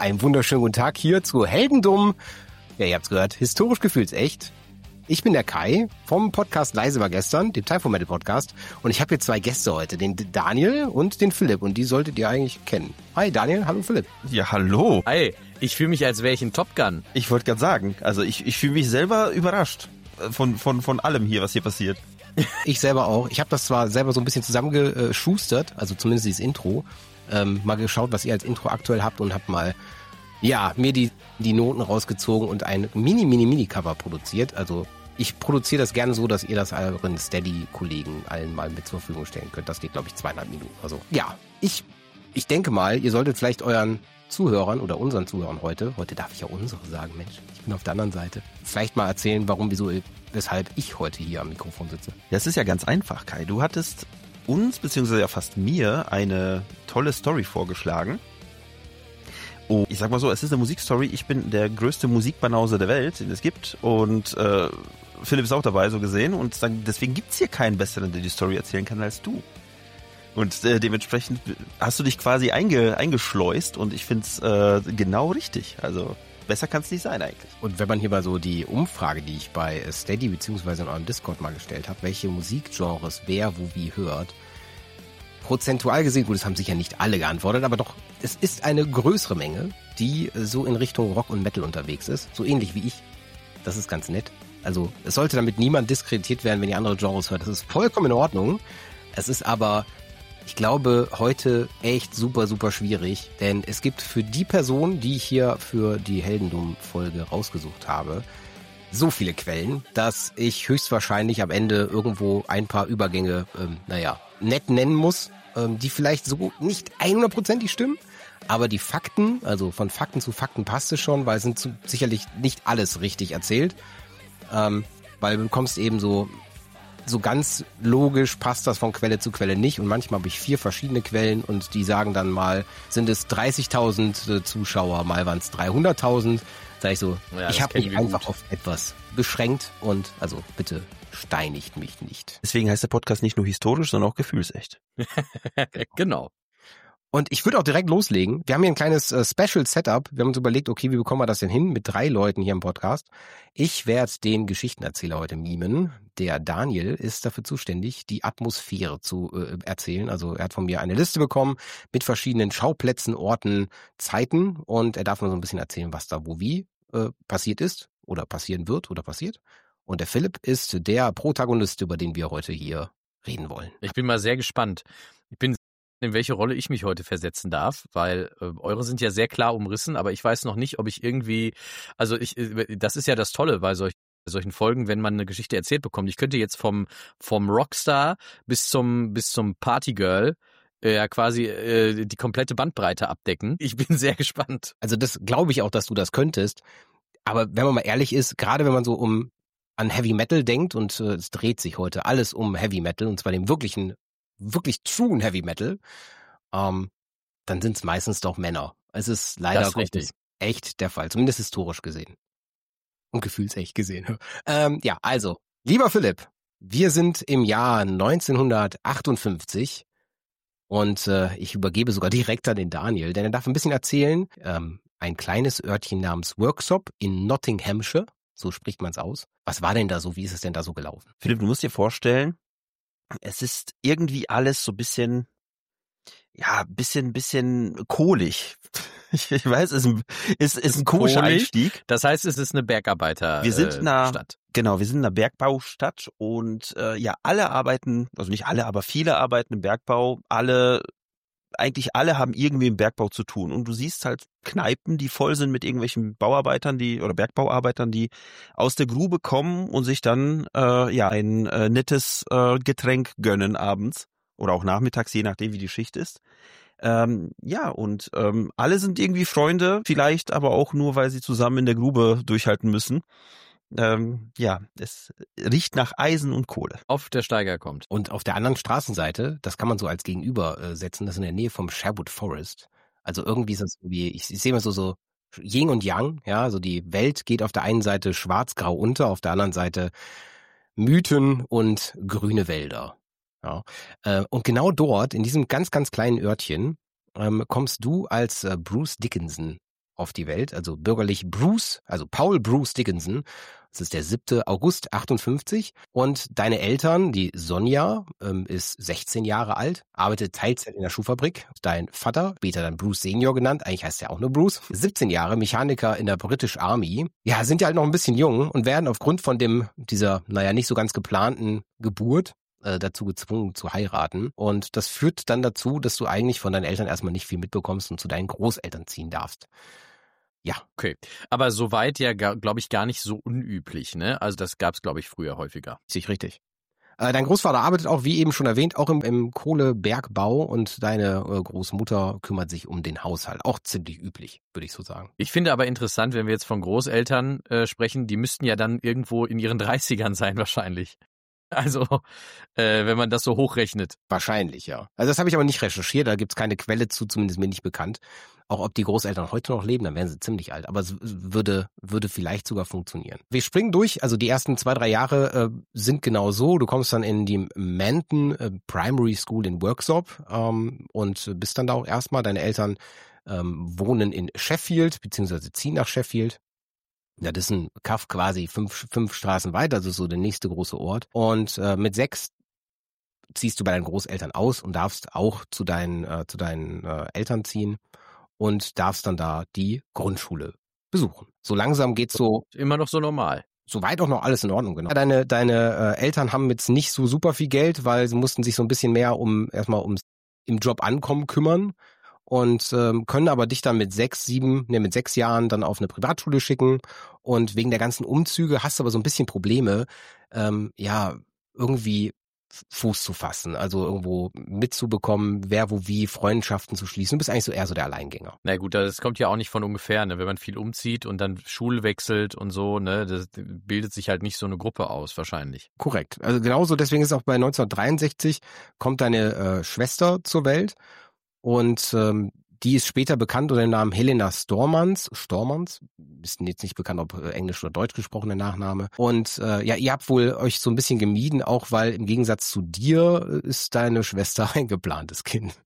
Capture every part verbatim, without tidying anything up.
einen wunderschönen guten Tag hier zu Heldendumm. Ja, ihr habt's gehört, historisch gefühlsecht. Ich bin der Kai vom Podcast Leise war gestern, dem Time for Metal Podcast. Und ich habe hier zwei Gäste heute, den Daniel und den Philipp. Und die solltet ihr eigentlich kennen. Hi Daniel, hallo Philipp. Ja, hallo. Hi, ich fühle mich, als wäre ich in Top Gun. Ich wollte gerade sagen, also ich, ich fühle mich selber überrascht von, von, von allem hier, was hier passiert. Ich selber auch. Ich habe das zwar selber so ein bisschen zusammengeschustert, also zumindest dieses Intro. Ähm, mal geschaut, was ihr als Intro aktuell habt und hab mal, ja, mir die, die Noten rausgezogen und ein Mini-Mini-Mini-Cover produziert. Also ich produziere das gerne so, dass ihr das euren Steady-Kollegen allen mal mit zur Verfügung stellen könnt. Das geht, glaube ich, zweieinhalb Minuten. Also ja, ich, ich denke mal, ihr solltet vielleicht euren Zuhörern oder unseren Zuhörern heute, heute darf ich ja unsere sagen, Mensch, ich bin auf der anderen Seite, vielleicht mal erzählen, warum, wieso, weshalb ich heute hier am Mikrofon sitze. Ja, es ist ja ganz einfach, Kai. Du hattest uns, beziehungsweise ja fast mir, eine tolle Story vorgeschlagen. Oh, ich sag mal so, es ist eine Musikstory. Ich bin der größte Musikbanause der Welt, den es gibt. Und äh, Philipp ist auch dabei, so gesehen. Und dann, deswegen gibt's hier keinen besseren, der die Story erzählen kann als du. Und äh, dementsprechend hast du dich quasi einge, eingeschleust. Und ich find's äh, genau richtig. Also besser kann's nicht sein eigentlich. Und wenn man hier mal so die Umfrage, die ich bei Steady beziehungsweise in eurem Discord mal gestellt habe, welche Musikgenres wer wo wie hört, prozentual gesehen, gut, das haben sicher nicht alle geantwortet, aber doch, es ist eine größere Menge, die so in Richtung Rock und Metal unterwegs ist, so ähnlich wie ich. Das ist ganz nett. Also es sollte damit niemand diskreditiert werden, wenn ihr andere Genres hört. Das ist vollkommen in Ordnung. Es ist aber, ich glaube, heute echt super, super schwierig, denn es gibt für die Person, die ich hier für die Heldendumm-Folge rausgesucht habe, so viele Quellen, dass ich höchstwahrscheinlich am Ende irgendwo ein paar Übergänge, ähm, naja, nett nennen muss, ähm, die vielleicht so nicht hundertprozentig stimmen, aber die Fakten, also von Fakten zu Fakten passt es schon, weil es sind zu, sicherlich nicht alles richtig erzählt, ähm, weil du bekommst eben so so ganz logisch passt das von Quelle zu Quelle nicht und manchmal habe ich vier verschiedene Quellen und die sagen dann mal, sind es dreißigtausend äh, Zuschauer, mal waren es dreihunderttausend, sag ich so, ja, ich habe mich einfach gut auf etwas beschränkt und also bitte steinigt mich nicht. Deswegen heißt der Podcast nicht nur historisch, sondern auch gefühlsecht. Genau. Und ich würde auch direkt loslegen. Wir haben hier ein kleines äh, Special Setup. Wir haben uns überlegt, okay, wie bekommen wir das denn hin mit drei Leuten hier im Podcast? Ich werde den Geschichtenerzähler heute mimen. Der Daniel ist dafür zuständig, die Atmosphäre zu äh, erzählen. Also er hat von mir eine Liste bekommen mit verschiedenen Schauplätzen, Orten, Zeiten und er darf mir so ein bisschen erzählen, was da wo wie äh, passiert ist oder passieren wird oder passiert. Und der Philipp ist der Protagonist, über den wir heute hier reden wollen. Ich bin mal sehr gespannt. Ich bin in welche Rolle ich mich heute versetzen darf, weil äh, eure sind ja sehr klar umrissen, aber ich weiß noch nicht, ob ich irgendwie, also ich, das ist ja das Tolle bei solch, solchen Folgen, wenn man eine Geschichte erzählt bekommt. Ich könnte jetzt vom vom Rockstar bis zum bis zum Partygirl äh, ja quasi äh, die komplette Bandbreite abdecken. Ich bin sehr gespannt. Also das glaube ich auch, dass du das könntest, aber wenn man mal ehrlich ist, gerade wenn man so um an Heavy Metal denkt und äh, es dreht sich heute alles um Heavy Metal und zwar dem wirklichen wirklich true Heavy Metal, ähm, dann sind es meistens doch Männer. Es ist leider Gottes echt der Fall, zumindest historisch gesehen. Und gefühlsecht gesehen. ähm, ja, also, lieber Philipp, wir sind im Jahr neunzehnhundertachtundfünfzig und äh, ich übergebe sogar direkt an den Daniel, denn er darf ein bisschen erzählen, ähm, ein kleines Örtchen namens Worksop in Nottinghamshire, so spricht man es aus. Was war denn da so, wie ist es denn da so gelaufen? Philipp, du musst dir vorstellen, es ist irgendwie alles so ein bisschen, ja, bisschen, bisschen kohlig. Ich, ich weiß, es ist ein, ist, ist ein komischer Einstieg. Das heißt, es ist eine Bergarbeiter. Wir sind in einer Stadt. Genau, wir sind in einer Bergbaustadt und äh, ja, alle arbeiten, also nicht alle, aber viele arbeiten im Bergbau. Alle, eigentlich alle haben irgendwie im Bergbau zu tun. Und du siehst halt Kneipen, die voll sind mit irgendwelchen Bauarbeitern, die oder Bergbauarbeitern, die aus der Grube kommen und sich dann äh, ja ein äh, nettes äh, Getränk gönnen abends oder auch nachmittags, je nachdem wie die Schicht ist. Ähm, ja, und ähm, alle sind irgendwie Freunde, vielleicht aber auch nur, weil sie zusammen in der Grube durchhalten müssen. Ähm, ja, es riecht nach Eisen und Kohle. Auf der Steiger kommt. Und auf der anderen Straßenseite, das kann man so als Gegenüber äh, setzen, das ist in der Nähe vom Sherwood Forest. Also irgendwie ist das wie, ich, ich sehe mal so, so Yin und Yang, ja, so die Welt geht auf der einen Seite schwarz-grau unter, auf der anderen Seite Mythen und grüne Wälder. Ja. Äh, und genau dort, in diesem ganz, ganz kleinen Örtchen, ähm, kommst du als äh, Bruce Dickinson auf die Welt, also bürgerlich Bruce, also Paul Bruce Dickinson. Das ist der siebte August achtundfünfzig. Und deine Eltern, die Sonja, ähm, ist sechzehn Jahre alt, arbeitet Teilzeit in der Schuhfabrik. Dein Vater, später dann Bruce Senior genannt, eigentlich heißt er auch nur Bruce, siebzehn Jahre, Mechaniker in der British Army. Ja, sind ja halt noch ein bisschen jung und werden aufgrund von dem, dieser, naja, nicht so ganz geplanten Geburt äh, dazu gezwungen zu heiraten. Und das führt dann dazu, dass du eigentlich von deinen Eltern erstmal nicht viel mitbekommst und zu deinen Großeltern ziehen darfst. Ja. Okay, aber soweit ja, glaube ich, gar nicht so unüblich, ne? Also das gab es, glaube ich, früher häufiger. Sich richtig. Äh, dein Großvater arbeitet auch, wie eben schon erwähnt, auch im, im Kohlebergbau und deine äh, Großmutter kümmert sich um den Haushalt. Auch ziemlich üblich, würde ich so sagen. Ich finde aber interessant, wenn wir jetzt von Großeltern äh, sprechen, die müssten ja dann irgendwo in ihren dreißigern sein wahrscheinlich. Also, äh, wenn man das so hochrechnet. Wahrscheinlich, ja. Also das habe ich aber nicht recherchiert, da gibt's keine Quelle zu, zumindest mir nicht bekannt. Auch ob die Großeltern heute noch leben, dann wären sie ziemlich alt. Aber es würde, würde vielleicht sogar funktionieren. Wir springen durch, also die ersten zwei, drei Jahre äh, sind genau so. Du kommst dann in die Manton äh, Primary School in Worksop ähm, und bist dann da auch erstmal. Deine Eltern ähm, wohnen in Sheffield, beziehungsweise ziehen nach Sheffield. Ja, das ist ein Kaff quasi fünf, fünf Straßen weiter, also so der nächste große Ort. Und äh, mit sechs ziehst du bei deinen Großeltern aus und darfst auch zu deinen, äh, zu deinen äh, Eltern ziehen und darfst dann da die Grundschule besuchen. So langsam geht's so. Immer noch so normal. Soweit auch noch alles in Ordnung, genau. Deine, deine äh, Eltern haben jetzt nicht so super viel Geld, weil sie mussten sich so ein bisschen mehr um erstmal ums im Job ankommen kümmern. Und ähm, können aber dich dann mit sechs, sieben, ne, mit sechs Jahren dann auf eine Privatschule schicken. Und wegen der ganzen Umzüge hast du aber so ein bisschen Probleme, ähm, ja, irgendwie Fuß zu fassen, also irgendwo mitzubekommen, wer wo wie, Freundschaften zu schließen. Du bist eigentlich so eher so der Alleingänger. Na gut, das kommt ja auch nicht von ungefähr, ne? Wenn man viel umzieht und dann Schule wechselt und so, ne, das bildet sich halt nicht so eine Gruppe aus, wahrscheinlich. Korrekt. Also genauso, deswegen ist auch bei neunzehnhundertdreiundsechzig kommt deine äh, Schwester zur Welt. Und ähm, die ist später bekannt unter dem Namen Helena Stormans. Stormans, ist jetzt nicht bekannt, ob Englisch oder Deutsch gesprochen der Nachname. Und äh, ja, ihr habt wohl euch so ein bisschen gemieden, auch weil im Gegensatz zu dir ist deine Schwester ein geplantes Kind.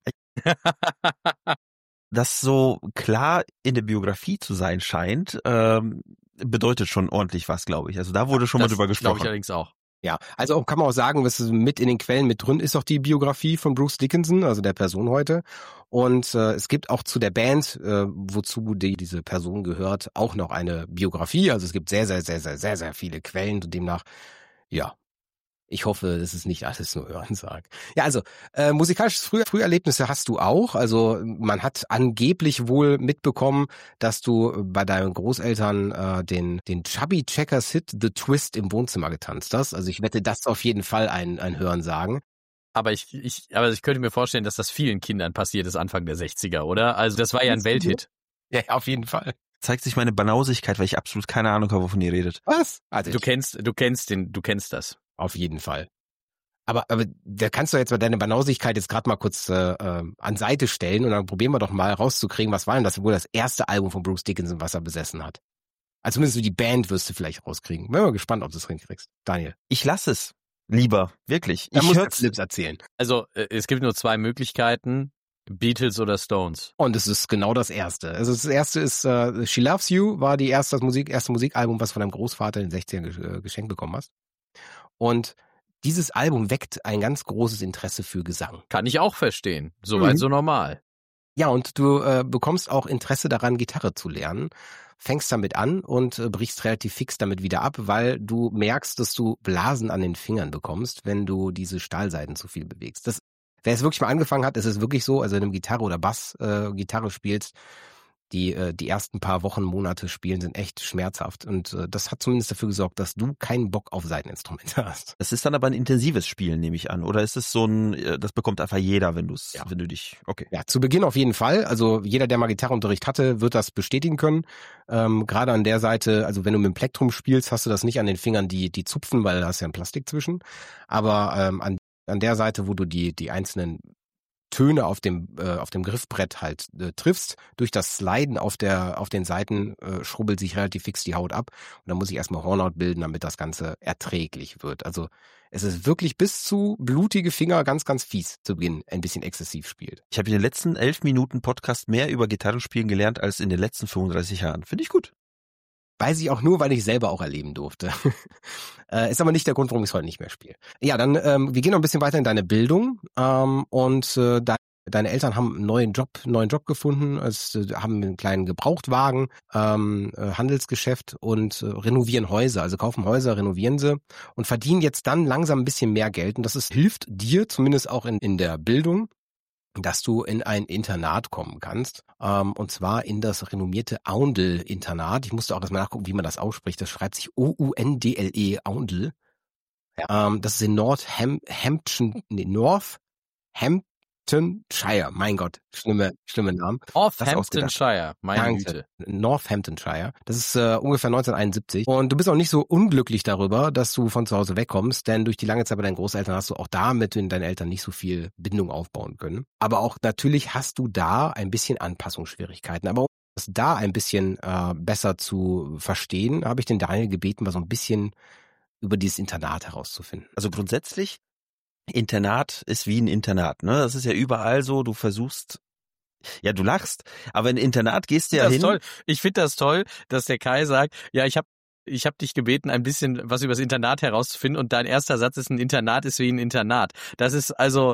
Das so klar in der Biografie zu sein scheint, ähm, bedeutet schon ordentlich was, glaube ich. Also da wurde schon das mal drüber gesprochen. Glaube ich allerdings auch. Ja, also kann man auch sagen, was mit in den Quellen mit drin ist auch die Biografie von Bruce Dickinson, also der Person heute. Und äh, es gibt auch zu der Band, äh, wozu die, diese Person gehört, auch noch eine Biografie. Also es gibt sehr, sehr, sehr, sehr, sehr, sehr viele Quellen und demnach, ja, ich hoffe, das ist nicht alles nur Hörensagen. Ja, also äh, musikalisches Früh Früherlebnisse hast du auch. Also man hat angeblich wohl mitbekommen, dass du bei deinen Großeltern äh, den den Chubby Checkers Hit The Twist im Wohnzimmer getanzt hast. Also ich wette, das ist auf jeden Fall ein ein Hörensagen. Aber ich, ich, aber ich könnte mir vorstellen, dass das vielen Kindern passiert ist Anfang der sechziger, oder? Also das war ja ein Welthit. Ja, auf jeden Fall. Zeigt sich meine Banausigkeit, weil ich absolut keine Ahnung habe, wovon ihr redet. Was? Also du kennst, du kennst den, du kennst das. Auf jeden Fall. Aber, aber da kannst du jetzt mal deine Banausigkeit jetzt gerade mal kurz äh, an Seite stellen und dann probieren wir doch mal rauszukriegen, was war denn das wohl das erste Album von Bruce Dickinson, was er besessen hat. Also zumindest so die Band wirst du vielleicht rauskriegen. Bin mal gespannt, ob du es hinkriegst. Daniel. Ich lasse es. Lieber. Wirklich. Da ich muss hör's. Philips erzählen. Also äh, es gibt nur zwei Möglichkeiten. Beatles oder Stones. Und es ist genau das erste. Also das erste ist äh, She Loves You, war die erste Musik, erste Musikalbum, was von deinem Großvater in den sechzigern ge- geschenkt bekommen hast. Und dieses Album weckt ein ganz großes Interesse für Gesang. Kann ich auch verstehen. Soweit Mhm. so normal. Ja, und du äh, bekommst auch Interesse daran, Gitarre zu lernen, fängst damit an und äh, brichst relativ fix damit wieder ab, weil du merkst, dass du Blasen an den Fingern bekommst, wenn du diese Stahlsaiten zu viel bewegst. Das, wer es wirklich mal angefangen hat, ist es wirklich so, also wenn du Gitarre oder Bass äh, Gitarre spielst, die äh, die ersten paar Wochen, Monate spielen, sind echt schmerzhaft. Und äh, das hat zumindest dafür gesorgt, dass du keinen Bock auf Saiteninstrumente hast. Das ist dann aber ein intensives Spielen, nehme ich an. Oder ist es so ein, äh, das bekommt einfach jeder, wenn du es, Ja. wenn du dich, okay. Ja, zu Beginn auf jeden Fall. Also jeder, der mal Gitarrenunterricht hatte, wird das bestätigen können. Ähm, gerade an der Seite, also wenn du mit dem Plektrum spielst, hast du das nicht an den Fingern, die die zupfen, weil da ist ja ein Plastik zwischen. Aber ähm, an, an der Seite, wo du die die einzelnen Töne auf dem äh, auf dem Griffbrett halt äh, triffst. Durch das Sliden auf der auf den Seiten äh, schrubbelt sich relativ fix die Haut ab und dann muss ich erstmal Hornhaut bilden, damit das Ganze erträglich wird. Also es ist wirklich bis zu blutige Finger ganz, ganz fies zu Beginn ein bisschen exzessiv spielt. Ich habe in den letzten elf Minuten Podcast mehr über Gitarrenspielen gelernt als in den letzten fünfunddreißig Jahren. Finde ich gut. Weiß ich auch nur, weil ich selber auch erleben durfte. äh, ist aber nicht der Grund, warum ich es heute nicht mehr spiele. Ja, dann, ähm, wir gehen noch ein bisschen weiter in deine Bildung ähm, und äh, de deine Eltern haben einen neuen Job, neuen Job gefunden, es, äh, haben einen kleinen Gebrauchtwagen, ähm, äh, Handelsgeschäft und äh, renovieren Häuser, also kaufen Häuser, renovieren sie und verdienen jetzt dann langsam ein bisschen mehr Geld und das ist, hilft dir zumindest auch in, in der Bildung, dass du in ein Internat kommen kannst, ähm, und zwar in das renommierte Oundle-Internat. Ich musste auch erstmal nachgucken, wie man das ausspricht. Das schreibt sich O U N D L E, Oundle. Ja. Ähm, das ist in Northampton, nee, Northamptonshire. Mein Gott, schlimme, schlimme Namen. Northamptonshire, meine Güte. Northamptonshire. Das ist äh, ungefähr neunzehnhunderteinundsiebzig. Und du bist auch nicht so unglücklich darüber, dass du von zu Hause wegkommst, denn durch die lange Zeit bei deinen Großeltern hast du auch da mit deinen Eltern nicht so viel Bindung aufbauen können. Aber auch natürlich hast du da ein bisschen Anpassungsschwierigkeiten. Aber um das da ein bisschen äh, besser zu verstehen, habe ich den Daniel gebeten, mal so ein bisschen über dieses Internat herauszufinden. Also grundsätzlich, Internat ist wie ein Internat, ne? Das ist ja überall so, du versuchst, ja, du lachst, aber in ein Internat gehst du ja das hin. Ist toll. Ich finde das toll, dass der Kai sagt, ja, ich habe ich hab dich gebeten, ein bisschen was über das Internat herauszufinden und dein erster Satz ist, ein Internat ist wie ein Internat. Das ist also,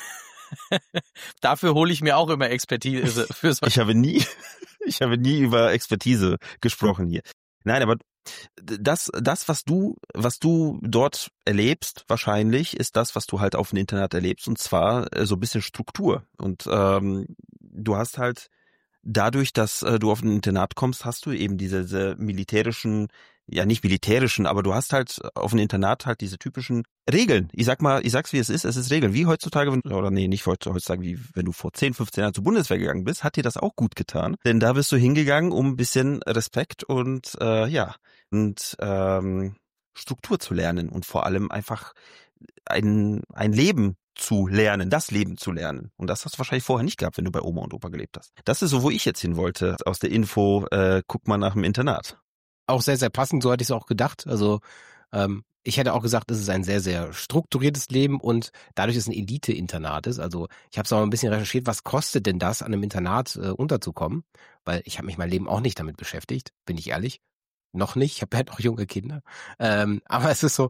dafür hole ich mir auch immer Expertise. Für so ich habe nie, ich habe nie über Expertise gesprochen hier. Nein, aber das, das, was du, was du dort erlebst, wahrscheinlich, ist das, was du halt auf dem Internat erlebst, und zwar äh, so ein bisschen Struktur. Und ähm, du hast halt dadurch, dass äh, du auf ein Internat kommst, hast du eben diese, diese militärischen, ja nicht militärischen, aber du hast halt auf ein Internat halt diese typischen Regeln. Ich sag mal, ich sag's wie es ist, es ist Regeln. Wie heutzutage, wenn, oder nee, nicht heutzutage, wie wenn du vor zehn, fünfzehn Jahren zur Bundeswehr gegangen bist, hat dir das auch gut getan. Denn da bist du hingegangen, um ein bisschen Respekt und äh, ja, und ähm, Struktur zu lernen und vor allem einfach ein, ein Leben zu lernen, das Leben zu lernen. Und das hast du wahrscheinlich vorher nicht gehabt, wenn du bei Oma und Opa gelebt hast. Das ist so, wo ich jetzt hin wollte, aus der Info, äh, guck mal nach dem Internat. Auch sehr, sehr passend, so hatte ich es auch gedacht. Also ähm, ich hätte auch gesagt, es ist ein sehr, sehr strukturiertes Leben und dadurch, dass es ein Elite-Internat ist, also ich habe es auch ein bisschen recherchiert, was kostet denn das, an einem Internat äh, unterzukommen? Weil ich habe mich mein Leben auch nicht damit beschäftigt, bin ich ehrlich. Noch nicht, ich habe halt noch junge Kinder. Ähm, aber es ist so,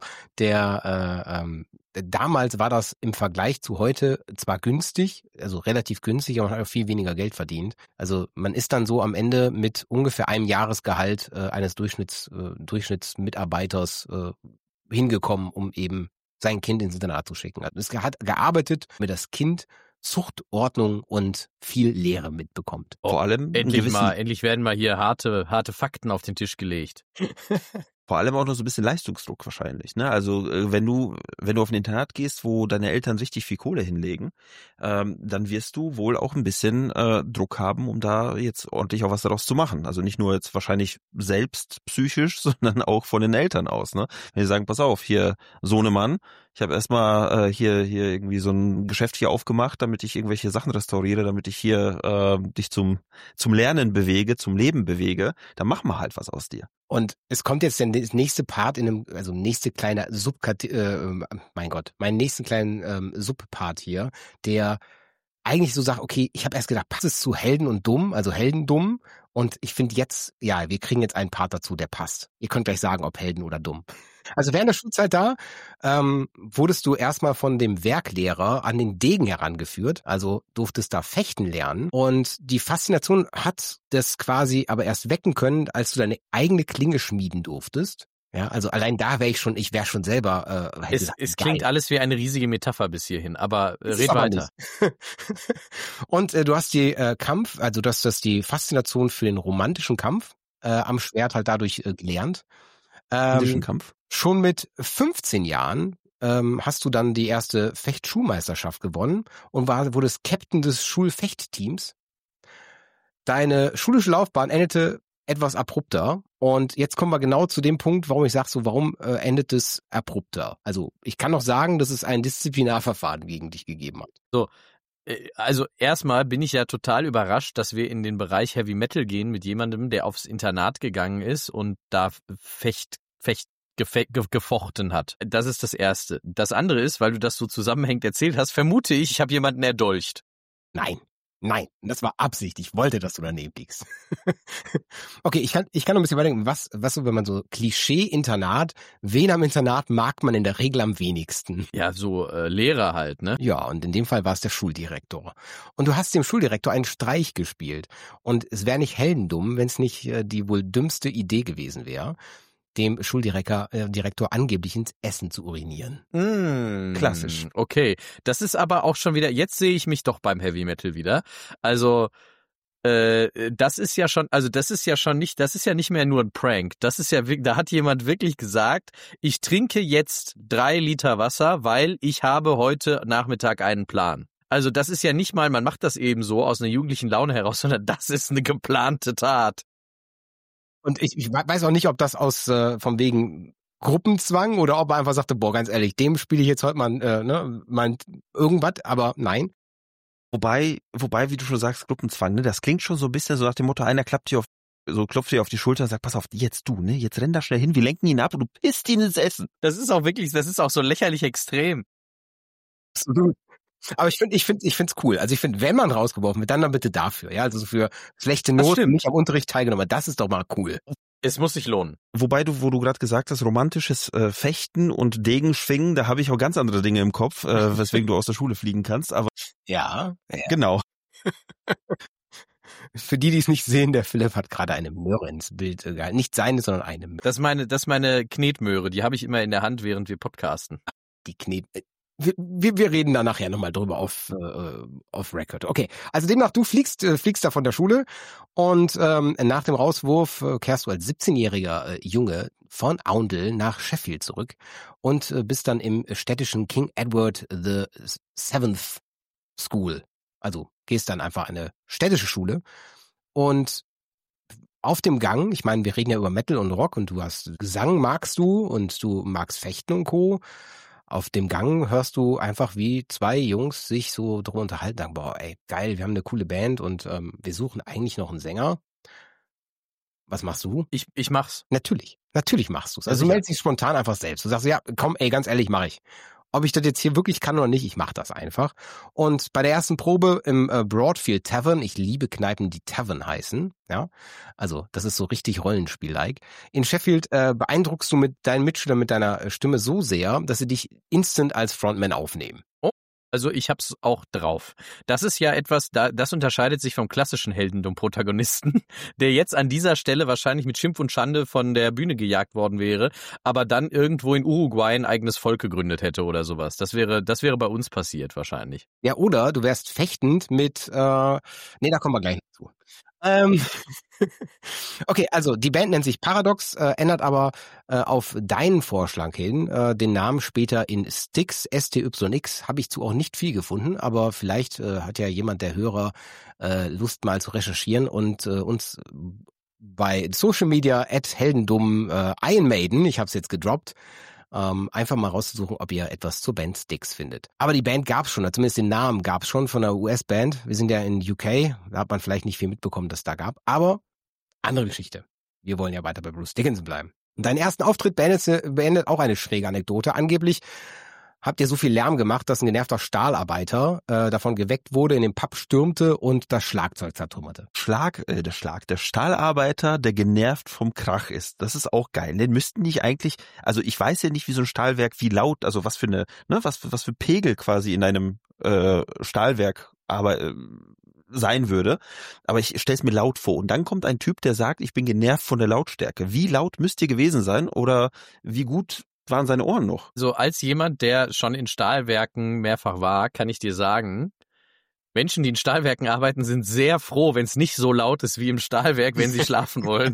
der äh, ähm, damals war das im Vergleich zu heute zwar günstig, also relativ günstig, aber man hat auch viel weniger Geld verdient. Also man ist dann so am Ende mit ungefähr einem Jahresgehalt äh, eines Durchschnitts, äh, Durchschnittsmitarbeiters äh, hingekommen, um eben sein Kind ins Internat zu schicken. Es hat gearbeitet, damit das Kind Zucht, Ordnung und viel Lehre mitbekommt. Oh, vor allem endlich mal, endlich werden mal hier harte, harte Fakten auf den Tisch gelegt. Vor allem auch noch so ein bisschen Leistungsdruck wahrscheinlich, ne? Also wenn du, wenn du auf ein Internat gehst, wo deine Eltern richtig viel Kohle hinlegen, ähm, dann wirst du wohl auch ein bisschen äh, Druck haben, um da jetzt ordentlich auch was daraus zu machen. Also nicht nur jetzt wahrscheinlich selbst psychisch, sondern auch von den Eltern aus, ne? Wenn die sagen, pass auf, hier Sohnemann, ich habe erstmal äh, hier hier irgendwie so ein Geschäft hier aufgemacht, damit ich irgendwelche Sachen restauriere, damit ich hier äh, dich zum zum Lernen bewege, zum Leben bewege, dann mach mal halt was aus dir. Und es kommt jetzt der nächste Part in einem, also nächste kleine Subkategorie, äh, mein Gott, meinen nächsten kleinen ähm, Subpart hier, der eigentlich so sagt, okay, ich habe erst gedacht, passt es zu Helden und Dumm, also Heldendumm, und ich finde jetzt, ja, wir kriegen jetzt einen Part dazu, der passt. Ihr könnt gleich sagen, ob Helden oder Dumm. Also während der Schulzeit da ähm, wurdest du erstmal von dem Werklehrer an den Degen herangeführt, also durftest da fechten lernen, und die Faszination hat das quasi aber erst wecken können, als du deine eigene Klinge schmieden durftest. Ja, also allein da wäre ich schon, ich wäre schon selber. Äh, es gesagt, es klingt alles wie eine riesige Metapher bis hierhin, aber äh, red weiter. Und äh, du hast die äh, Kampf, also du hast das die Faszination für den romantischen Kampf äh, am Schwert halt dadurch äh, gelernt. Ähm, Kampf? Schon mit fünfzehn Jahren ähm, hast du dann die erste Fechtschulmeisterschaft gewonnen und war, wurdest Captain des Schulfechtteams. Deine schulische Laufbahn endete etwas abrupter, und jetzt kommen wir genau zu dem Punkt, warum ich sage so, warum äh, endet es abrupter? Also ich kann noch sagen, dass es ein Disziplinarverfahren gegen dich gegeben hat. So, Also erstmal bin ich ja total überrascht, dass wir in den Bereich Heavy Metal gehen mit jemandem, der aufs Internat gegangen ist und da Fecht, Fecht, Gefe- ge- gefochten hat. Das ist das Erste. Das andere ist, weil du das so zusammenhängend erzählt hast, vermute ich, ich habe jemanden erdolcht. Nein, nein, das war Absicht. Ich wollte, dass du daneben liegst. Okay, ich kann, ich kann noch ein bisschen überdenken, was, was so, wenn man so Klischee-Internat, wen am Internat mag man in der Regel am wenigsten? Ja, so äh, Lehrer halt, ne? Ja, und in dem Fall war es der Schuldirektor. Und du hast dem Schuldirektor einen Streich gespielt. Und es wäre nicht heldendumm, wenn es nicht äh, die wohl dümmste Idee gewesen wäre, dem Schuldirektor äh, Direktor angeblich ins Essen zu urinieren. Mm, Klassisch. Okay, das ist aber auch schon wieder, jetzt sehe ich mich doch beim Heavy Metal wieder. Also, äh, das ist ja schon, also das ist ja schon nicht, das ist ja nicht mehr nur ein Prank. Das ist ja, da hat jemand wirklich gesagt, ich trinke jetzt drei Liter Wasser, weil ich habe heute Nachmittag einen Plan. Also das ist ja nicht mal, man macht das eben so aus einer jugendlichen Laune heraus, sondern das ist eine geplante Tat. Und ich, ich weiß auch nicht, ob das aus äh, von wegen Gruppenzwang oder ob er einfach sagte, boah, ganz ehrlich, dem spiele ich jetzt heute mal, äh, ne, mal irgendwas, aber nein. Wobei, wobei, wie du schon sagst, Gruppenzwang, ne, das klingt schon so ein bisschen so nach dem Motto, einer klappt dir auf, so klopft dir auf die Schulter und sagt, pass auf, jetzt du, ne, jetzt renn da schnell hin, wir lenken ihn ab und du pisst ihn ins Essen. Das ist auch wirklich, das ist auch so lächerlich extrem. Absolut. Aber ich finde, ich finde, ich finde es cool. Also ich finde, wenn man rausgeworfen wird, dann dann bitte dafür, ja, also so für schlechte Noten, nicht am Unterricht teilgenommen, das ist doch mal cool. Es muss sich lohnen. Wobei du, wo du gerade gesagt hast, romantisches äh, Fechten und Degenschwingen, da habe ich auch ganz andere Dinge im Kopf, äh, weswegen du aus der Schule fliegen kannst, aber Ja, ja. genau. Für die, die es nicht sehen, der Philipp hat gerade eine Möhre ins Bild äh, gehalten. Nicht seine, sondern eine Möhre. Das ist meine, das ist meine Knetmöhre, die habe ich immer in der Hand, während wir podcasten. Die Knet... Wir, wir, wir reden da nachher nochmal drüber auf, äh, auf Record. Okay, also demnach, du fliegst, äh, fliegst da von der Schule und ähm, nach dem Rauswurf äh, kehrst du als siebzehnjähriger äh, Junge von Oundle nach Sheffield zurück und äh, bist dann im städtischen King Edward the Seventh School. Also gehst dann einfach eine städtische Schule und auf dem Gang, ich meine, wir reden ja über Metal und Rock und du hast Gesang magst du und du magst Fechten und Co. Auf dem Gang hörst du einfach, wie zwei Jungs sich so drüber unterhalten, sagen, boah, ey, geil, wir haben eine coole Band und ähm, wir suchen eigentlich noch einen Sänger. Was machst du? Ich, ich mach's. Natürlich, natürlich machst du's. Also Ja, du meldest dich spontan einfach selbst. Du sagst, ja, komm, ey, ganz ehrlich, mach ich. Ob ich das jetzt hier wirklich kann oder nicht, ich mach das einfach. Und bei der ersten Probe im äh, Broadfield Tavern, ich liebe Kneipen, die Tavern heißen, ja, also das ist so richtig Rollenspiel-like. In Sheffield äh, beeindruckst du mit deinen Mitschülern mit deiner Stimme so sehr, dass sie dich instant als Frontman aufnehmen. Also ich hab's auch drauf. Das ist ja etwas, da, das unterscheidet sich vom klassischen Heldendum-Protagonisten, der jetzt an dieser Stelle wahrscheinlich mit Schimpf und Schande von der Bühne gejagt worden wäre, aber dann irgendwo in Uruguay ein eigenes Volk gegründet hätte oder sowas. Das wäre, das wäre bei uns passiert wahrscheinlich. Ja, oder du wärst fechtend mit, äh, nee, da kommen wir gleich zu. Ähm, okay, also die Band nennt sich Paradox, äh, ändert aber äh, auf deinen Vorschlag hin äh, den Namen später in Styx, S T Y X, habe ich zu auch nicht viel gefunden, aber vielleicht äh, hat ja jemand der Hörer äh, Lust mal zu recherchieren und äh, uns bei Social Media at Heldendum äh, Iron Maiden, ich habe es jetzt gedroppt, ähm, einfach mal rauszusuchen, ob ihr etwas zur Band Styx findet. Aber die Band gab's schon, oder zumindest den Namen gab's schon von einer U S-Band. Wir sind ja in U K, da hat man vielleicht nicht viel mitbekommen, dass es da gab. Aber andere Geschichte. Wir wollen ja weiter bei Bruce Dickinson bleiben. Und deinen ersten Auftritt beendet, beendet auch eine schräge Anekdote. Angeblich habt ihr so viel Lärm gemacht, dass ein genervter Stahlarbeiter äh, davon geweckt wurde, in den Pub stürmte und das Schlagzeug zertrümmerte. Schlag, äh, der Schlag, der Stahlarbeiter, der genervt vom Krach ist. Das ist auch geil. Den müssten nicht eigentlich, also ich weiß ja nicht, wie so ein Stahlwerk, wie laut, also was für eine, ne, was, was für Pegel quasi in einem äh, Stahlwerk aber äh, sein würde, aber ich stelle es mir laut vor. Und dann kommt ein Typ, der sagt, ich bin genervt von der Lautstärke. Wie laut müsst ihr gewesen sein oder wie gut waren seine Ohren noch? So als jemand, der schon in Stahlwerken mehrfach war, kann ich dir sagen, Menschen, die in Stahlwerken arbeiten, sind sehr froh, wenn es nicht so laut ist wie im Stahlwerk, wenn sie schlafen wollen.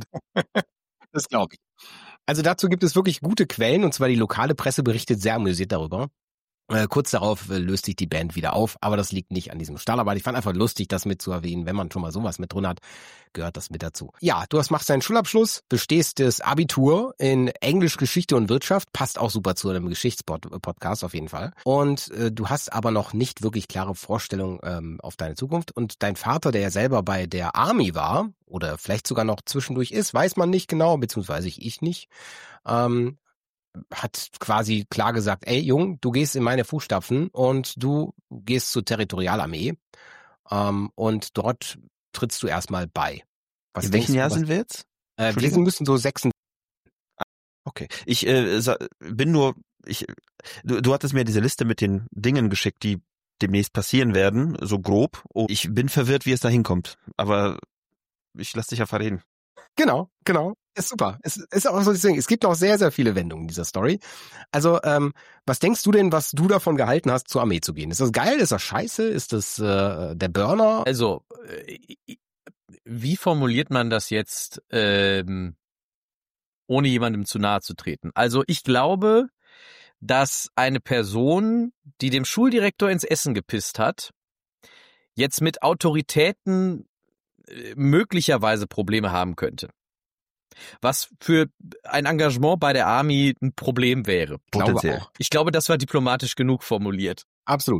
Das glaube ich. Also dazu gibt es wirklich gute Quellen, und zwar die lokale Presse berichtet sehr amüsiert darüber. Äh, kurz darauf äh, löst sich die Band wieder auf, aber das liegt nicht an diesem Stahlarbeit. Ich fand einfach lustig, das mit zu erwähnen. Wenn man schon mal sowas mit drin hat, gehört das mit dazu. Ja, du hast, machst deinen Schulabschluss, bestehst das Abitur in Englisch, Geschichte und Wirtschaft. Passt auch super zu einem Geschichtspodcast auf jeden Fall. Und äh, du hast aber noch nicht wirklich klare Vorstellungen ähm, auf deine Zukunft. Und dein Vater, der ja selber bei der Army war, oder vielleicht sogar noch zwischendurch ist, weiß man nicht genau, beziehungsweise ich nicht, ähm, hat quasi klar gesagt, ey Jung, du gehst in meine Fußstapfen und du gehst zur Territorialarmee ähm, und dort trittst du erstmal bei. Was in welchem Jahr was, sind wir jetzt? Äh, wir sind, müssen so sechs. Okay, ich äh, bin nur, ich, du, du hattest mir diese Liste mit den Dingen geschickt, die demnächst passieren werden, so grob. Oh, ich bin verwirrt, wie es da hinkommt, aber ich lass dich ja verreden. Genau, genau. Ist super. Es ist auch so, deswegen, es gibt auch sehr, sehr viele Wendungen in dieser Story. Also, ähm, was denkst du denn, was du davon gehalten hast, zur Armee zu gehen? Ist das geil? Ist das scheiße? Ist das äh, der Burner? Also, äh, wie formuliert man das jetzt, ähm, ohne jemandem zu nahe zu treten? Also, ich glaube, dass eine Person, die dem Schuldirektor ins Essen gepisst hat, jetzt mit Autoritäten äh, möglicherweise Probleme haben könnte. Was für ein Engagement bei der Army ein Problem wäre. Potenziell. Ich glaube, das war diplomatisch genug formuliert. Absolut.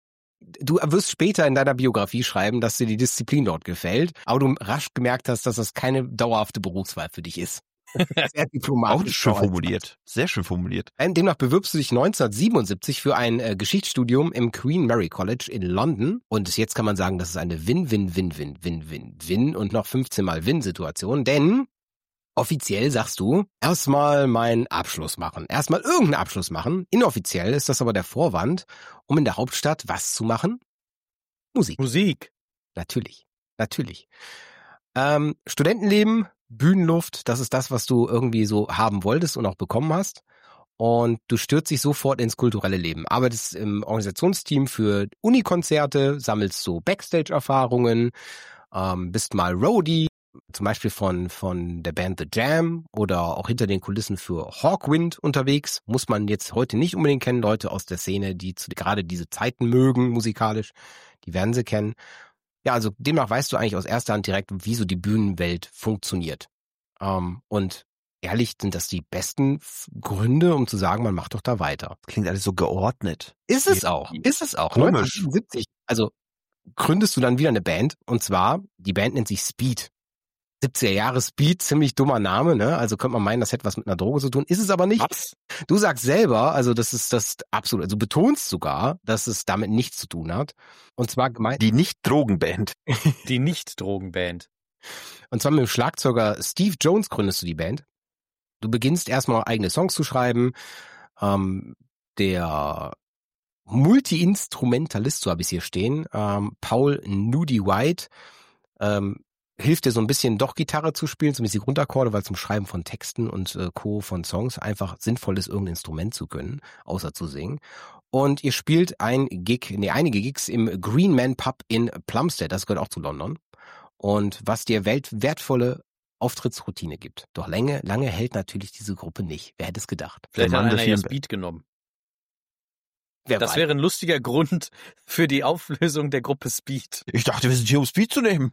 Du wirst später in deiner Biografie schreiben, dass dir die Disziplin dort gefällt, aber du rasch gemerkt hast, dass das keine dauerhafte Berufswahl für dich ist. Sehr diplomatisch. Auch schön formuliert. Sehr schön formuliert. Demnach bewirbst du dich neunzehnhundertsiebenundsiebzig für ein äh, Geschichtsstudium im Queen Mary College in London. Und jetzt kann man sagen, das ist eine Win-Win-Win-Win-Win-Win und noch fünfzehn Mal Win-Situation, denn offiziell sagst du, erstmal meinen Abschluss machen. Erstmal irgendeinen Abschluss machen. Inoffiziell ist das aber der Vorwand, um in der Hauptstadt was zu machen? Musik. Musik. Natürlich. Natürlich. Ähm, Studentenleben, Bühnenluft, das ist das, was du irgendwie so haben wolltest und auch bekommen hast. Und du stürzt dich sofort ins kulturelle Leben. Arbeitest im Organisationsteam für Unikonzerte, sammelst so Backstage-Erfahrungen, ähm, bist mal Roadie, zum Beispiel von von der Band The Jam oder auch hinter den Kulissen für Hawkwind unterwegs. Muss man jetzt heute nicht unbedingt kennen, Leute aus der Szene, die zu, gerade diese Zeiten mögen musikalisch, die werden sie kennen. Ja, also demnach weißt du eigentlich aus erster Hand direkt, wie so die Bühnenwelt funktioniert. Ähm, und ehrlich, sind das die besten F- Gründe, um zu sagen, man macht doch da weiter. Klingt alles so geordnet. Ist es auch, ist es auch. Komisch. neunzehnhundertsiebenundsiebzig, also gründest du dann wieder eine Band und zwar, die Band nennt sich Speed. siebziger Jahre Speed, ziemlich dummer Name, ne? Also könnte man meinen, das hätte was mit einer Droge zu tun. Ist es aber nicht. Was? Du sagst selber, also das ist das absolut, also du betonst sogar, dass es damit nichts zu tun hat. Und zwar gemeint. Die Nicht-Drogen-Band. Die Nicht-Drogen-Band. Und zwar mit dem Schlagzeuger Steve Jones gründest du die Band. Du beginnst erstmal eigene Songs zu schreiben. Ähm, der Multi-Instrumentalist, so habe ich es hier stehen, ähm, Paul Nudie White, ähm, hilft dir so ein bisschen doch Gitarre zu spielen, zumindest die Grundakkorde, weil zum Schreiben von Texten und äh, Co. von Songs einfach sinnvoll ist, irgendein Instrument zu können, außer zu singen. Und ihr spielt ein Gig, nee, einige Gigs im Green Man Pub in Plumstead, das gehört auch zu London. Und was dir welt- wertvolle Auftrittsroutine gibt. Doch lange, lange hält natürlich diese Gruppe nicht. Wer hätte es gedacht? Vielleicht Der hat Mann einer der ja vielen- Speed genommen. Wer Das weiß. wäre ein lustiger Grund für die Auflösung der Gruppe Speed. Ich dachte, wir sind hier, um Speed zu nehmen.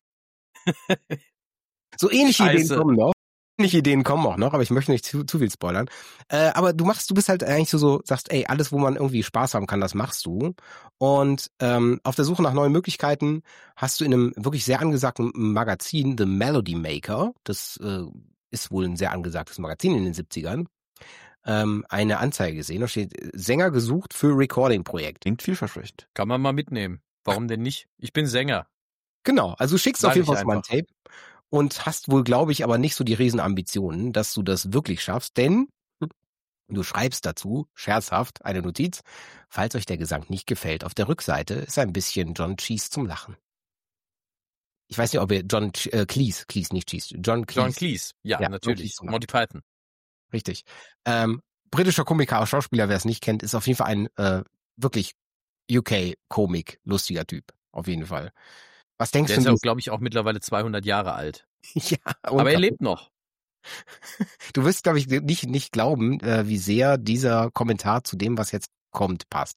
So ähnliche Scheiße. Ideen kommen noch. Ähnliche Ideen kommen auch noch, aber ich möchte nicht zu, zu viel spoilern. Äh, aber du machst, du bist halt eigentlich so, so, sagst, ey, alles, wo man irgendwie Spaß haben kann, das machst du. Und ähm, auf der Suche nach neuen Möglichkeiten hast du in einem wirklich sehr angesagten Magazin, The Melody Maker, das äh, ist wohl ein sehr angesagtes Magazin in den siebzigern, ähm, eine Anzeige gesehen. Da steht, Sänger gesucht für Recording-Projekt. Klingt vielversprechend. Kann man mal mitnehmen. Warum denn nicht? Ich bin Sänger. Genau, also du schickst Sag auf jeden ich Fall mal ein einfach. Tape und hast wohl, glaube ich, aber nicht so die Riesenambitionen, dass du das wirklich schaffst, denn du schreibst dazu, scherzhaft, eine Notiz, falls euch der Gesang nicht gefällt. Auf der Rückseite ist ein bisschen John Cleese zum Lachen. Ich weiß nicht, ob ihr John Ch- äh, Cleese, Cleese, nicht Cleese, John Cleese. John Cleese. Ja, Ja, John natürlich. Cleese zum Monty Python. Richtig. Ähm, britischer Komiker, Schauspieler, wer es nicht kennt, ist auf jeden Fall ein äh, wirklich U K-Komik, lustiger Typ. Auf jeden Fall. Was denkst Der ist du? ja, glaube ich, auch mittlerweile zweihundert Jahre alt. Ja, Aber er lebt noch. Du wirst, glaube ich, nicht, nicht glauben, äh, wie sehr dieser Kommentar zu dem, was jetzt kommt, passt.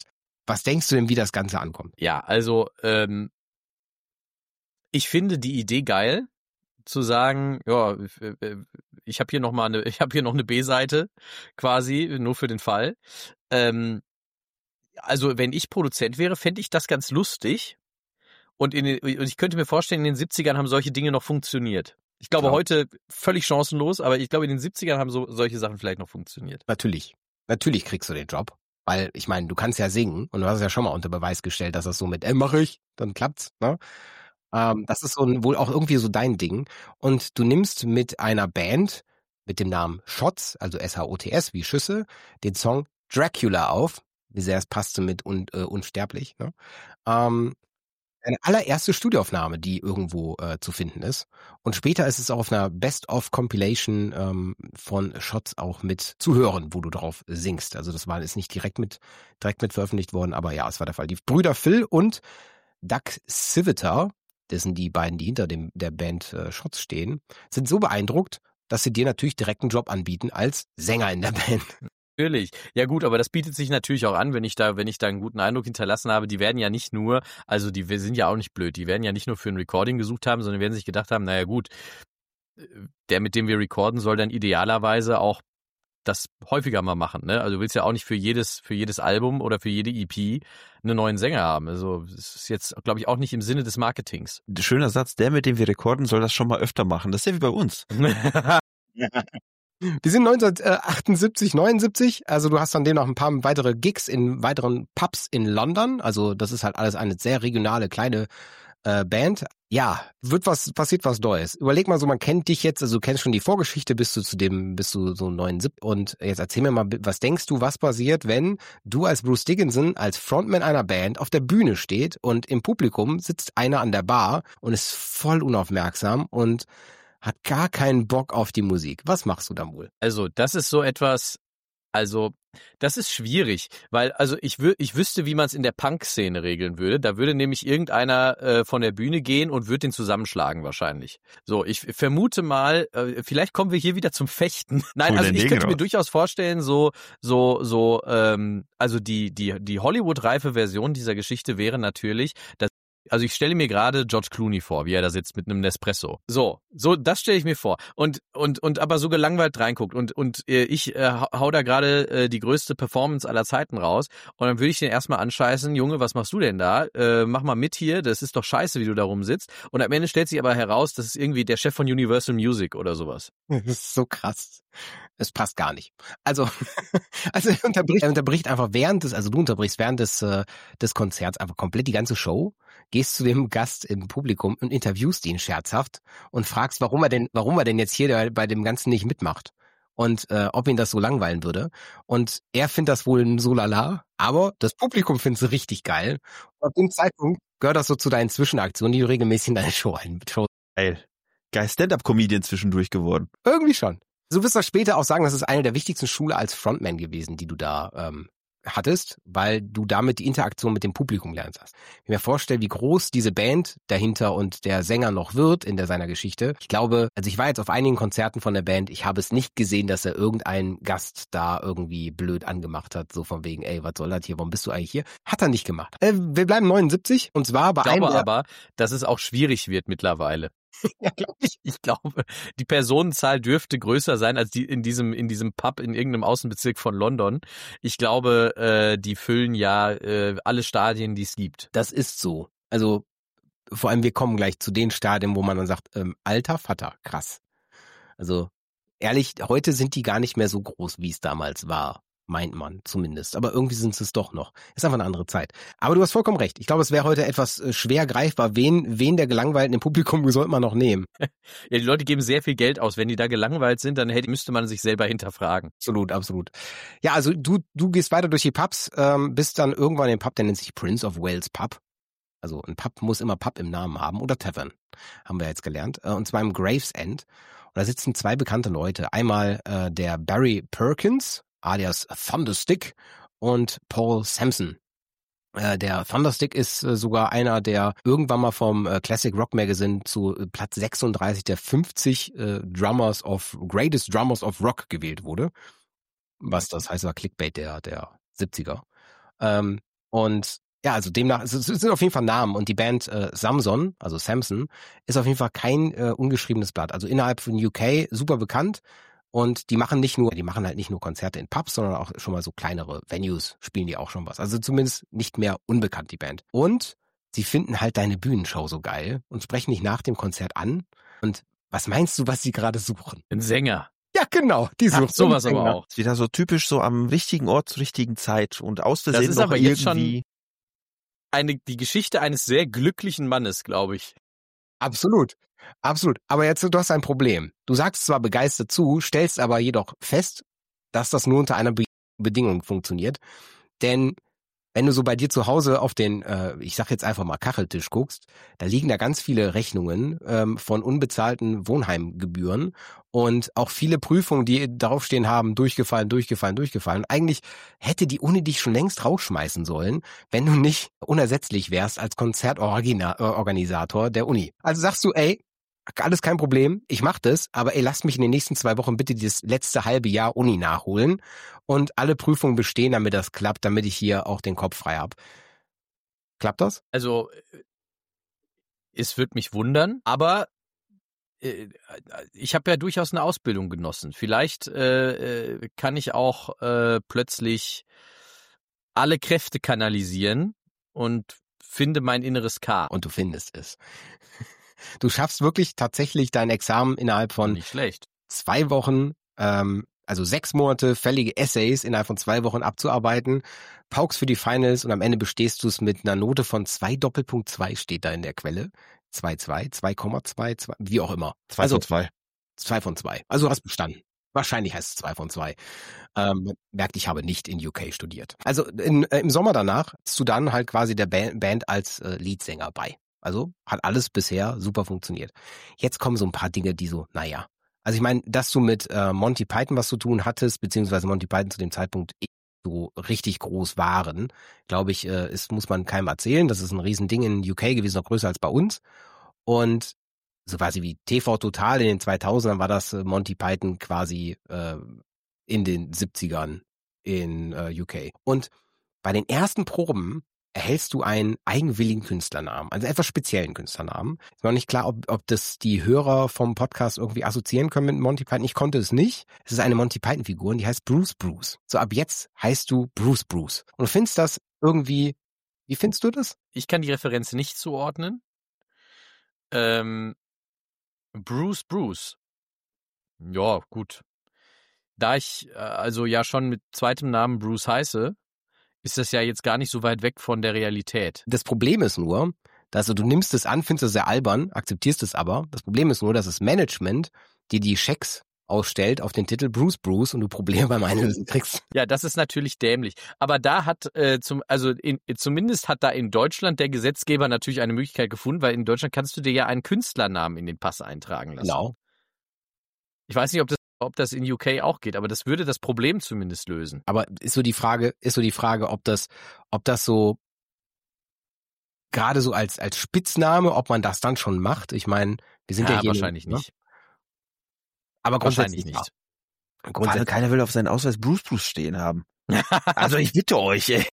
Was denkst du denn, wie das Ganze ankommt? Ja, also ähm, ich finde die Idee geil, zu sagen, ja, ich habe hier noch mal eine, ich habe hier noch eine B-Seite quasi nur für den Fall. Ähm, also wenn ich Produzent wäre, fände ich das ganz lustig. Und, in den, und ich könnte mir vorstellen, in den siebzigern haben solche Dinge noch funktioniert. Ich glaube, Klar. heute völlig chancenlos, aber ich glaube, in den siebzigern haben so solche Sachen vielleicht noch funktioniert. Natürlich. Natürlich kriegst du den Job. Weil, ich meine, du kannst ja singen und du hast es ja schon mal unter Beweis gestellt, dass das so mit, ey, mach ich, dann klappt's, ne? Ähm, das ist so ein, wohl auch irgendwie so dein Ding. Und du nimmst mit einer Band mit dem Namen Shots, also S H O T S wie Schüsse, den Song Dracula auf. Wie sehr es passte mit un, äh, Unsterblich, ne? Ähm, Eine allererste Studioaufnahme, die irgendwo äh, zu finden ist. Und später ist es auch auf einer Best-of-Compilation ähm, von Shots auch mit zu hören, wo du drauf singst. Also das war ist nicht direkt mit direkt mit veröffentlicht worden, aber ja, es war der Fall. Die Brüder Phil und Doug Civita, das sind die beiden, die hinter dem der Band äh, Shots stehen, sind so beeindruckt, dass sie dir natürlich direkt einen Job anbieten als Sänger in der Band. Natürlich. Ja gut, aber das bietet sich natürlich auch an, wenn ich da, wenn ich da einen guten Eindruck hinterlassen habe. Die werden ja nicht nur, also die wir sind ja auch nicht blöd, die werden ja nicht nur für ein Recording gesucht haben, sondern werden sich gedacht haben, naja gut, der, mit dem wir recorden, soll dann idealerweise auch das häufiger mal machen, ne? Also du willst ja auch nicht für jedes, für jedes Album oder für jede E P einen neuen Sänger haben. Also das ist jetzt, glaube ich, auch nicht im Sinne des Marketings. Schöner Satz, der, mit dem wir recorden, soll das schon mal öfter machen. Das ist ja wie bei uns. Wir sind neunzehnhundertachtundsiebzig, neunundsiebzig, also du hast dann demnach ein paar weitere Gigs in weiteren Pubs in London, also das ist halt alles eine sehr regionale kleine äh, Band. Ja, wird was, passiert was Neues. Überleg mal so, man kennt dich jetzt, also du kennst schon die Vorgeschichte, bist du zu dem, bist du so neunundsiebzig und jetzt erzähl mir mal, was denkst du, was passiert, wenn du als Bruce Dickinson, als Frontman einer Band auf der Bühne steht und im Publikum sitzt einer an der Bar und ist voll unaufmerksam und hat gar keinen Bock auf die Musik. Was machst du dann wohl? Also, das ist so etwas, also, das ist schwierig, weil, also, ich, wü- ich wüsste, wie man es in der Punk-Szene regeln würde. Da würde nämlich irgendeiner äh, von der Bühne gehen und würde den zusammenschlagen wahrscheinlich. So, ich vermute mal, äh, vielleicht kommen wir hier wieder zum Fechten. Nein, Hol also den ich Degen könnte mir raus. durchaus vorstellen, so, so, so, ähm, also die, die, die Hollywood-reife Version dieser Geschichte wäre natürlich, dass also ich stelle mir gerade George Clooney vor, wie er da sitzt mit einem Nespresso. So, so das stelle ich mir vor. Und und und aber so gelangweilt reinguckt und und äh, ich äh, hau da gerade äh, die größte Performance aller Zeiten raus und dann würde ich den erstmal anscheißen, Junge, was machst du denn da? Äh, mach mal mit hier, das ist doch scheiße, wie du da rumsitzt. Und am Ende stellt sich aber heraus, das ist irgendwie der Chef von Universal Music oder sowas. Das ist so krass. Es passt gar nicht. Also, also er unterbricht, er unterbricht einfach während des, also du unterbrichst während des, äh, des Konzerts einfach komplett die ganze Show, gehst zu dem Gast im Publikum und interviewst ihn scherzhaft und fragst, warum er denn, warum er denn jetzt hier bei dem Ganzen nicht mitmacht und äh, ob ihn das so langweilen würde. Und er findet das wohl so lala, aber das Publikum findet es richtig geil. Und ab dem Zeitpunkt gehört das so zu deinen Zwischenaktionen, die du regelmäßig in deine Show ein. Show. Geil. Geil Stand-Up-Comedian zwischendurch geworden. Irgendwie schon. Du wirst doch später auch sagen, das ist eine der wichtigsten Schule als Frontman gewesen, die du da ähm, hattest, weil du damit die Interaktion mit dem Publikum lernst hast. Wenn ich mir vorstelle, wie groß diese Band dahinter und der Sänger noch wird in der seiner Geschichte. Ich glaube, also ich war jetzt auf einigen Konzerten von der Band, ich habe es nicht gesehen, dass er irgendein Gast da irgendwie blöd angemacht hat, so von wegen, ey, was soll das hier, warum bist du eigentlich hier? Hat er nicht gemacht. Äh, wir bleiben neunundsiebzig und zwar bei Ich einem glaube der, aber, dass es auch schwierig wird mittlerweile. ja, glaub ich. Ich glaube, die Personenzahl dürfte größer sein als die in diesem in diesem Pub in irgendeinem Außenbezirk von London. Ich glaube, äh, die füllen ja äh, alle Stadien, die es gibt. Das ist so. Also vor allem, wir kommen gleich zu den Stadien, wo man dann sagt, ähm, alter Vater, krass. Also ehrlich, heute sind die gar nicht mehr so groß, wie es damals war. Meint man zumindest. Aber irgendwie sind es doch noch. Ist einfach eine andere Zeit. Aber du hast vollkommen recht. Ich glaube, es wäre heute etwas äh, schwer greifbar. Wen, wen der Gelangweilten im Publikum sollte man noch nehmen? Ja, die Leute geben sehr viel Geld aus. Wenn die da gelangweilt sind, dann hätte, müsste man sich selber hinterfragen. Absolut, absolut. Ja, also du, du gehst weiter durch die Pubs, ähm, bist dann irgendwann im Pub, der nennt sich Prince of Wales Pub. Also ein Pub muss immer Pub im Namen haben oder Tavern, haben wir jetzt gelernt. Äh, und zwar im Gravesend. Und da sitzen zwei bekannte Leute. Einmal äh, der Barry Perkins, alias Thunderstick, und Paul Sampson. Äh, der Thunderstick ist äh, sogar einer, der irgendwann mal vom äh, Classic Rock Magazine zu äh, Platz sechsunddreißig der fünfzig äh, Drummers of Greatest Drummers of Rock gewählt wurde. Was das heißt, war Clickbait der der siebziger. Ähm, Und ja, also demnach, es sind auf jeden Fall Namen und die Band äh, Samson, also Samson, ist auf jeden Fall kein äh, ungeschriebenes Blatt. Also innerhalb von U K super bekannt und die machen nicht nur, die machen halt nicht nur Konzerte in Pubs, sondern auch schon mal so kleinere Venues spielen die auch schon was. Also zumindest nicht mehr unbekannt, die Band. Und sie finden halt deine Bühnenshow so geil und sprechen dich nach dem Konzert an. Und was meinst du, was sie gerade suchen? Ein Sänger. Ja, genau, die suchen Ach, sowas einen aber Sänger. auch. Ist wieder so typisch so am richtigen Ort zur richtigen Zeit und aus Das Versehen ist noch aber jetzt irgendwie. Eine, die Geschichte eines sehr glücklichen Mannes, glaube ich. Absolut, absolut. Aber jetzt, du hast ein Problem. Du sagst zwar begeistert zu, stellst aber jedoch fest, dass das nur unter einer Be- Bedingung funktioniert. Denn wenn du so bei dir zu Hause auf den, äh, ich sag jetzt einfach mal Kacheltisch guckst, da liegen da ganz viele Rechnungen ähm, von unbezahlten Wohnheimgebühren und auch viele Prüfungen, die darauf stehen haben, durchgefallen, durchgefallen, durchgefallen. Und eigentlich hätte die Uni dich schon längst rausschmeißen sollen, wenn du nicht unersetzlich wärst als Konzertorganisator der Uni. Also sagst du, ey, alles kein Problem, ich mach das, aber ey, lasst mich in den nächsten zwei Wochen bitte das letzte halbe Jahr Uni nachholen und alle Prüfungen bestehen, damit das klappt, damit ich hier auch den Kopf frei hab. Klappt das? Also, es wird mich wundern, aber äh, ich habe ja durchaus eine Ausbildung genossen. Vielleicht äh, kann ich auch äh, plötzlich alle Kräfte kanalisieren und finde mein inneres K. Und du findest es. Du schaffst wirklich tatsächlich dein Examen innerhalb von Nicht schlecht. zwei Wochen, ähm, also sechs Monate fällige Essays innerhalb von zwei Wochen abzuarbeiten, paukst für die Finals und am Ende bestehst du es mit einer Note von zwei Doppelpunkt zwei steht da in der Quelle. zwei Komma zwei, zwei Komma zwei, zwei, wie auch immer. Zwei also von zwei. zwei von zwei. Also du hast bestanden. Wahrscheinlich heißt es zwei von zwei. Ähm, merkt, ich habe nicht in U K studiert. Also in, äh, im Sommer danach hast du dann halt quasi der Ba- Band als äh, Leadsänger bei. Also hat alles bisher super funktioniert. Jetzt kommen so ein paar Dinge, die so, naja. Also ich meine, dass du mit äh, Monty Python was zu tun hattest, beziehungsweise Monty Python zu dem Zeitpunkt so richtig groß waren, glaube ich, äh, ist, muss man keinem erzählen. Das ist ein Riesending in U K gewesen, noch größer als bei uns. Und so quasi wie T V Total in den zweitausendern war das äh, Monty Python quasi äh, in den siebzigern in äh, U K. Und bei den ersten Proben erhältst du einen eigenwilligen Künstlernamen, also etwas speziellen Künstlernamen. Ist noch nicht klar, ob, ob das die Hörer vom Podcast irgendwie assoziieren können mit Monty Python. Ich konnte es nicht. Es ist eine Monty Python-Figur und die heißt Bruce Bruce. So ab jetzt heißt du Bruce Bruce. Und du findest das irgendwie, wie findest du das? Ich kann die Referenz nicht zuordnen. Ähm, Bruce Bruce. Ja, gut. Da ich äh, also ja schon mit zweitem Namen Bruce heiße, ist das ja jetzt gar nicht so weit weg von der Realität. Das Problem ist nur, dass du, du nimmst es an, findest es sehr albern, akzeptierst es aber. Das Problem ist nur, dass das Management dir die Schecks ausstellt auf den Titel Bruce Bruce und du Probleme beim Einlösen kriegst. Ja, das ist natürlich dämlich. Aber da hat äh, zum, also in, zumindest hat da in Deutschland der Gesetzgeber natürlich eine Möglichkeit gefunden, weil in Deutschland kannst du dir ja einen Künstlernamen in den Pass eintragen lassen. Genau. Ich weiß nicht, ob das, ob das in U K auch geht, aber das würde das Problem zumindest lösen. Aber ist so die Frage, ist so die Frage, ob das, ob das so gerade so als als Spitzname, ob man das dann schon macht. Ich meine, wir sind ja, Ja, hier wahrscheinlich ne? nicht. Aber Wahrscheinlich grundsätzlich nicht. ja. Weil Grundsätzlich. keiner will auf seinen Ausweis Bruce Bruce stehen haben. Also ich bitte euch, ey.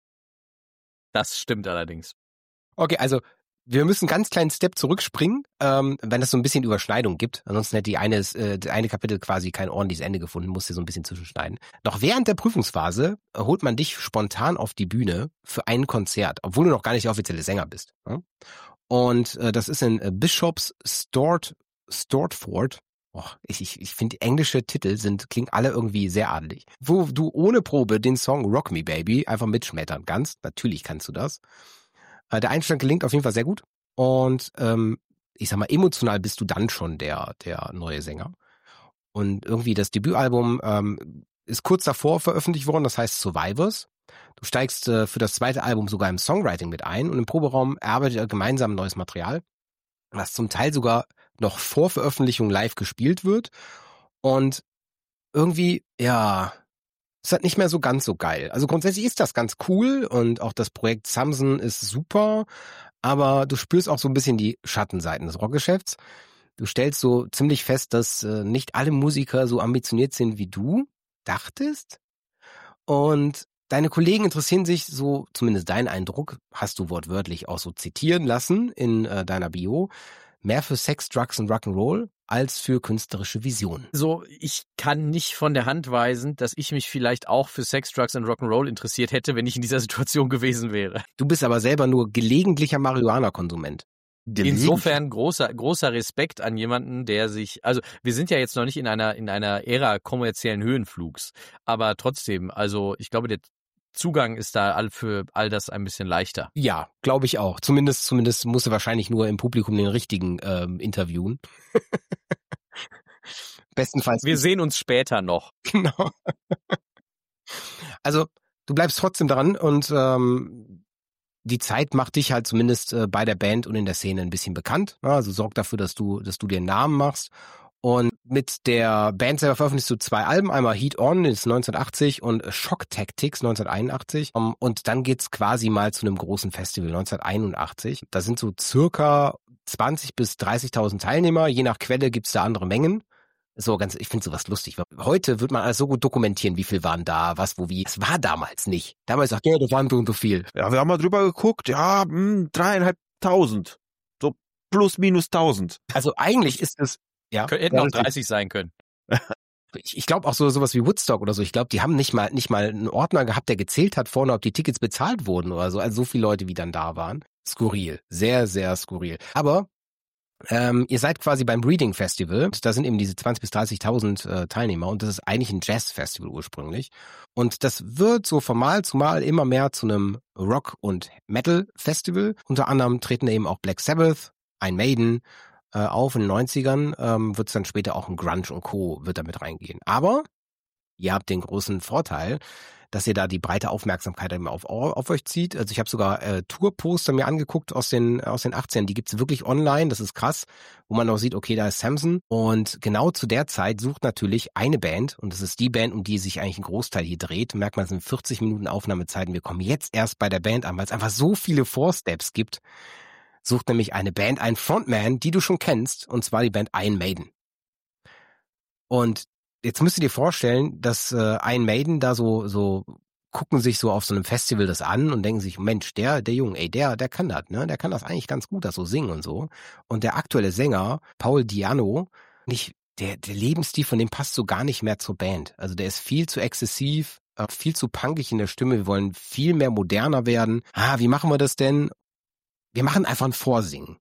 Das stimmt allerdings. Okay, also wir müssen einen ganz kleinen Step zurückspringen, ähm, wenn es so ein bisschen Überschneidung gibt. Ansonsten hätte die eine, äh, die eine Kapitel quasi kein ordentliches Ende gefunden, musste so ein bisschen zwischenschneiden. Noch während der Prüfungsphase holt man dich spontan auf die Bühne für ein Konzert, obwohl du noch gar nicht der offizielle Sänger bist. Ja? Und äh, das ist in äh, Bishops Stort, Stortford. Oh, ich ich, ich finde, englische Titel sind klingen alle irgendwie sehr adelig. Wo du ohne Probe den Song Rock Me Baby einfach mitschmettern kannst. Natürlich kannst du das. Der Einstand gelingt auf jeden Fall sehr gut und ähm, ich sag mal, emotional bist du dann schon der der neue Sänger. Und irgendwie das Debütalbum ähm, ist kurz davor veröffentlicht worden, das heißt Survivors. Du steigst äh, für das zweite Album sogar im Songwriting mit ein und im Proberaum erarbeitet ihr gemeinsam neues Material, was zum Teil sogar noch vor Veröffentlichung live gespielt wird. Und irgendwie, ja... ist halt nicht mehr so ganz so geil. Also grundsätzlich ist das ganz cool und auch das Projekt Samson ist super, aber du spürst auch so ein bisschen die Schattenseiten des Rockgeschäfts. Du stellst so ziemlich fest, dass äh, nicht alle Musiker so ambitioniert sind, wie du dachtest. Und deine Kollegen interessieren sich, so zumindest dein Eindruck, hast du wortwörtlich auch so zitieren lassen in äh, deiner Bio, mehr für Sex, Drugs und Rock'n'Roll als für künstlerische Visionen. So, ich kann nicht von der Hand weisen, dass ich mich vielleicht auch für Sex, Drugs und Rock'n'Roll interessiert hätte, wenn ich in dieser Situation gewesen wäre. Du bist aber selber nur gelegentlicher Marihuana-Konsument. Insofern großer großer Respekt an jemanden, der sich, also wir sind ja jetzt noch nicht in einer in einer Ära kommerziellen Höhenflugs, aber trotzdem, also ich glaube, der Zugang ist da all für all das ein bisschen leichter. Ja, glaube ich auch. Zumindest zumindest musst du wahrscheinlich nur im Publikum den richtigen ähm, interviewen. Bestenfalls. Wir sehen uns später noch. Genau. Also du bleibst trotzdem dran und ähm, die Zeit macht dich halt zumindest äh, bei der Band und in der Szene ein bisschen bekannt. Ja, also sorg dafür, dass du, dass du dir einen Namen machst. Und mit der Band selber veröffentlichst du zwei Alben. Einmal Heat On, das ist neunzehnhundertachtzig, und Shock Tactics neunzehnhunderteinundachtzig. Um, und dann geht's quasi mal zu einem großen Festival neunzehnhunderteinundachtzig. Da sind so circa zwanzig bis dreißigtausend Teilnehmer. Je nach Quelle gibt's da andere Mengen. So ganz, ich finde sowas lustig. Heute wird man alles so gut dokumentieren, wie viel waren da, was, wo, wie. Es war damals nicht. Damals sagt, ja, da waren so und so viel. Ja, wir haben mal drüber geguckt, ja, mh, dreieinhalbtausend. So plus minus tausend. Also eigentlich ist es, ja. Hätten auch dreißig sein können. Ich, ich glaube auch so sowas wie Woodstock oder so. Ich glaube, die haben nicht mal nicht mal einen Ordner gehabt, der gezählt hat vorne, ob die Tickets bezahlt wurden oder so. Also so viele Leute, wie dann da waren. Skurril. Sehr, sehr skurril. Aber Ähm, ihr seid quasi beim Reading Festival. Da sind eben diese zwanzig bis dreißigtausend äh, Teilnehmer und das ist eigentlich ein Jazz-Festival ursprünglich. Und das wird so von Mal zu Mal immer mehr zu einem Rock- und Metal-Festival. Unter anderem treten eben auch Black Sabbath, Iron Maiden äh, auf. In den neunzigern ähm, wird es dann später auch ein Grunge und Co. wird damit reingehen. Aber ihr habt den großen Vorteil, dass ihr da die breite Aufmerksamkeit eben auf, auf euch zieht. Also ich habe sogar äh, Tourposter mir angeguckt aus den aus den achtzigern, die gibt's wirklich online, das ist krass, wo man auch sieht, okay, da ist Samson. Und genau zu der Zeit sucht natürlich eine Band, und das ist die Band, um die sich eigentlich ein Großteil hier dreht. Merkt man, es sind vierzig Minuten Aufnahmezeiten. Wir kommen jetzt erst bei der Band an, weil es einfach so viele Four-Steps gibt. Sucht nämlich eine Band, einen Frontman, die du schon kennst, und zwar die Band Iron Maiden. Und jetzt müsst ihr dir vorstellen, dass äh, Iron Maiden da so so gucken sich so auf so einem Festival das an und denken sich, Mensch, der der Junge, ey, der der kann das, ne? Der kann das eigentlich ganz gut, das so singen und so. Und der aktuelle Sänger, Paul Di'Anno, nicht der der Lebensstil von dem passt so gar nicht mehr zur Band. Also der ist viel zu exzessiv, äh, viel zu punkig in der Stimme. Wir wollen viel mehr moderner werden. Ah, wie machen wir das denn? Wir machen einfach ein Vorsingen.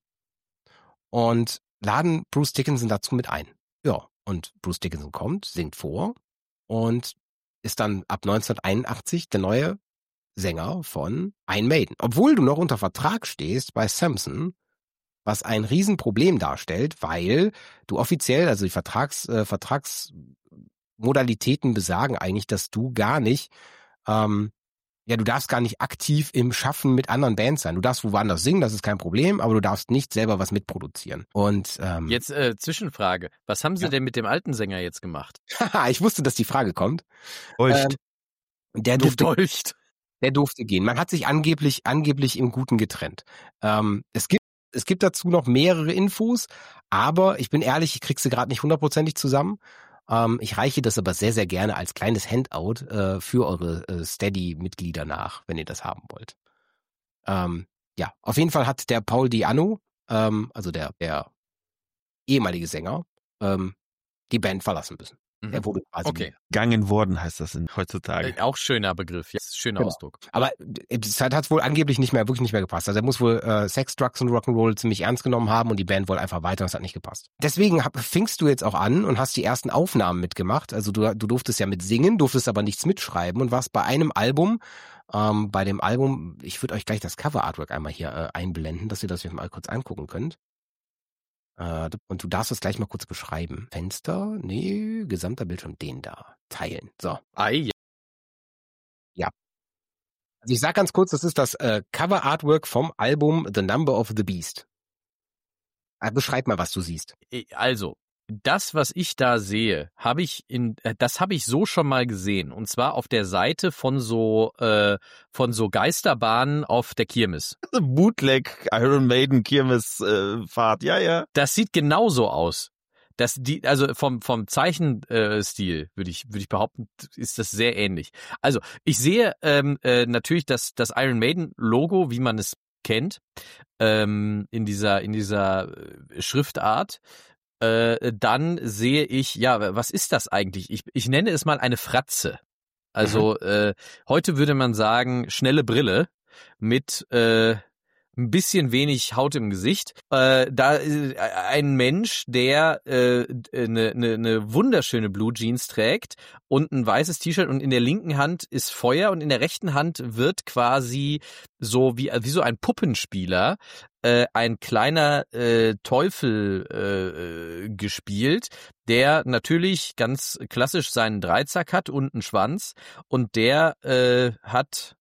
Und laden Bruce Dickinson dazu mit ein. Ja. Und Bruce Dickinson kommt, singt vor und ist dann ab neunzehnhunderteinundachtzig der neue Sänger von Iron Maiden. Obwohl du noch unter Vertrag stehst bei Samson, was ein Riesenproblem darstellt, weil du offiziell, also die Vertrags, äh, Vertragsmodalitäten besagen eigentlich, dass du gar nicht, ähm, ja, du darfst gar nicht aktiv im Schaffen mit anderen Bands sein. Du darfst woanders singen, das ist kein Problem, aber du darfst nicht selber was mitproduzieren. Und ähm, Jetzt äh, Zwischenfrage. Was haben Sie ja. denn mit dem alten Sänger jetzt gemacht? Haha, ich wusste, dass die Frage kommt. Dolcht. Ähm, der durfte, Dolcht. der durfte gehen. Man hat sich angeblich, angeblich im Guten getrennt. Ähm, es gibt, es gibt dazu noch mehrere Infos, aber ich bin ehrlich, ich krieg sie gerade nicht hundertprozentig zusammen. Ähm, ich reiche das aber sehr, sehr gerne als kleines Handout äh, für eure äh, Steady-Mitglieder nach, wenn ihr das haben wollt. Ähm, ja, auf jeden Fall hat der Paul Di'Anno, ähm, also der, der ehemalige Sänger, ähm, die Band verlassen müssen. Mhm. Er wurde quasi Okay. Gegangen worden heißt das in, heutzutage. Äh, auch schöner Begriff, ja, schöner Genau. Ausdruck. Aber es hat hat's wohl angeblich nicht mehr, wirklich nicht mehr gepasst. Also er muss wohl äh, Sex, Drugs und Rock'n'Roll ziemlich ernst genommen haben und die Band wollte einfach weiter und es hat nicht gepasst. Deswegen hab, fingst du jetzt auch an und hast die ersten Aufnahmen mitgemacht. Also du, du durftest ja mit singen, durftest aber nichts mitschreiben und warst bei einem Album, ähm, bei dem Album, ich würde euch gleich das Cover-Artwork einmal hier äh, einblenden, dass ihr das mal kurz angucken könnt. Äh, und du darfst das gleich mal kurz beschreiben. Fenster, nee, gesamter Bildschirm, den da, teilen. So. Ei, Ja. Also ich sag ganz kurz, das ist das äh, Cover-Artwork vom Album The Number of the Beast. Äh, beschreib mal, was du siehst. Also, das, was ich da sehe, habe ich in, das habe ich so schon mal gesehen. Und zwar auf der Seite von so, äh, von so Geisterbahnen auf der Kirmes. Bootleg Iron Maiden Kirmes äh, Fahrt, ja, ja. Das sieht genauso aus. Das die, also vom vom Zeichenstil würde ich würde ich behaupten, ist das sehr ähnlich. Also ich sehe ähm, äh, natürlich das das Iron Maiden Logo, wie man es kennt, ähm, in dieser in dieser Schriftart. Äh, dann sehe ich, ja, was ist das eigentlich? Ich ich nenne es mal eine Fratze. Also mhm. äh, heute würde man sagen schnelle Brille mit äh, ein bisschen wenig Haut im Gesicht. Äh, da äh, ein Mensch, der eine äh, ne, ne, ne wunderschöne Blue Jeans trägt und ein weißes T-Shirt und in der linken Hand ist Feuer und in der rechten Hand wird quasi so wie wie so ein Puppenspieler äh, ein kleiner äh, Teufel äh, gespielt, der natürlich ganz klassisch seinen Dreizack hat und einen Schwanz und der äh, hat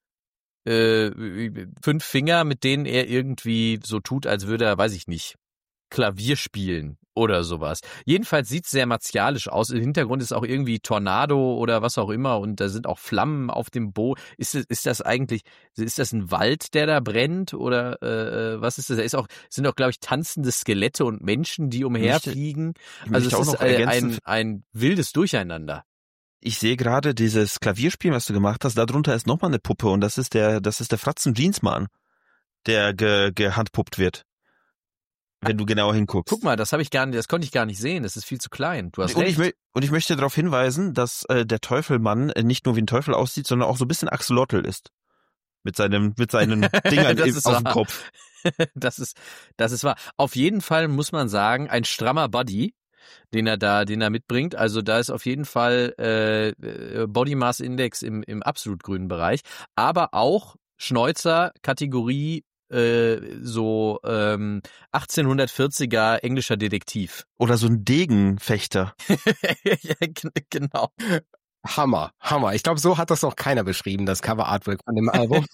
Äh, fünf Finger, mit denen er irgendwie so tut, als würde er, weiß ich nicht, Klavier spielen oder sowas. Jedenfalls sieht's sehr martialisch aus. Im Hintergrund ist auch irgendwie Tornado oder was auch immer und da sind auch Flammen auf dem Boot. Ist das, ist das eigentlich, ist das ein Wald, der da brennt oder äh, was ist das? Da ist auch, sind auch, glaube ich, tanzende Skelette und Menschen, die umherfliegen. Also es ist äh, ein, ein wildes Durcheinander. Ich sehe gerade dieses Klavierspiel, was du gemacht hast, darunter ist nochmal eine Puppe und das ist der, das ist der Fratzen-Jeansmann, der ge, gehandpuppt wird. Wenn du genau hinguckst. Guck mal, das habe ich gar nicht, das konnte ich gar nicht sehen, das ist viel zu klein. Du hast und recht. Ich, und ich möchte darauf hinweisen, dass äh, der Teufelmann nicht nur wie ein Teufel aussieht, sondern auch so ein bisschen Axolotl ist. Mit seinem, mit seinen Dingern auf wahr. Dem Kopf. Das ist, das ist wahr. Auf jeden Fall muss man sagen, ein strammer Body, den er da, den er mitbringt. Also da ist auf jeden Fall äh, Body Mass Index im, im absolut grünen Bereich, aber auch Schnäuzer Kategorie äh, so ähm, achtzehnhundertvierziger englischer Detektiv. Oder so ein Degenfechter. Ja, genau. Hammer, Hammer. Ich glaube, so hat das noch keiner beschrieben, das Cover-Artwork von dem Album.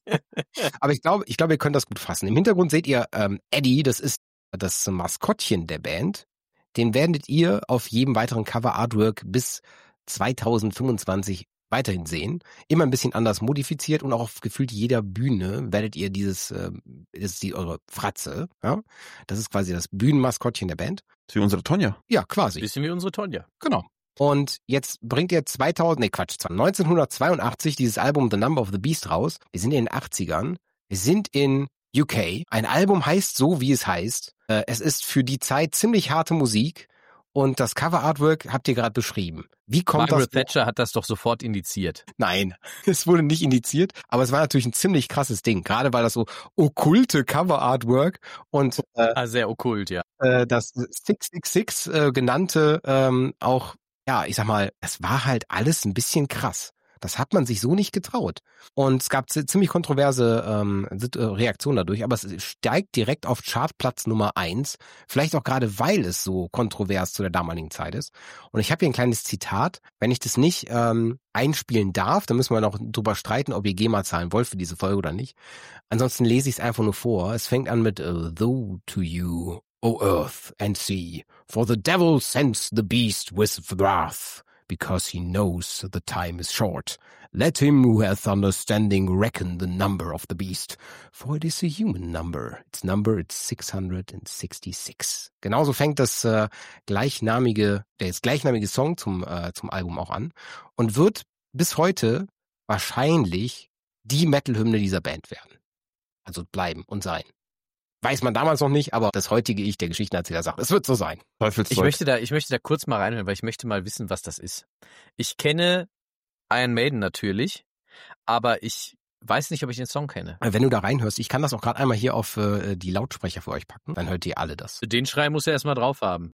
Aber ich glaube, ich glaube, ihr könnt das gut fassen. Im Hintergrund seht ihr ähm, Eddie, das ist das Maskottchen der Band. Den werdet ihr auf jedem weiteren Cover-Artwork bis zweitausendfünfundzwanzig weiterhin sehen. Immer ein bisschen anders modifiziert und auch auf gefühlt jeder Bühne werdet ihr dieses, äh, das ist die eure Fratze, ja? Das ist quasi das Bühnenmaskottchen der Band. Das ist wie unsere Tonja. Ja, quasi. Bisschen wie unsere Tonja. Genau. Und jetzt bringt ihr zweitausend, nee Quatsch, neunzehnhundertzweiundachtzig dieses Album The Number of the Beast raus. Wir sind in den achtzigern. Wir sind in U K. Ein Album heißt so, wie es heißt. Es ist für die Zeit ziemlich harte Musik und das Cover-Artwork habt ihr gerade beschrieben. Wie kommt Margaret das? Thatcher hat das doch sofort indiziert. Nein, es wurde nicht indiziert, aber es war natürlich ein ziemlich krasses Ding, gerade weil das so okkulte Cover-Artwork und äh, ah, sehr okkult, ja. Äh, das six six six äh, genannte ähm, auch, ja, ich sag mal, es war halt alles ein bisschen krass. Das hat man sich so nicht getraut. Und es gab ziemlich kontroverse ähm, Reaktionen dadurch, aber es steigt direkt auf Chartplatz Nummer eins. Vielleicht auch gerade, weil es so kontrovers zu der damaligen Zeit ist. Und ich habe hier ein kleines Zitat. Wenn ich das nicht ähm, einspielen darf, dann müssen wir noch drüber streiten, ob ihr G E M A zahlen wollt für diese Folge oder nicht. Ansonsten lese ich es einfach nur vor. Es fängt an mit uh, Though to you, O earth and sea, for the devil sends the beast with wrath. Because he knows the time is short. Let him who hath understanding reckon the number of the beast. For it is a human number. Its number is six hundred sixty-six. Genauso fängt das äh, gleichnamige, der jetzt gleichnamige Song zum äh, zum Album auch an und wird bis heute wahrscheinlich die Metal-Hymne dieser Band werden. Also bleiben und sein. Weiß man damals noch nicht, aber das heutige Ich, der Geschichtenerzähler, sagt, es wird so sein. Ich möchte da, ich möchte da kurz mal reinhören, weil ich möchte mal wissen, was das ist. Ich kenne Iron Maiden natürlich, aber ich weiß nicht, ob ich den Song kenne. Wenn du da reinhörst, ich kann das auch gerade einmal hier auf äh, die Lautsprecher für euch packen, dann hört ihr alle das. Den Schrei muss er erstmal drauf haben.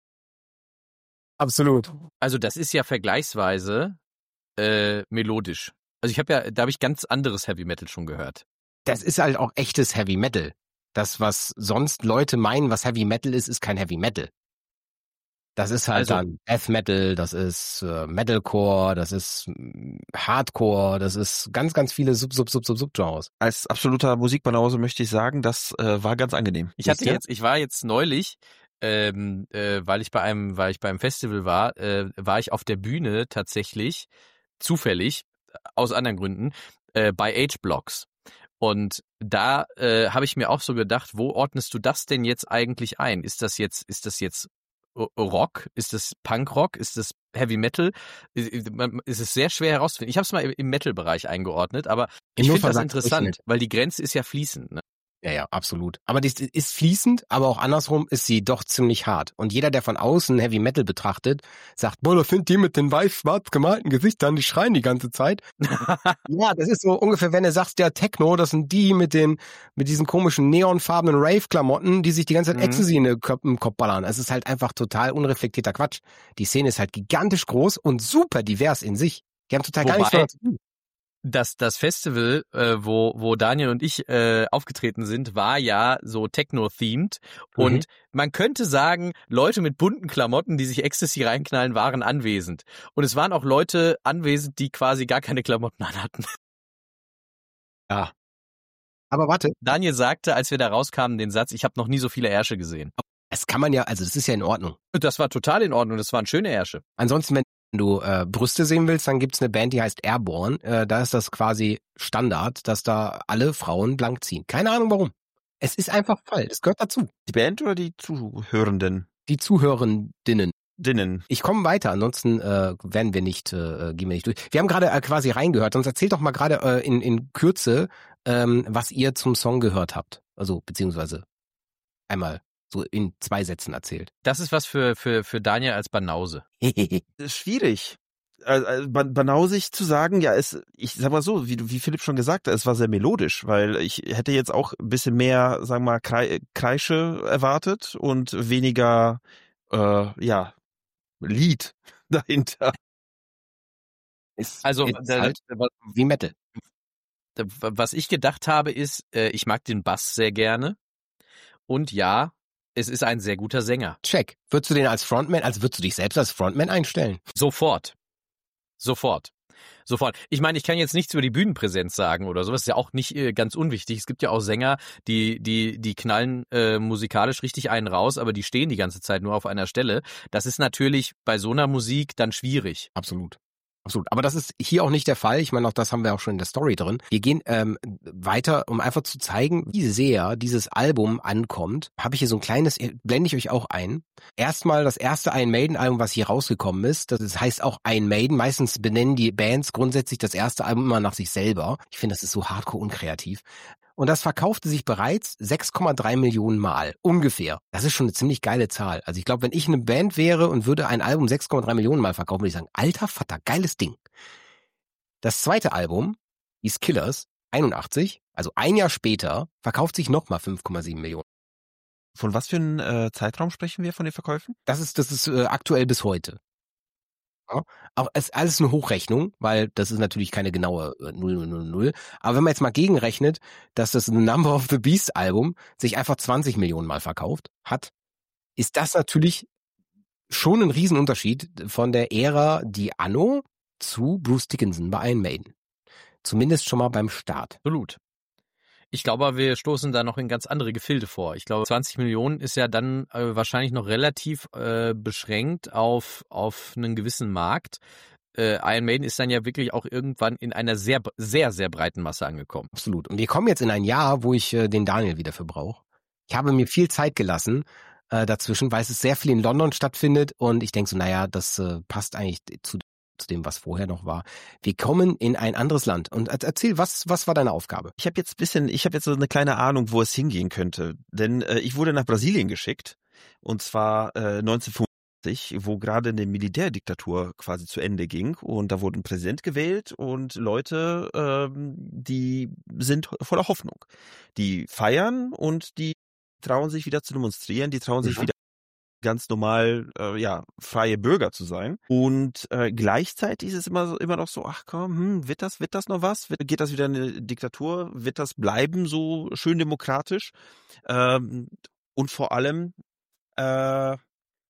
Absolut. Also das ist ja vergleichsweise äh, melodisch. Also ich habe ja, da habe ich ganz anderes Heavy Metal schon gehört. Das ist halt auch echtes Heavy Metal. Das, was sonst Leute meinen, was Heavy Metal ist, ist kein Heavy Metal. Das ist halt also, dann Death Metal, das ist äh, Metalcore, das ist äh, Hardcore, das ist ganz, ganz viele Sub, Sub, Sub, Sub, Sub-Genres. Als absoluter Musikbanause möchte ich sagen, das äh, war ganz angenehm. Ich hatte jetzt, ich war jetzt neulich, ähm, äh, weil ich bei einem, weil ich beim Festival war, äh, war ich auf der Bühne tatsächlich zufällig, aus anderen Gründen, äh, bei H-Blocks. Und da äh, habe ich mir auch so gedacht, wo ordnest du das denn jetzt eigentlich ein? Ist das jetzt, ist das jetzt Rock? Ist es Punkrock? Ist es Heavy Metal? Ist es sehr schwer herauszufinden. Ich habe es mal im Metal-Bereich eingeordnet, aber ich finde das interessant, weil die Grenze ist ja fließend. Ne? Ja, ja, absolut. Aber die ist fließend, aber auch andersrum ist sie doch ziemlich hart. Und jeder, der von außen Heavy Metal betrachtet, sagt, boah, das sind die mit den weiß-schwarz gemalten Gesichtern, die schreien die ganze Zeit. Ja, das ist so ungefähr, wenn du sagst, der Techno, das sind die mit den mit diesen komischen neonfarbenen Rave-Klamotten, die sich die ganze Zeit mhm. Ecstasy in den Kopf, im Kopf ballern. Es ist halt einfach total unreflektierter Quatsch. Die Szene ist halt gigantisch groß und super divers in sich. Die haben total Wobei, gar nichts zu tun. Das, das Festival, äh, wo, wo Daniel und ich äh, aufgetreten sind, war ja so Techno-themed. Mhm. Und man könnte sagen, Leute mit bunten Klamotten, die sich Ecstasy reinknallen, waren anwesend. Und es waren auch Leute anwesend, die quasi gar keine Klamotten anhatten. Ja. Aber warte. Daniel sagte, als wir da rauskamen, den Satz, ich habe noch nie so viele Ärsche gesehen. Das kann man ja, also das ist ja in Ordnung. Das war total in Ordnung, das waren schöne Ärsche. Ansonsten, wenn Wenn du äh, Brüste sehen willst, dann gibt's eine Band, die heißt Airborne. Äh, da ist das quasi Standard, dass da alle Frauen blank ziehen. Keine Ahnung warum. Es ist einfach Fall. Es gehört dazu. Die Band oder die Zuhörenden? Die Zuhörendinnen. Dinnen. Ich komme weiter, ansonsten äh, werden wir nicht, äh, gehen wir nicht durch. Wir haben gerade äh, quasi reingehört, sonst erzählt doch mal gerade äh, in, in Kürze, ähm, was ihr zum Song gehört habt. Also beziehungsweise einmal so in zwei Sätzen erzählt. Das ist was für für für Daniel als Banause. Das ist schwierig. Also, banausig zu sagen, ja, es, ich sag mal so, wie, wie Philipp schon gesagt hat, es war sehr melodisch, weil ich hätte jetzt auch ein bisschen mehr, sagen wir mal, Krei- Kreische erwartet und weniger, äh, ja, Lied dahinter. Ist, also ist der, halt wie Metal. Was ich gedacht habe ist, ich mag den Bass sehr gerne und ja, es ist ein sehr guter Sänger. Check. Würdest du den als Frontman, also würdest du dich selbst als Frontman einstellen? Sofort. Sofort. Sofort. Ich meine, ich kann jetzt nichts über die Bühnenpräsenz sagen oder sowas, ist ja auch nicht äh, ganz unwichtig. Es gibt ja auch Sänger, die die die knallen äh, musikalisch richtig einen raus, aber die stehen die ganze Zeit nur auf einer Stelle. Das ist natürlich bei so einer Musik dann schwierig. Absolut. Absolut. Aber das ist hier auch nicht der Fall. Ich meine, auch das haben wir auch schon in der Story drin. Wir gehen ähm, weiter, um einfach zu zeigen, wie sehr dieses Album ankommt. Habe ich hier so ein kleines, blende ich euch auch ein. Erstmal das erste Iron Maiden Album, was hier rausgekommen ist. Das heißt auch Iron Maiden. Meistens benennen die Bands grundsätzlich das erste Album immer nach sich selber. Ich finde, das ist so hardcore unkreativ. Und das verkaufte sich bereits sechs Komma drei Millionen Mal, ungefähr. Das ist schon eine ziemlich geile Zahl. Also ich glaube, wenn ich eine Band wäre und würde ein Album sechs Komma drei Millionen Mal verkaufen, würde ich sagen, alter Vater, geiles Ding. Das zweite Album, die Killers, einundachtzig, also ein Jahr später, verkauft sich nochmal fünf Komma sieben Millionen. Von was für einem äh, Zeitraum sprechen wir von den Verkäufen? Das ist, das ist äh, aktuell bis heute. Ja, auch es ist alles eine Hochrechnung, weil das ist natürlich keine genaue äh, null null null null. Aber wenn man jetzt mal gegenrechnet, dass das Number of the Beast Album sich einfach zwanzig Millionen Mal verkauft hat, ist das natürlich schon ein Riesenunterschied von der Ära die Anno zu Bruce Dickinson bei Iron Maiden. Zumindest schon mal beim Start. Absolut. Ich glaube, wir stoßen da noch in ganz andere Gefilde vor. Ich glaube, zwanzig Millionen ist ja dann äh, wahrscheinlich noch relativ äh, beschränkt auf auf einen gewissen Markt. Äh, Iron Maiden ist dann ja wirklich auch irgendwann in einer sehr, sehr, sehr breiten Masse angekommen. Absolut. Und wir kommen jetzt in ein Jahr, wo ich äh, den Daniel wieder für brauche. Ich habe mir viel Zeit gelassen äh, dazwischen, weil es sehr viel in London stattfindet und ich denke so, naja, das äh, passt eigentlich zu zu dem, was vorher noch war. Wir kommen in ein anderes Land. Und erzähl, was was war deine Aufgabe? Ich habe jetzt ein bisschen, ich habe jetzt so eine kleine Ahnung, wo es hingehen könnte. Denn äh, ich wurde nach Brasilien geschickt. Und zwar äh, neunzehnhundertfünfundachtzig, wo gerade eine Militärdiktatur quasi zu Ende ging. Und da wurde ein Präsident gewählt und Leute, ähm, die sind voller Hoffnung. Die feiern und die trauen sich wieder zu demonstrieren, die trauen sich mhm. wieder ganz normal, äh, ja, freie Bürger zu sein. Und äh, gleichzeitig ist es immer so, immer noch so, ach komm, hm, wird das, wird das noch was? Wird, geht das wieder in eine Diktatur? Wird das bleiben so schön demokratisch? Ähm, und vor allem, äh,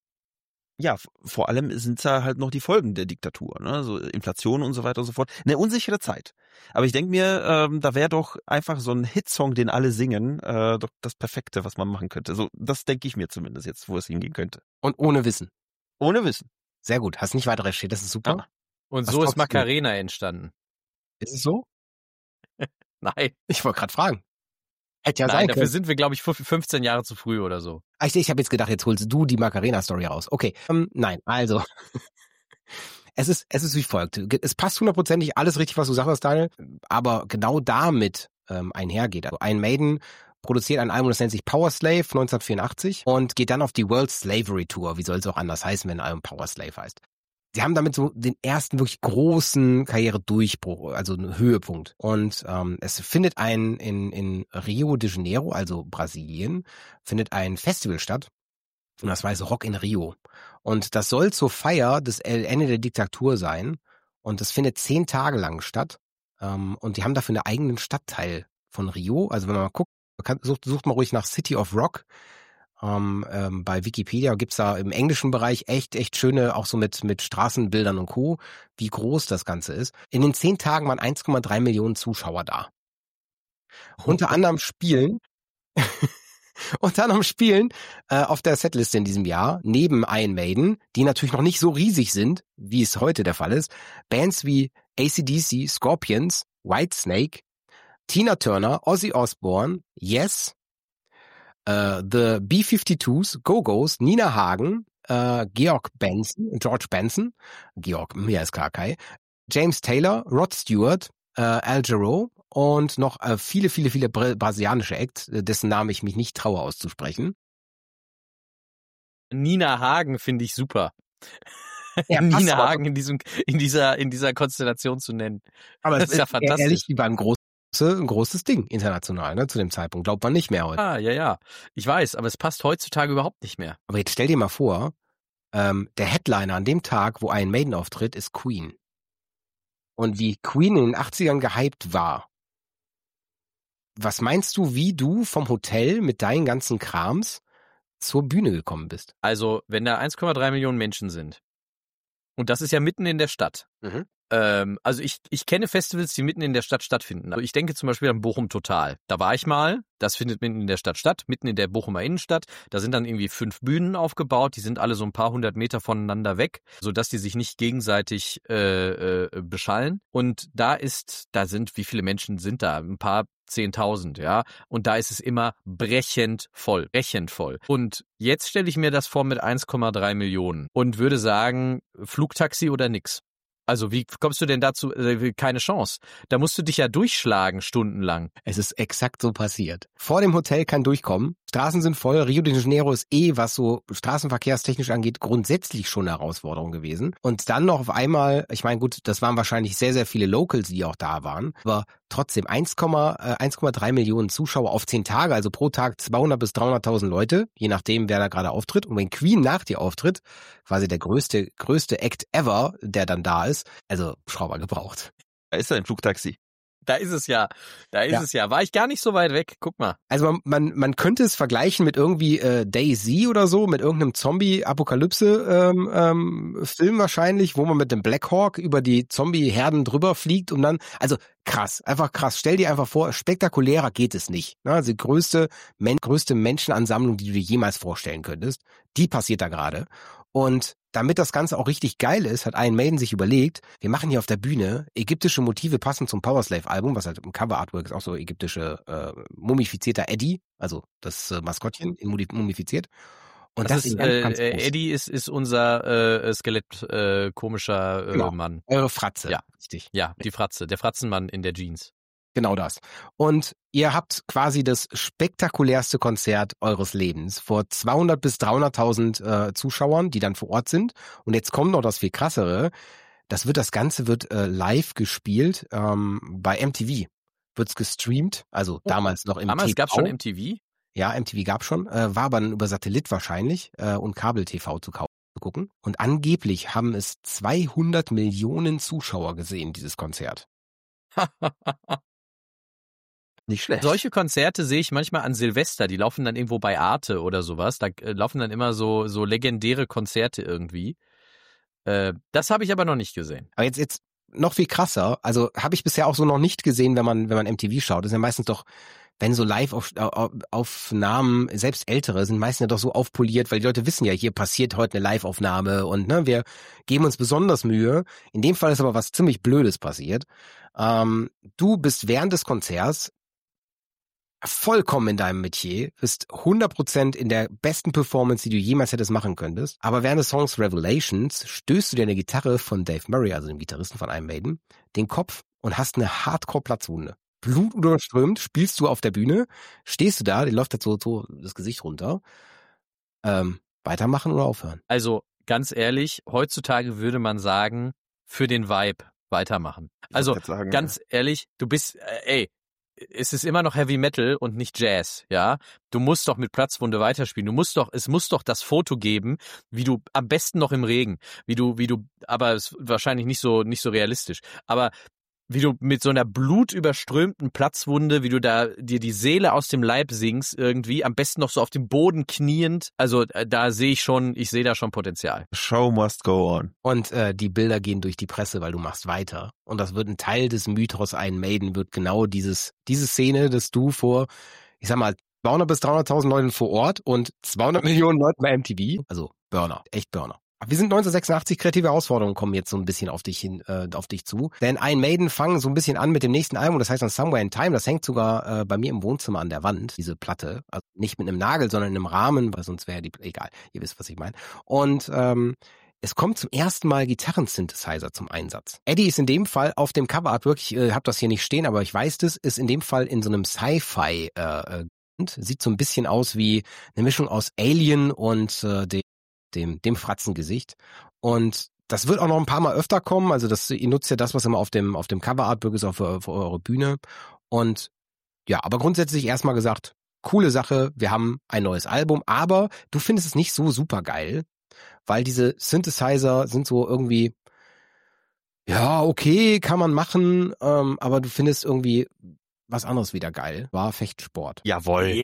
ja, vor allem sind da halt noch die Folgen der Diktatur, ne? So Inflation und so weiter und so fort. Eine unsichere Zeit. Aber ich denke mir, ähm, da wäre doch einfach so ein Hitsong, den alle singen, äh, doch das Perfekte, was man machen könnte. So, das denke ich mir zumindest jetzt, wo es hingehen könnte. Und ohne Wissen. Ohne Wissen. Sehr gut. Hast nicht weiter recherchiert, das ist super. Ja. Und was so ist Macarena entstanden. Ist es so? Nein. Ich wollte gerade fragen. Hätte ja Nein, sein dafür können. sind wir, glaube ich, fünfzehn Jahre zu früh oder so. Ich, ich habe jetzt gedacht, jetzt holst du die Macarena-Story raus. Okay, ähm, nein, also es ist es ist wie folgt. Es passt hundertprozentig alles richtig, was du sagst, Daniel, aber genau damit ähm, einhergeht. Also Iron Maiden produziert ein Album, das nennt sich Power Slave neunzehnhundertvierundachtzig und geht dann auf die World Slavery Tour. Wie soll es auch anders heißen, wenn ein Album Power Slave heißt? Sie haben damit so den ersten wirklich großen Karrieredurchbruch, also einen Höhepunkt. Und ähm, es findet ein in, in Rio de Janeiro, also Brasilien, findet ein Festival statt. Und das heißt Rock in Rio. Und das soll zur Feier des Ende der Diktatur sein. Und das findet zehn Tage lang statt. Ähm, und die haben dafür einen eigenen Stadtteil von Rio. Also wenn man mal guckt, kann, sucht, sucht mal ruhig nach City of Rock. Ähm, ähm, bei Wikipedia gibt's da im englischen Bereich echt, echt schöne, auch so mit, mit Straßenbildern und Co., wie groß das Ganze ist. In den zehn Tagen waren eins Komma drei Millionen Zuschauer da. Unter anderem spielen, unter anderem spielen äh, auf der Setliste in diesem Jahr, neben Iron Maiden, die natürlich noch nicht so riesig sind, wie es heute der Fall ist, Bands wie A C D C, Scorpions, Whitesnake, Tina Turner, Ozzy Osbourne, Yes, Uh, the B fifty-twos, Go-Go's, Nina Hagen, uh, Georg Benson, George Benson, Georg, mir ist klar, Kai, James Taylor, Rod Stewart, uh, Al Jarreau und noch uh, viele, viele, viele brasilianische Acts, dessen Namen ich mich nicht traue auszusprechen. Nina Hagen finde ich super. Ja, Nina Hagen in diesem, in dieser, in dieser Konstellation zu nennen. Aber das ist ja fantastisch. Ehrlich, die waren groß. Ein großes Ding international, ne, zu dem Zeitpunkt. Glaubt man nicht mehr heute. Ah, ja, ja. Ich weiß, aber es passt heutzutage überhaupt nicht mehr. Aber jetzt stell dir mal vor, ähm, der Headliner an dem Tag, wo Iron Maiden auftritt, ist Queen. Und wie Queen in den achtzigern gehypt war. Was meinst du, wie du vom Hotel mit deinen ganzen Krams zur Bühne gekommen bist? Also, wenn da eins Komma drei Millionen Menschen sind, und das ist ja mitten in der Stadt, mhm. Ähm, also ich, ich kenne Festivals, die mitten in der Stadt stattfinden. Also ich denke zum Beispiel an Bochum Total. Da war ich mal, das findet mitten in der Stadt statt, mitten in der Bochumer Innenstadt. Da sind dann irgendwie fünf Bühnen aufgebaut, die sind alle so ein paar hundert Meter voneinander weg, sodass die sich nicht gegenseitig äh, äh, beschallen. Und da ist, da sind, wie viele Menschen sind da? Ein paar zehntausend, ja. Und da ist es immer brechend voll, brechend voll. Und jetzt stelle ich mir das vor mit eins Komma drei Millionen und würde sagen, Flugtaxi oder nix. Also wie kommst du denn dazu? Keine Chance. Da musst du dich ja durchschlagen stundenlang. Es ist exakt so passiert. Vor dem Hotel kann durchkommen. Straßen sind voll. Rio de Janeiro ist eh, was so straßenverkehrstechnisch angeht, grundsätzlich schon eine Herausforderung gewesen. Und dann noch auf einmal, ich meine gut, das waren wahrscheinlich sehr, sehr viele Locals, die auch da waren. Aber trotzdem eins Komma drei Millionen Zuschauer auf zehn Tage, also pro Tag zweihundert bis dreihunderttausend Leute, je nachdem, wer da gerade auftritt. Und wenn Queen nach dir auftritt, quasi der größte, größte Act ever, der dann da ist, also Schrauber gebraucht. Da ist ein Flugtaxi. Da ist es ja, da ist ja. es ja. War ich gar nicht so weit weg, guck mal. Also man, man, man könnte es vergleichen mit irgendwie äh, DayZ oder so, mit irgendeinem Zombie-Apokalypse-Film ähm, ähm, wahrscheinlich, wo man mit dem Black Hawk über die Zombie-Herden drüber fliegt und dann, also krass, einfach krass. Stell dir einfach vor, spektakulärer geht es nicht. Ne? Also die größte, men- größte Menschenansammlung, die du dir jemals vorstellen könntest, die passiert da gerade. Und damit das Ganze auch richtig geil ist, hat Iron Maiden sich überlegt, wir machen hier auf der Bühne ägyptische Motive passend zum Powerslave-Album, was halt im Cover-Artwork ist auch so ägyptische äh, mumifizierter Eddie, also das äh, Maskottchen mumifiziert. Und das, das ist, ist ganz, äh, ganz groß. Eddie ist, ist unser äh, Skelett äh, komischer äh, genau. Mann. Eure Fratze. Ja, richtig. Ja, die Fratze, der Fratzenmann in der Jeans. Genau das. Und ihr habt quasi das spektakulärste Konzert eures Lebens vor zweihundert bis dreihunderttausend äh, Zuschauern, die dann vor Ort sind. Und jetzt kommt noch das viel krassere. Das wird, das Ganze wird äh, live gespielt ähm, bei M T V. Wird's gestreamt, also damals noch im Damals T V. gab's schon M T V? Ja, M T V gab's schon, äh, war aber dann über Satellit wahrscheinlich äh, und Kabel-T V zu kaufen. Gucken. Und angeblich haben es zweihundert Millionen Zuschauer gesehen, dieses Konzert. Nicht schlecht. Solche Konzerte sehe ich manchmal an Silvester, die laufen dann irgendwo bei Arte oder sowas. Da äh, laufen dann immer so so legendäre Konzerte irgendwie. Äh, das habe ich aber noch nicht gesehen. Aber jetzt jetzt noch viel krasser, also habe ich bisher auch so noch nicht gesehen, wenn man wenn man M T V schaut. Das ist ja meistens doch, wenn so Live-Aufnahmen, selbst ältere, sind meistens ja doch so aufpoliert, weil die Leute wissen ja, hier passiert heute eine Live-Aufnahme und ne, wir geben uns besonders Mühe. In dem Fall ist aber was ziemlich Blödes passiert. Ähm, du bist während des Konzerts vollkommen in deinem Metier, bist hundert Prozent in der besten Performance, die du jemals hättest machen könntest. Aber während des Songs Revelations stößt du dir eine Gitarre von Dave Murray, also dem Gitarristen von Iron Maiden, den Kopf und hast eine Hardcore-Platzwunde. Blut überströmt, spielst du auf der Bühne, stehst du da, dir läuft halt so, so das Gesicht runter. Ähm, weitermachen oder aufhören? Also ganz ehrlich, heutzutage würde man sagen, für den Vibe weitermachen. Also sagen, ganz ja. ehrlich, du bist, äh, ey, es ist immer noch Heavy Metal und nicht Jazz, ja. Du musst doch mit Platzwunde weiterspielen. Du musst doch, es muss doch das Foto geben, wie du am besten noch im Regen, wie du, wie du, aber es ist wahrscheinlich nicht so, nicht so realistisch. Aber wie du mit so einer blutüberströmten Platzwunde, wie du da dir die Seele aus dem Leib singst irgendwie, am besten noch so auf dem Boden kniend. Also da sehe ich schon, ich sehe da schon Potenzial. Show must go on. Und äh, die Bilder gehen durch die Presse, weil du machst weiter. Und das wird ein Teil des Mythos Iron Maiden, wird genau dieses diese Szene, dass du vor, ich sag mal, zweihundert bis dreihunderttausend Leuten vor Ort und zweihundert Millionen Leuten bei M T V, also Burner, echt Burner. Wir sind neunzehnhundertsechsundachtzig, kreative Herausforderungen kommen jetzt so ein bisschen auf dich hin, äh, auf dich zu. Denn Iron Maiden fangen so ein bisschen an mit dem nächsten Album, das heißt dann Somewhere in Time, das hängt sogar äh, bei mir im Wohnzimmer an der Wand, diese Platte. Also nicht mit einem Nagel, sondern in einem Rahmen, weil sonst wäre die, egal, ihr wisst, was ich meine. Und ähm, es kommt zum ersten Mal Gitarren-Synthesizer zum Einsatz. Eddie ist in dem Fall auf dem Coverartwork, ich äh, habe das hier nicht stehen, aber ich weiß das, ist in dem Fall in so einem Sci-Fi äh, sieht so ein bisschen aus wie eine Mischung aus Alien und äh, dem dem, dem Fratzengesicht. Und das wird auch noch ein paar Mal öfter kommen. Also das, ihr nutzt ja das, was immer auf dem, auf dem Cover-Artwork ist, auch für, für eure Bühne. Und ja, aber grundsätzlich erstmal gesagt, coole Sache, wir haben ein neues Album, aber du findest es nicht so super geil, weil diese Synthesizer sind so irgendwie, ja, okay, kann man machen, ähm, aber du findest irgendwie was anderes wieder geil. War Fechtsport. Jawohl.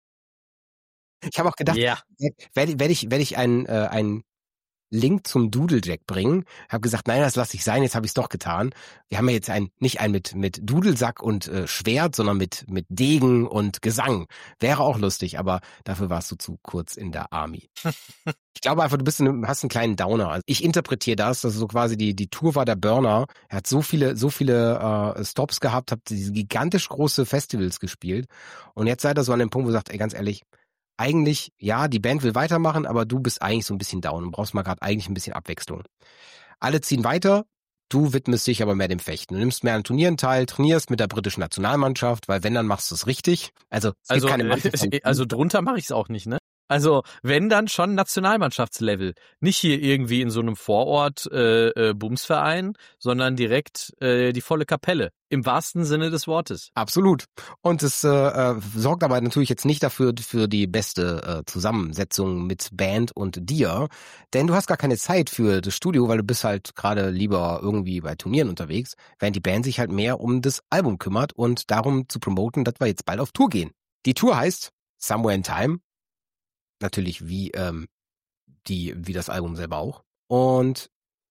Ich habe auch gedacht, yeah. werde werd ich, werd ich einen, äh, einen Link zum Dudelsack bringen. Habe gesagt, nein, das lasse ich sein, jetzt habe ich es doch getan. Wir haben ja jetzt ein, nicht einen mit, mit Dudelsack und äh, Schwert, sondern mit, mit Degen und Gesang. Wäre auch lustig, aber dafür warst du zu kurz in der Army. Ich glaube einfach, du bist in, hast einen kleinen Downer. Also ich interpretiere das, dass so quasi die, die Tour war der Burner. Er hat so viele, so viele äh, Stops gehabt, hat diese gigantisch große Festivals gespielt. Und jetzt seid ihr so an dem Punkt, wo ihr sagt, ey, ganz ehrlich, eigentlich, ja, die Band will weitermachen, aber du bist eigentlich so ein bisschen down und brauchst mal gerade eigentlich ein bisschen Abwechslung. Alle ziehen weiter, du widmest dich aber mehr dem Fechten. Du nimmst mehr an Turnieren teil, trainierst mit der britischen Nationalmannschaft, weil wenn, dann machst du es richtig. Also, es also, gibt keine äh, also drunter mache ich es auch nicht, ne? Also, wenn dann schon Nationalmannschaftslevel. Nicht hier irgendwie in so einem Vorort äh, äh, Bumsverein, sondern direkt äh, die volle Kapelle. Im wahrsten Sinne des Wortes. Absolut. Und es äh, äh, sorgt aber natürlich jetzt nicht dafür für die beste äh, Zusammensetzung mit Band und dir, denn du hast gar keine Zeit für das Studio, weil du bist halt gerade lieber irgendwie bei Turnieren unterwegs, während die Band sich halt mehr um das Album kümmert und darum zu promoten, dass wir jetzt bald auf Tour gehen. Die Tour heißt Somewhere in Time. Natürlich wie ähm, die wie das Album selber auch. Und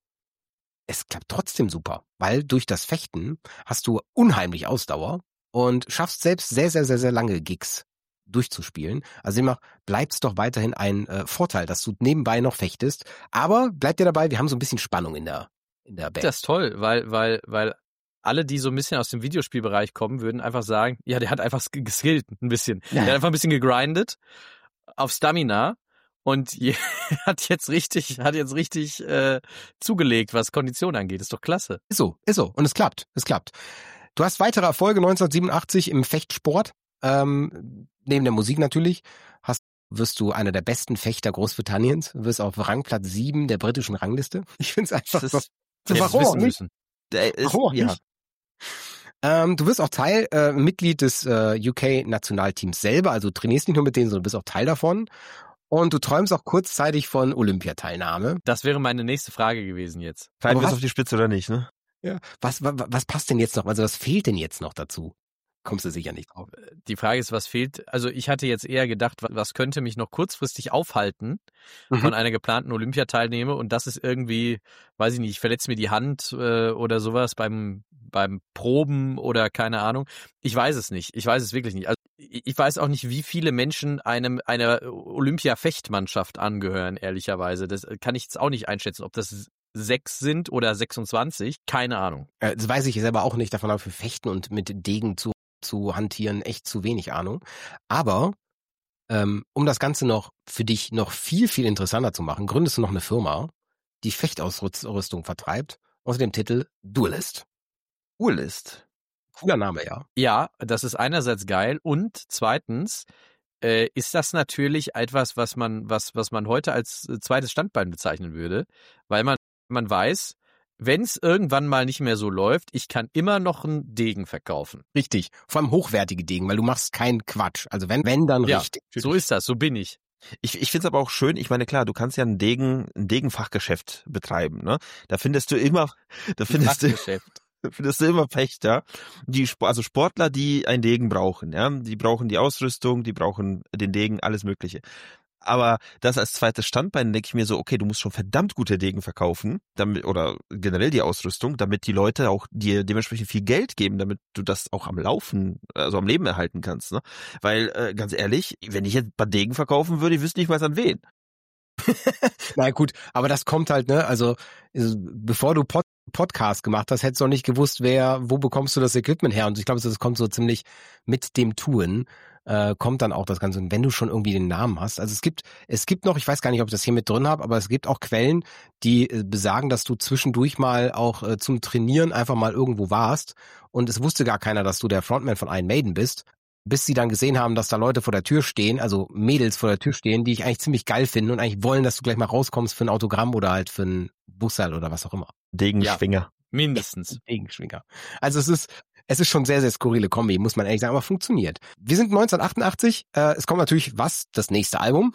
es klappt trotzdem super, weil durch das Fechten hast du unheimlich Ausdauer und schaffst selbst sehr, sehr, sehr, sehr lange Gigs durchzuspielen. Also immer bleibt's doch weiterhin ein äh, Vorteil, dass du nebenbei noch fechtest. Aber bleib dir dabei, wir haben so ein bisschen Spannung in der in der Band. Das ist toll, weil weil weil alle, die so ein bisschen aus dem Videospielbereich kommen, würden einfach sagen, ja, der hat einfach geskillt ein bisschen. Ja. Der hat einfach ein bisschen gegrindet auf Stamina und hat jetzt richtig, hat jetzt richtig äh, zugelegt, was Kondition angeht. Ist doch klasse. Ist so, ist so. Und es klappt, es klappt. Du hast weitere Erfolge neunzehnhundertsiebenundachtzig im Fechtsport, ähm, neben der Musik natürlich. Hast, wirst du einer der besten Fechter Großbritanniens, wirst auf Rangplatz sieben der britischen Rangliste. Ich finde es einfach das so. Ist, so warum wissen nicht? Müssen. Ist, warum ja. nicht? Ähm, du wirst auch Teil, äh, Mitglied des äh, U K-Nationalteams selber, also trainierst nicht nur mit denen, sondern bist auch Teil davon. Und du träumst auch kurzzeitig von Olympiateilnahme. Das wäre meine nächste Frage gewesen jetzt. Fallen wir auf die Spitze oder nicht, ne? Ja. Was, was, was passt denn jetzt noch? Also was fehlt denn jetzt noch dazu? Kommst du sicher nicht drauf. Die Frage ist, was fehlt? Also ich hatte jetzt eher gedacht, was könnte mich noch kurzfristig aufhalten mhm. von einer geplanten Olympiateilnahme und das ist irgendwie, weiß ich nicht, ich verletze mir die Hand äh, oder sowas beim beim Proben oder keine Ahnung. Ich weiß es nicht. Ich weiß es wirklich nicht. Also ich weiß auch nicht, wie viele Menschen einem einer Olympia-Fechtmannschaft angehören, ehrlicherweise. Das kann ich jetzt auch nicht einschätzen, ob das sechs sind oder sechsundzwanzig. Keine Ahnung. Das weiß ich selber auch nicht. Davon habe ich für Fechten und mit Degen zu zu hantieren, echt zu wenig Ahnung. Aber ähm, um das Ganze noch für dich noch viel, viel interessanter zu machen, gründest du noch eine Firma, die Fechtausrüstung vertreibt, unter dem Titel Duelist. Duelist. Cooler Name, ja. Ja, das ist einerseits geil und zweitens äh, ist das natürlich etwas, was man, was, was man heute als äh, zweites Standbein bezeichnen würde, weil man, man weiß, wenn es irgendwann mal nicht mehr so läuft, ich kann immer noch einen Degen verkaufen. Richtig. Vor allem hochwertige Degen, weil du machst keinen Quatsch. Also wenn, wenn dann Ja, richtig. so ist das, so bin ich. Ich, ich finde es aber auch schön, ich meine, klar, du kannst ja ein Degen, ein Degenfachgeschäft betreiben, ne? Da findest du immer, da findest du, Fachgeschäft. findest du immer Pächter, die, Sp- also Sportler, die einen Degen brauchen, ja? Die brauchen die Ausrüstung, die brauchen den Degen, alles Mögliche. Aber das als zweites Standbein denke ich mir so, okay, du musst schon verdammt gute Degen verkaufen, damit, oder generell die Ausrüstung, damit die Leute auch dir dementsprechend viel Geld geben, damit du das auch am Laufen, also am Leben erhalten kannst, ne? Weil, äh, ganz ehrlich, wenn ich jetzt ein paar Degen verkaufen würde, ich wüsste nicht mal an wen. Na gut, aber das kommt halt, ne, also äh, bevor du Pod Podcast gemacht hast, hättest du auch nicht gewusst, wer, wo bekommst du das Equipment her? Und ich glaube, das kommt so ziemlich mit dem Tun, äh, kommt dann auch das Ganze. Und wenn du schon irgendwie den Namen hast, also es gibt, es gibt noch, ich weiß gar nicht, ob ich das hier mit drin habe, aber es gibt auch Quellen, die äh, besagen, dass du zwischendurch mal auch äh, zum Trainieren einfach mal irgendwo warst und es wusste gar keiner, dass du der Frontman von Iron Maiden bist, bis sie dann gesehen haben, dass da Leute vor der Tür stehen, also Mädels vor der Tür stehen, die ich eigentlich ziemlich geil finde und eigentlich wollen, dass du gleich mal rauskommst für ein Autogramm oder halt für ein Bussal oder was auch immer. Degenschwinger. Mindestens. Degenschwinger. Also es ist, es ist schon sehr, sehr skurrile Kombi, muss man ehrlich sagen, aber funktioniert. Wir sind neunzehnhundertachtundachtzig, äh, es kommt natürlich was? Das nächste Album.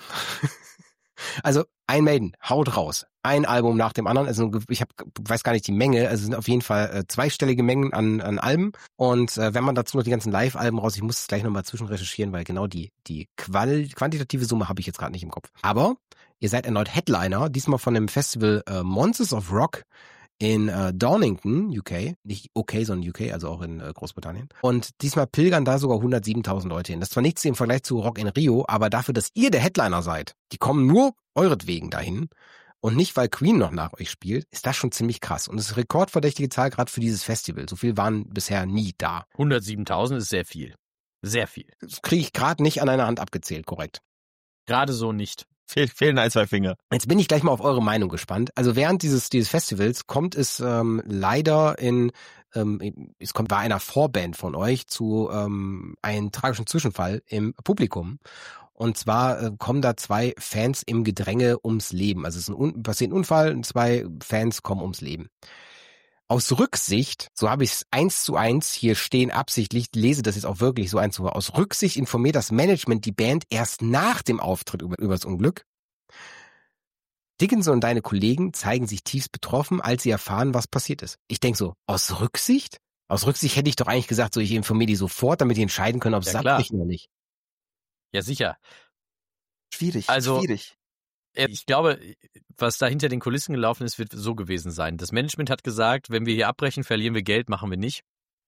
Also Iron Maiden, haut raus. Ein Album nach dem anderen. Also ich hab, weiß gar nicht die Menge. Also es sind auf jeden Fall äh, zweistellige Mengen an, an Alben. Und äh, wenn man dazu noch die ganzen Live-Alben raus, ich muss es gleich nochmal zwischen recherchieren, weil genau die die Qual quantitative Summe habe ich jetzt gerade nicht im Kopf. Aber ihr seid erneut Headliner, diesmal von dem Festival äh, Monsters of Rock in äh, Donington, U K. Nicht U K, sondern U K, also auch in äh, Großbritannien. Und diesmal pilgern da sogar hundertsiebentausend Leute hin. Das ist zwar nichts im Vergleich zu Rock in Rio, aber dafür, dass ihr der Headliner seid, die kommen nur euretwegen dahin und nicht, weil Queen noch nach euch spielt, ist das schon ziemlich krass. Und das ist rekordverdächtige Zahl gerade für dieses Festival. So viel waren bisher nie da. hundertsiebentausend ist sehr viel. Sehr viel. Das kriege ich gerade nicht an einer Hand abgezählt, korrekt. Gerade so nicht. Fehl, fehlen ein, zwei Finger. Jetzt bin ich gleich mal auf eure Meinung gespannt. Also während dieses dieses Festivals kommt es ähm, leider in, ähm, es kommt bei einer Vorband von euch zu ähm, einem tragischen Zwischenfall im Publikum. Und zwar äh, kommen da zwei Fans im Gedränge ums Leben. Also es ist ein un- passiert ein Unfall und zwei Fans kommen ums Leben. Aus Rücksicht, so habe ich es eins zu eins hier stehen absichtlich, lese das jetzt auch wirklich so eins zu eins. Aus Rücksicht informiert das Management die Band erst nach dem Auftritt über, über das Unglück. Dickinson und deine Kollegen zeigen sich tiefst betroffen, als sie erfahren, was passiert ist. Ich denke so, aus Rücksicht? Aus Rücksicht hätte ich doch eigentlich gesagt, so ich informiere die sofort, damit die entscheiden können, ob sie Ja, es klar. abbrechen oder nicht. Ja, sicher. Schwierig, Also- schwierig. Ich glaube, was da hinter den Kulissen gelaufen ist, wird so gewesen sein. Das Management hat gesagt, wenn wir hier abbrechen, verlieren wir Geld, machen wir nicht.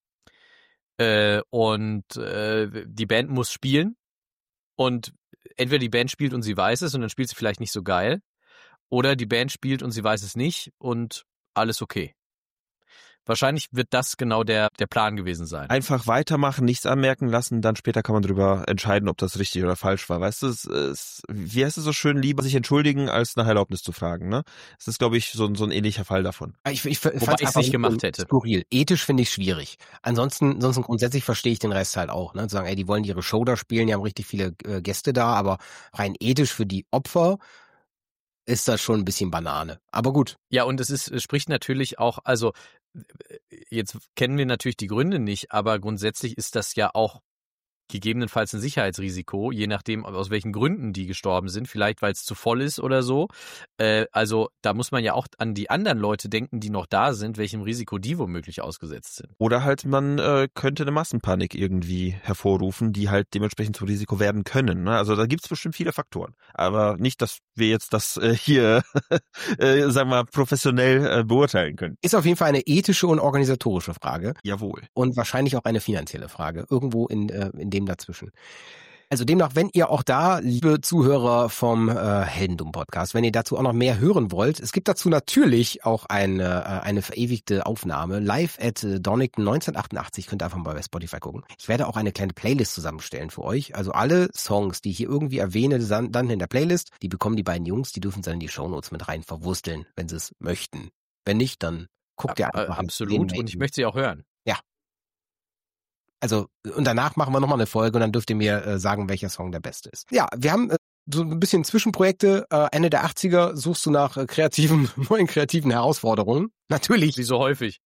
Äh, und äh, die Band muss spielen. Und entweder die Band spielt und sie weiß es und dann spielt sie vielleicht nicht so geil. Oder die Band spielt und sie weiß es nicht und alles okay. Wahrscheinlich wird das genau der, der Plan gewesen sein. Einfach weitermachen, nichts anmerken lassen, dann später kann man drüber entscheiden, ob das richtig oder falsch war. Weißt du, es ist, wie heißt es so schön, lieber sich entschuldigen, als nach Erlaubnis zu fragen, ne? Das ist, glaube ich, so, so ein ähnlicher Fall davon. Ich, ich, Wobei fand's ich's einfach nicht gemacht hätte. Skurril. Ethisch finde ich schwierig. Ansonsten, ansonsten grundsätzlich verstehe ich den Rest halt auch. Ne? Zu sagen, ey, die wollen ihre Show da spielen, die haben richtig viele äh, Gäste da, aber rein ethisch für die Opfer ist das schon ein bisschen Banane. Aber gut. Ja, und es ist, es spricht natürlich auch, also jetzt kennen wir natürlich die Gründe nicht, aber grundsätzlich ist das ja auch gegebenenfalls ein Sicherheitsrisiko, je nachdem, aus welchen Gründen die gestorben sind, vielleicht weil es zu voll ist oder so. Äh, also da muss man ja auch an die anderen Leute denken, die noch da sind, welchem Risiko die womöglich ausgesetzt sind. Oder halt, man äh, könnte eine Massenpanik irgendwie hervorrufen, die halt dementsprechend zum Risiko werden können. Ne? Also da gibt's bestimmt viele Faktoren. Aber nicht, dass wir jetzt das äh, hier, äh, sagen wir mal, professionell äh, beurteilen können. Ist auf jeden Fall eine ethische und organisatorische Frage. Jawohl. Und wahrscheinlich auch eine finanzielle Frage. Irgendwo in, äh, in dem dazwischen. Also demnach, wenn ihr auch da, liebe Zuhörer vom äh, Heldendumm-Podcast, wenn ihr dazu auch noch mehr hören wollt, es gibt dazu natürlich auch eine, äh, eine verewigte Aufnahme, live at äh, Donington neunzehnhundertachtundachtzig, könnt ihr einfach mal bei Spotify gucken. Ich werde auch eine kleine Playlist zusammenstellen für euch, also alle Songs, die ich hier irgendwie erwähne, dann, dann in der Playlist, die bekommen die beiden Jungs, die dürfen sie dann in die Shownotes mit rein verwursteln, wenn sie es möchten. Wenn nicht, dann guckt ihr einfach. Äh, absolut, und ich möchte sie auch hören. Ja. Also, und danach machen wir nochmal eine Folge und dann dürft ihr mir äh, sagen, welcher Song der beste ist. Ja, wir haben äh, so ein bisschen Zwischenprojekte. Äh, Ende der achtziger suchst du nach äh, kreativen, neuen kreativen Herausforderungen. Natürlich. Wie so häufig.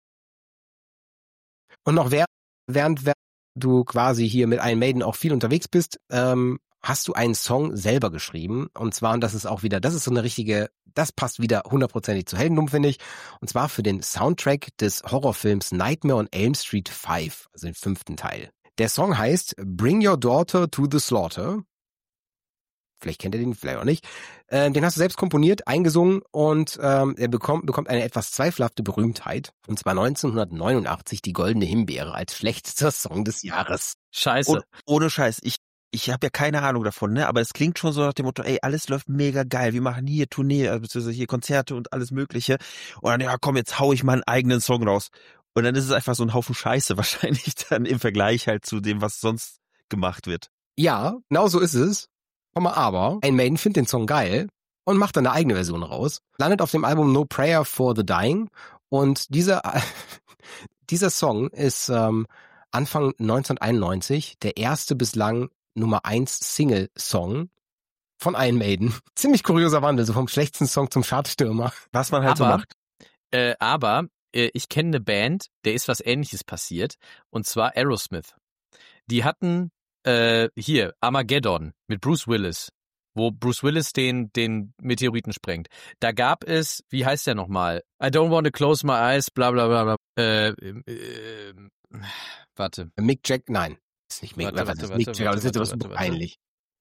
Und noch während, während, während du quasi hier mit Iron Maiden auch viel unterwegs bist, ähm, hast du einen Song selber geschrieben. Und zwar, und das ist auch wieder, das ist so eine richtige, das passt wieder hundertprozentig zu Heldendumm, finde ich. Und zwar für den Soundtrack des Horrorfilms Nightmare on Elm Street fünf, also den fünften Teil. Der Song heißt Bring Your Daughter to the Slaughter. Vielleicht kennt ihr den, vielleicht auch nicht. Äh, den hast du selbst komponiert, eingesungen und ähm, er bekommt, bekommt eine etwas zweifelhafte Berühmtheit. Und zwar neunzehnhundertneunundachtzig die Goldene Himbeere als schlechtester Song des Jahres. Scheiße. Und, ohne Scheiß, ich Ich habe ja keine Ahnung davon, ne? Aber es klingt schon so nach dem Motto, ey, alles läuft mega geil. Wir machen hier Tournee, beziehungsweise hier Konzerte und alles Mögliche. Und dann, ja komm, jetzt hau ich mal einen eigenen Song raus. Und dann ist es einfach so ein Haufen Scheiße wahrscheinlich dann im Vergleich halt zu dem, was sonst gemacht wird. Ja, genau so ist es. Aber Iron Maiden findet den Song geil und macht dann eine eigene Version raus. Landet auf dem Album No Prayer for the Dying. Und dieser, dieser Song ist ähm, Anfang neunzehnhunderteinundneunzig der erste bislang Nummer eins Single-Song von Iron Maiden. Ziemlich kurioser Wandel, so vom schlechtesten Song zum Chartstürmer. Was man halt aber, so macht. Äh, aber äh, ich kenne eine Band, der ist was Ähnliches passiert, und zwar Aerosmith. Die hatten äh, hier Armageddon mit Bruce Willis, wo Bruce Willis den den Meteoriten sprengt. Da gab es, wie heißt der nochmal? I don't want to close my eyes, bla bla bla bla. Äh, äh, warte. Mick Jack, nein. Ist nicht Mick, Warte, warte, warte, warte, warte, Mick Jagger, das ist warte, etwas warte, warte. peinlich.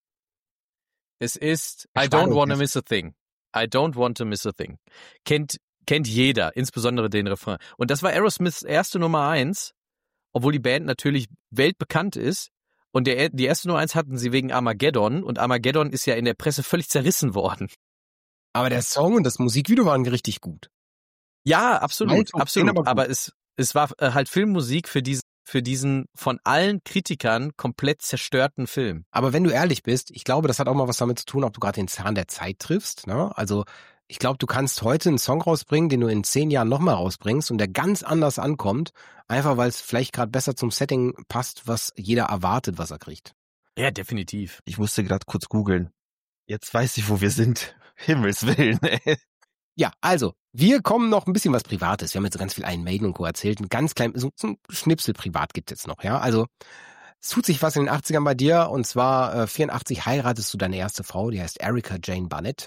Es ist I Spannend don't want to ist. miss a thing. I don't want to miss a thing. Kennt kennt jeder, insbesondere den Refrain. Und das war Aerosmiths erste Nummer eins, obwohl die Band natürlich weltbekannt ist. Und der, die erste Nummer eins hatten sie wegen Armageddon. Und Armageddon ist ja in der Presse völlig zerrissen worden. Aber der Song und das Musikvideo waren richtig gut. Ja, absolut, Nein, so, absolut. aber gut. Aber es es war äh, halt Filmmusik für diesen für diesen von allen Kritikern komplett zerstörten Film. Aber wenn du ehrlich bist, ich glaube, das hat auch mal was damit zu tun, ob du gerade den Zahn der Zeit triffst. Ne? Also ich glaube, du kannst heute einen Song rausbringen, den du in zehn Jahren nochmal rausbringst und der ganz anders ankommt, einfach weil es vielleicht gerade besser zum Setting passt, was jeder erwartet, was er kriegt. Ja, definitiv. Ich musste gerade kurz googeln. Jetzt weiß ich, wo wir sind. Himmels Willen, ey. Ja, also, wir kommen noch ein bisschen was Privates. Wir haben jetzt ganz viel Iron Maiden und Co. erzählt. Ein ganz klein, so, so ein Schnipsel privat gibt's jetzt noch, ja. Also, es tut sich was in den achtzigern bei dir. Und zwar, äh, vierundachtzig heiratest du deine erste Frau, die heißt Erika Jane Barnett.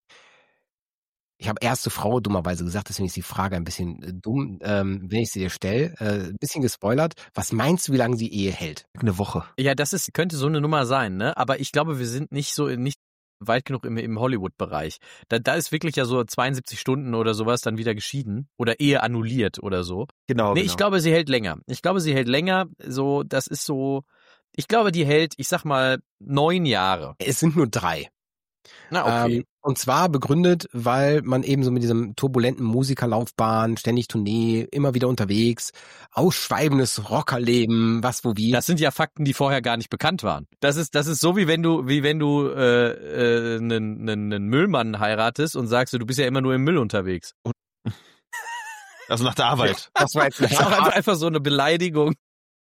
Ich habe erste Frau dummerweise gesagt, deswegen ist die Frage ein bisschen äh, dumm, ähm, wenn ich sie dir stelle. Äh, ein bisschen gespoilert. Was meinst du, wie lange sie Ehe hält? Eine Woche. Ja, das ist könnte so eine Nummer sein, ne? Aber ich glaube, wir sind nicht so nicht weit genug im, im Hollywood-Bereich. Da, da ist wirklich ja so zweiundsiebzig Stunden oder sowas dann wieder geschieden oder Ehe annulliert oder so. Genau, Nee, genau. ich glaube, sie hält länger. Ich glaube, sie hält länger. So, das ist so. Ich glaube, die hält, ich sag mal, neun Jahre. Es sind nur drei. Na, okay. Ähm, und zwar begründet, weil man eben so mit diesem turbulenten Musikerlaufbahn, ständig Tournee, immer wieder unterwegs, ausschweibendes Rockerleben, was wo wie. Das sind ja Fakten, die vorher gar nicht bekannt waren. Das ist, das ist so, wie wenn du, wie wenn du äh, äh, einen, einen, einen Müllmann heiratest und sagst, du bist ja immer nur im Müll unterwegs. Also nach der Arbeit. Das war jetzt Das ein ist auch einfach, har- einfach so eine Beleidigung.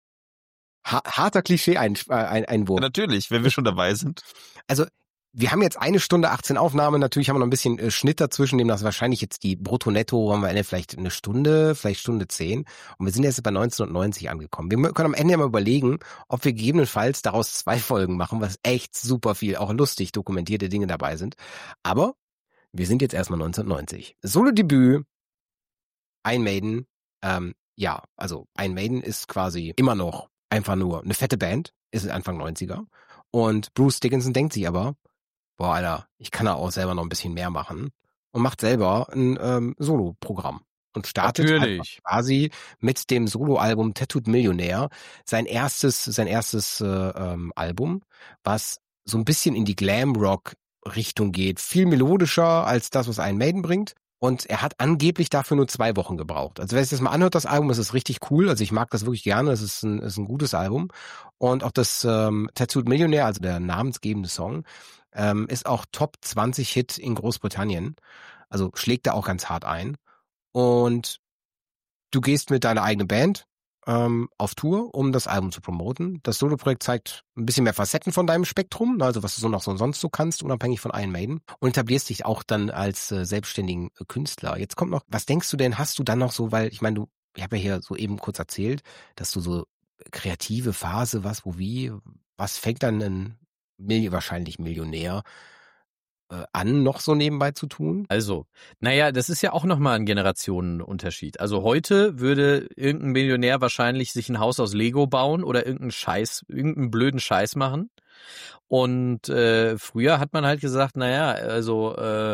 harter Klischee-Einwurf. Natürlich, wenn wir schon dabei sind. Also wir haben jetzt eine Stunde achtzehn Aufnahmen, natürlich haben wir noch ein bisschen äh, Schnitt dazwischen, demnach wahrscheinlich jetzt die Brutto-Netto haben wir Ende vielleicht eine Stunde, vielleicht Stunde zehn und wir sind jetzt bei neunzehnhundertneunzig angekommen. Wir können am Ende ja mal überlegen, ob wir gegebenenfalls daraus zwei Folgen machen, was echt super viel, auch lustig dokumentierte Dinge dabei sind. Aber wir sind jetzt erstmal neunzehnhundertneunzig. Solo-Debüt, Iron Maiden, ähm, ja, also Iron Maiden ist quasi immer noch einfach nur eine fette Band, ist es Anfang neunziger und Bruce Dickinson denkt sich aber, boah, Alter, ich kann da auch selber noch ein bisschen mehr machen und macht selber ein ähm, Solo-Programm. und startet Natürlich. quasi mit dem Soloalbum Tattooed Millionaire sein erstes, sein erstes äh, ähm, Album, was so ein bisschen in die Glam-Rock-Richtung geht. Viel melodischer als das, was Iron Maiden bringt. Und er hat angeblich dafür nur zwei Wochen gebraucht. Also wer sich das mal anhört, das Album, das ist richtig cool. Also ich mag das wirklich gerne. Das ist ein, ist ein gutes Album. Und auch das ähm, Tattooed Millionaire, also der namensgebende Song, ähm, ist auch Top zwanzig Hit in Großbritannien. Also schlägt da auch ganz hart ein. Und du gehst mit deiner eigenen Band ähm, auf Tour, um das Album zu promoten. Das Solo-Projekt zeigt ein bisschen mehr Facetten von deinem Spektrum, also was du so noch so sonst so kannst, unabhängig von Iron Maiden. Und etablierst dich auch dann als äh, selbstständigen äh, Künstler. Jetzt kommt noch, was denkst du denn, hast du dann noch so, weil ich meine, du, ich habe ja hier so eben kurz erzählt, dass du so kreative Phase, was, wo, wie, was fängt dann ein Mil- wahrscheinlich Millionär äh, an, noch so nebenbei zu tun? Also, naja, das ist ja auch nochmal ein Generationenunterschied. Also heute würde irgendein Millionär wahrscheinlich sich ein Haus aus Lego bauen oder irgendeinen Scheiß, irgendeinen blöden Scheiß machen. Und äh, früher hat man halt gesagt, naja, also, äh,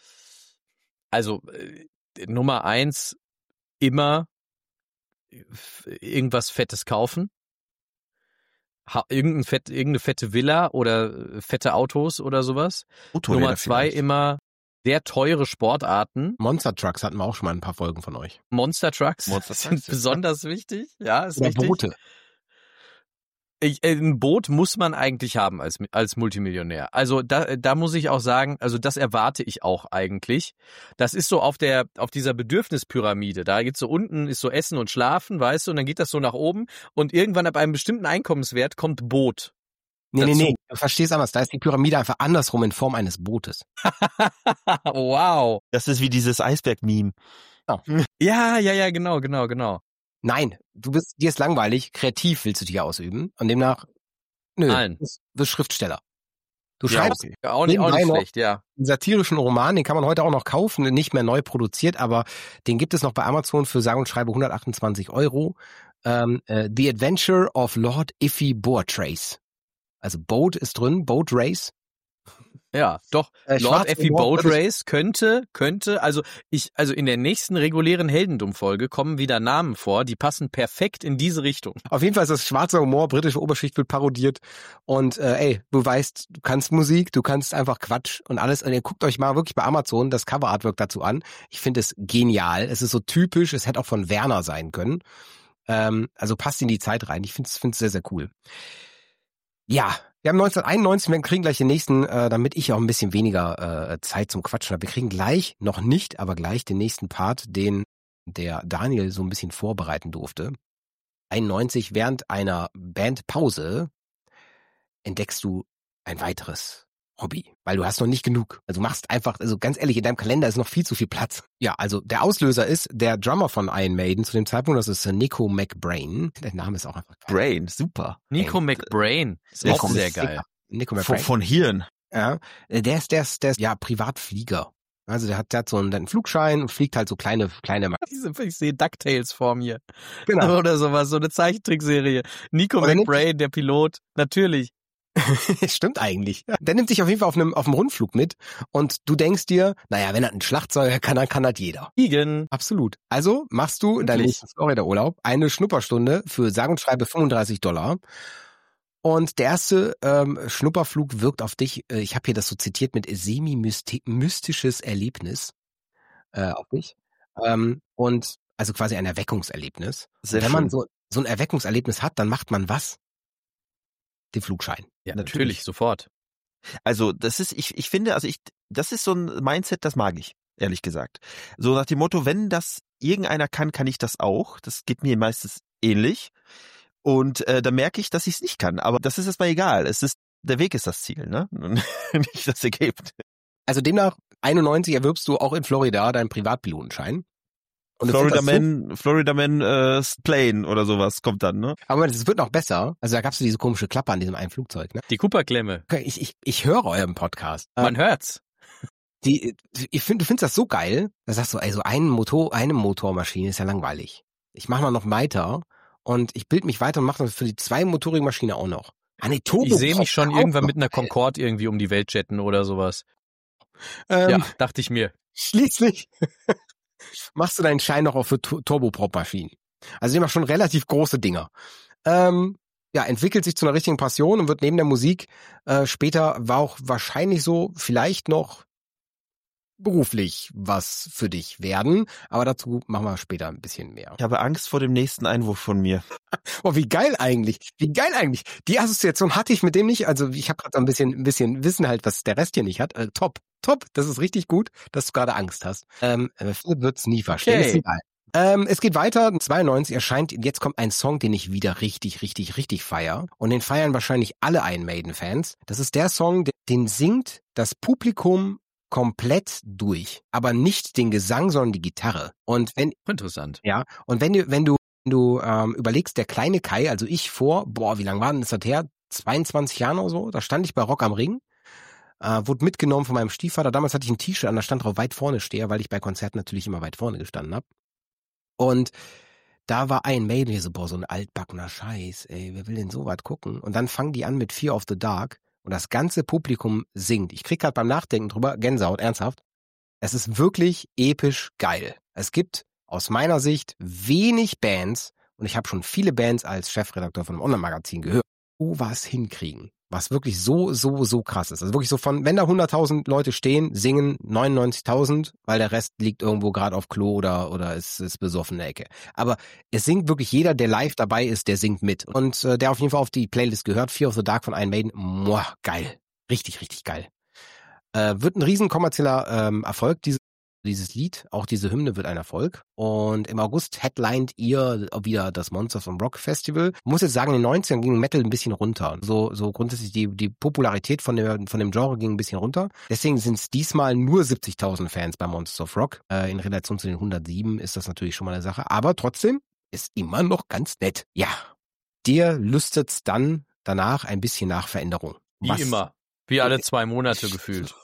also äh, Nummer eins, immer irgendwas Fettes kaufen. Ha- irgendein Fett, irgendeine fette Villa oder fette Autos oder sowas. Motorräder Nummer zwei vielleicht. immer sehr teure Sportarten. Monster Trucks hatten wir auch schon mal ein paar Folgen von euch. Monster Trucks Monster sind Trucks, ja. besonders wichtig. Ja, ist Oder richtig. Boote. Ich, äh, ein Boot muss man eigentlich haben als als Multimillionär. Also da da muss ich auch sagen, also das erwarte ich auch eigentlich. Das ist so auf der auf dieser Bedürfnispyramide. Da geht's so unten ist so Essen und Schlafen, weißt du, und dann geht das so nach oben und irgendwann ab einem bestimmten Einkommenswert kommt Boot. Nee, nee, dazu. nee, du verstehst anders. Da ist die Pyramide einfach andersrum in Form eines Bootes. Wow. Das ist wie dieses Eisberg-Meme. Ja, ja, ja, genau, genau, genau. Nein, du bist, dir ist langweilig, kreativ willst du dich ausüben und demnach, nö, Nein. du bist, du bist Schriftsteller. Du Ja, schreibst okay. Ja, auch nicht, auch Nebenbei nicht noch- schlecht, ja. einen satirischen Roman, den kann man heute auch noch kaufen, nicht mehr neu produziert, aber den gibt es noch bei Amazon für sage und schreibe hundertachtundzwanzig Euro. Ähm, äh, The Adventure of Lord Iffy Boatrace. Also Boat ist drin, Boat Race. Ja, doch. Äh, Lord schwarz Effie und Boat rot- Race könnte, könnte, also ich, also in der nächsten regulären Heldendum-Folge kommen wieder Namen vor, die passen perfekt in diese Richtung. Auf jeden Fall ist das schwarzer Humor, britische Oberschicht wird parodiert und äh, ey, du weißt, du kannst Musik, du kannst einfach Quatsch und alles. Und ihr guckt euch mal wirklich bei Amazon das Cover-Artwork dazu an. Ich finde es genial. Es ist so typisch, es hätte auch von Werner sein können. Ähm, also passt in die Zeit rein. Ich finde es finde es sehr, sehr cool. Ja, wir haben neunzehnhunderteinundneunzig, wir kriegen gleich den nächsten, äh, damit ich auch ein bisschen weniger äh, Zeit zum Quatschen habe. Wir kriegen gleich, noch nicht, aber gleich den nächsten Part, den der Daniel so ein bisschen vorbereiten durfte. einundneunzig, während einer Bandpause, entdeckst du ein weiteres Hobby, weil du hast noch nicht genug. Also du machst einfach, also ganz ehrlich, in deinem Kalender ist noch viel zu viel Platz. Ja, also der Auslöser ist der Drummer von Iron Maiden zu dem Zeitpunkt, das ist äh, Nico McBrain. Der Name ist auch einfach geil. Brain, super. Nico Ey, McBrain ist Nico auch sehr Sicker. geil. Nico Von, McBrain. von Hirn. Ja, der ist, der ist, der ist, ja, Privatflieger. Also der hat, der hat so einen, der hat einen Flugschein und fliegt halt so kleine, kleine, Diese- Ich sehe DuckTales vor mir. genau. Oder sowas, so eine Zeichentrickserie. Nico Oder nimmt- McBrain, der Pilot, natürlich. Stimmt eigentlich. Ja. Der nimmt dich auf jeden Fall auf einem, auf einem Rundflug mit und du denkst dir, naja, wenn er ein Schlagzeuger kann, dann kann das jeder. Igen. Absolut. Also machst du in deinem Wirklich? nächsten Florida-Urlaub eine Schnupperstunde für sage und schreibe fünfunddreißig Dollar. Und der erste ähm, Schnupperflug wirkt auf dich, äh, ich habe hier das so zitiert mit semi-mystisches Erlebnis äh, auf dich. Ähm, und also quasi ein Erweckungserlebnis. Sehr und wenn man schön. so, so ein Erweckungserlebnis hat, dann macht man was? Den Flugschein. Ja, Natürlich. natürlich, sofort. Also das ist, ich, ich finde, also ich, das ist so ein Mindset, das mag ich, ehrlich gesagt. So nach dem Motto, wenn das irgendeiner kann, kann ich das auch. Das geht mir meistens ähnlich. Und äh, da merke ich, dass ich es nicht kann. Aber das ist erstmal egal. Es ist, der Weg ist das Ziel, ne? Nicht das Ergebnis. Also demnach einundneunzig erwirbst du auch in Florida deinen Privatpilotenschein. Und du Florida findest das Man, Florida Man äh, Plane oder sowas kommt dann, ne? so, aber es wird noch besser. Also da gab's so diese komische Klappe an diesem einen Flugzeug. Ne? Die Cooper-Klemme. Okay, ich, ich, ich höre euren Podcast. Man hört's. Die, ich find, du findest das so geil, da sagst du, ey, so ein Motor, eine Motormaschine ist ja langweilig. Ich mache mal noch weiter und ich bild mich weiter und mache das für die zweimotorige Maschine auch noch. Ah, nee, Turbo Ich sehe mich schon auch irgendwann noch. mit einer Concorde irgendwie um die Welt jetten oder sowas. Ähm, Ja, dachte ich mir. Schließlich, machst du deinen Schein noch auch für Tu- Turboprop-Maschinen. Also die machen schon relativ große Dinger. Ähm, ja, entwickelt sich zu einer richtigen Passion und wird neben der Musik äh, später war auch wahrscheinlich so vielleicht noch beruflich was für dich werden. Aber dazu machen wir später ein bisschen mehr. Ich habe Angst vor dem nächsten Einwurf von mir. Oh, wie geil eigentlich. Wie geil eigentlich. Die Assoziation hatte ich mit dem nicht. Also ich habe gerade ein bisschen, ein bisschen Wissen halt, was der Rest hier nicht hat. Äh, top, top. Das ist richtig gut, dass du gerade Angst hast. Ähm, Philipp wird's nie verstehen. Okay. Ist egal. Ähm, es geht weiter. zweiundneunzig erscheint, jetzt kommt ein Song, den ich wieder richtig, richtig, richtig feier. Und den feiern wahrscheinlich alle Iron Maiden-Fans. Das ist der Song, den singt das Publikum komplett durch. Aber nicht den Gesang, sondern die Gitarre. Und wenn, Interessant. ja, und wenn du, wenn du, wenn du ähm, überlegst, der kleine Kai, also ich vor, boah, wie lange war denn das her? zweiundzwanzig Jahren oder so, da stand ich bei Rock am Ring, äh, wurde mitgenommen von meinem Stiefvater. Damals hatte ich ein T-Shirt an, da stand drauf weit vorne stehe, weil ich bei Konzerten natürlich immer weit vorne gestanden habe. Und da war ein Maiden hier so, boah, so ein altbackener Scheiß, ey, wer will denn so weit gucken? Und dann fangen die an mit Fear of the Dark und das ganze Publikum singt. Ich krieg gerade beim Nachdenken drüber Gänsehaut, ernsthaft. Es ist wirklich episch geil. Es gibt aus meiner Sicht wenig Bands, und ich habe schon viele Bands als Chefredakteur von einem Online-Magazin gehört, wo was hinkriegen, was wirklich so, so, so krass ist. Also wirklich so von, wenn da hunderttausend Leute stehen, singen neunundneunzigtausend, weil der Rest liegt irgendwo gerade auf Klo oder oder ist, ist besoffen in der Ecke. Aber es singt wirklich jeder, der live dabei ist, der singt mit. Und äh, der auf jeden Fall auf die Playlist gehört, Fear of the Dark von Iron Maiden, muah, geil. Richtig, richtig geil. Äh, wird ein riesen kommerzieller ähm, Erfolg, diese Dieses Lied, auch diese Hymne wird ein Erfolg. Und im August headlined ihr wieder das Monsters of Rock Festival. Ich muss jetzt sagen, in den neunzigern ging Metal ein bisschen runter. So, so grundsätzlich die, die Popularität von, der, von dem Genre ging ein bisschen runter. Deswegen sind es diesmal nur siebzigtausend Fans bei Monsters of Rock. Äh, in Relation zu den hundertsieben ist das natürlich schon mal eine Sache. Aber trotzdem ist immer noch ganz nett. Ja, dir lüstet's dann danach ein bisschen nach Veränderung. Wie Was? immer. Wie alle zwei Monate gefühlt.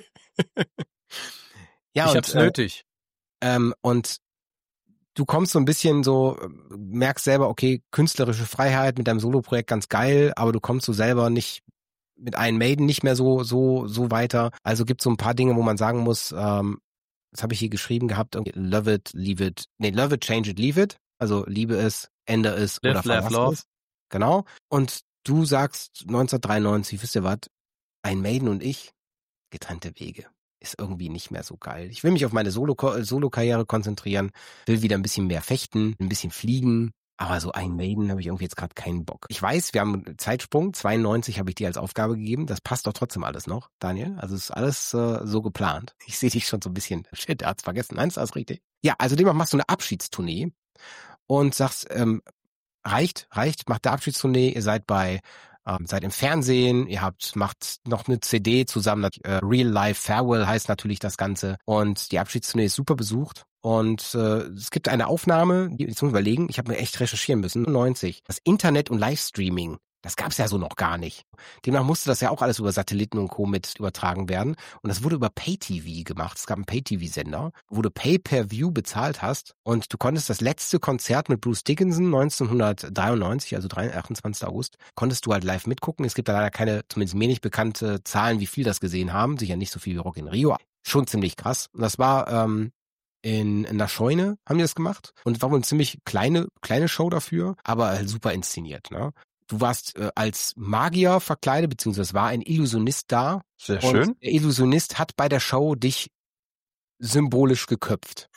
Ja, ich und, hab's äh, nötig. Ähm, und du kommst so ein bisschen so, merkst selber, okay, künstlerische Freiheit mit deinem Soloprojekt ganz geil, aber du kommst so selber nicht mit Iron Maiden nicht mehr so so so weiter. Also gibt es so ein paar Dinge, wo man sagen muss, ähm, das habe ich hier geschrieben gehabt, love it, leave it, nee, love it, change it, leave it. Also liebe es, ändere es Live, oder laugh, verlass love. es. Genau. Und du sagst neunzehnhundertdreiundneunzig, wisst ihr was, Iron Maiden und ich, getrennte Wege. Ist irgendwie nicht mehr so geil. Ich will mich auf meine Solo- Solo-Karriere konzentrieren, will wieder ein bisschen mehr fechten, ein bisschen fliegen, aber so ein Maiden habe ich irgendwie jetzt gerade keinen Bock. Ich weiß, wir haben einen Zeitsprung, zweiundneunzig habe ich dir als Aufgabe gegeben, das passt doch trotzdem alles noch, Daniel, also ist alles äh, so geplant. Ich sehe dich schon so ein bisschen, shit, er hat's vergessen, nein, ist alles richtig. Ja, also demnach machst du eine Abschiedstournee und sagst, ähm, reicht, reicht, macht der Abschiedstournee, ihr seid bei Ähm, seid im Fernsehen, ihr habt macht noch eine C D zusammen, äh, Real Life Farewell heißt natürlich das Ganze und die Abschiedstournee ist super besucht und äh, es gibt eine Aufnahme, die, jetzt muss ich überlegen, ich habe mir echt recherchieren müssen, neunzig, das Internet und Livestreaming, das gab's ja so noch gar nicht. Demnach musste das ja auch alles über Satelliten und Co. mit übertragen werden und das wurde über Pay-T V gemacht. Es gab einen Pay-T V-Sender, wo du Pay-Per-View bezahlt hast und du konntest das letzte Konzert mit Bruce Dickinson neunzehnhundertdreiundneunzig, also achtundzwanzigster August, konntest du halt live mitgucken. Es gibt da leider keine, zumindest mir nicht bekannte Zahlen, wie viel das gesehen haben. Sicher nicht so viel wie Rock in Rio. Schon ziemlich krass. Und das war ähm, in, in einer Scheune, haben die das gemacht. Und es war wohl eine ziemlich kleine, kleine Show dafür, aber halt super inszeniert, ne? Du warst äh, als Magier verkleidet, beziehungsweise war ein Illusionist da. Sehr und schön. Der Illusionist hat bei der Show dich symbolisch geköpft.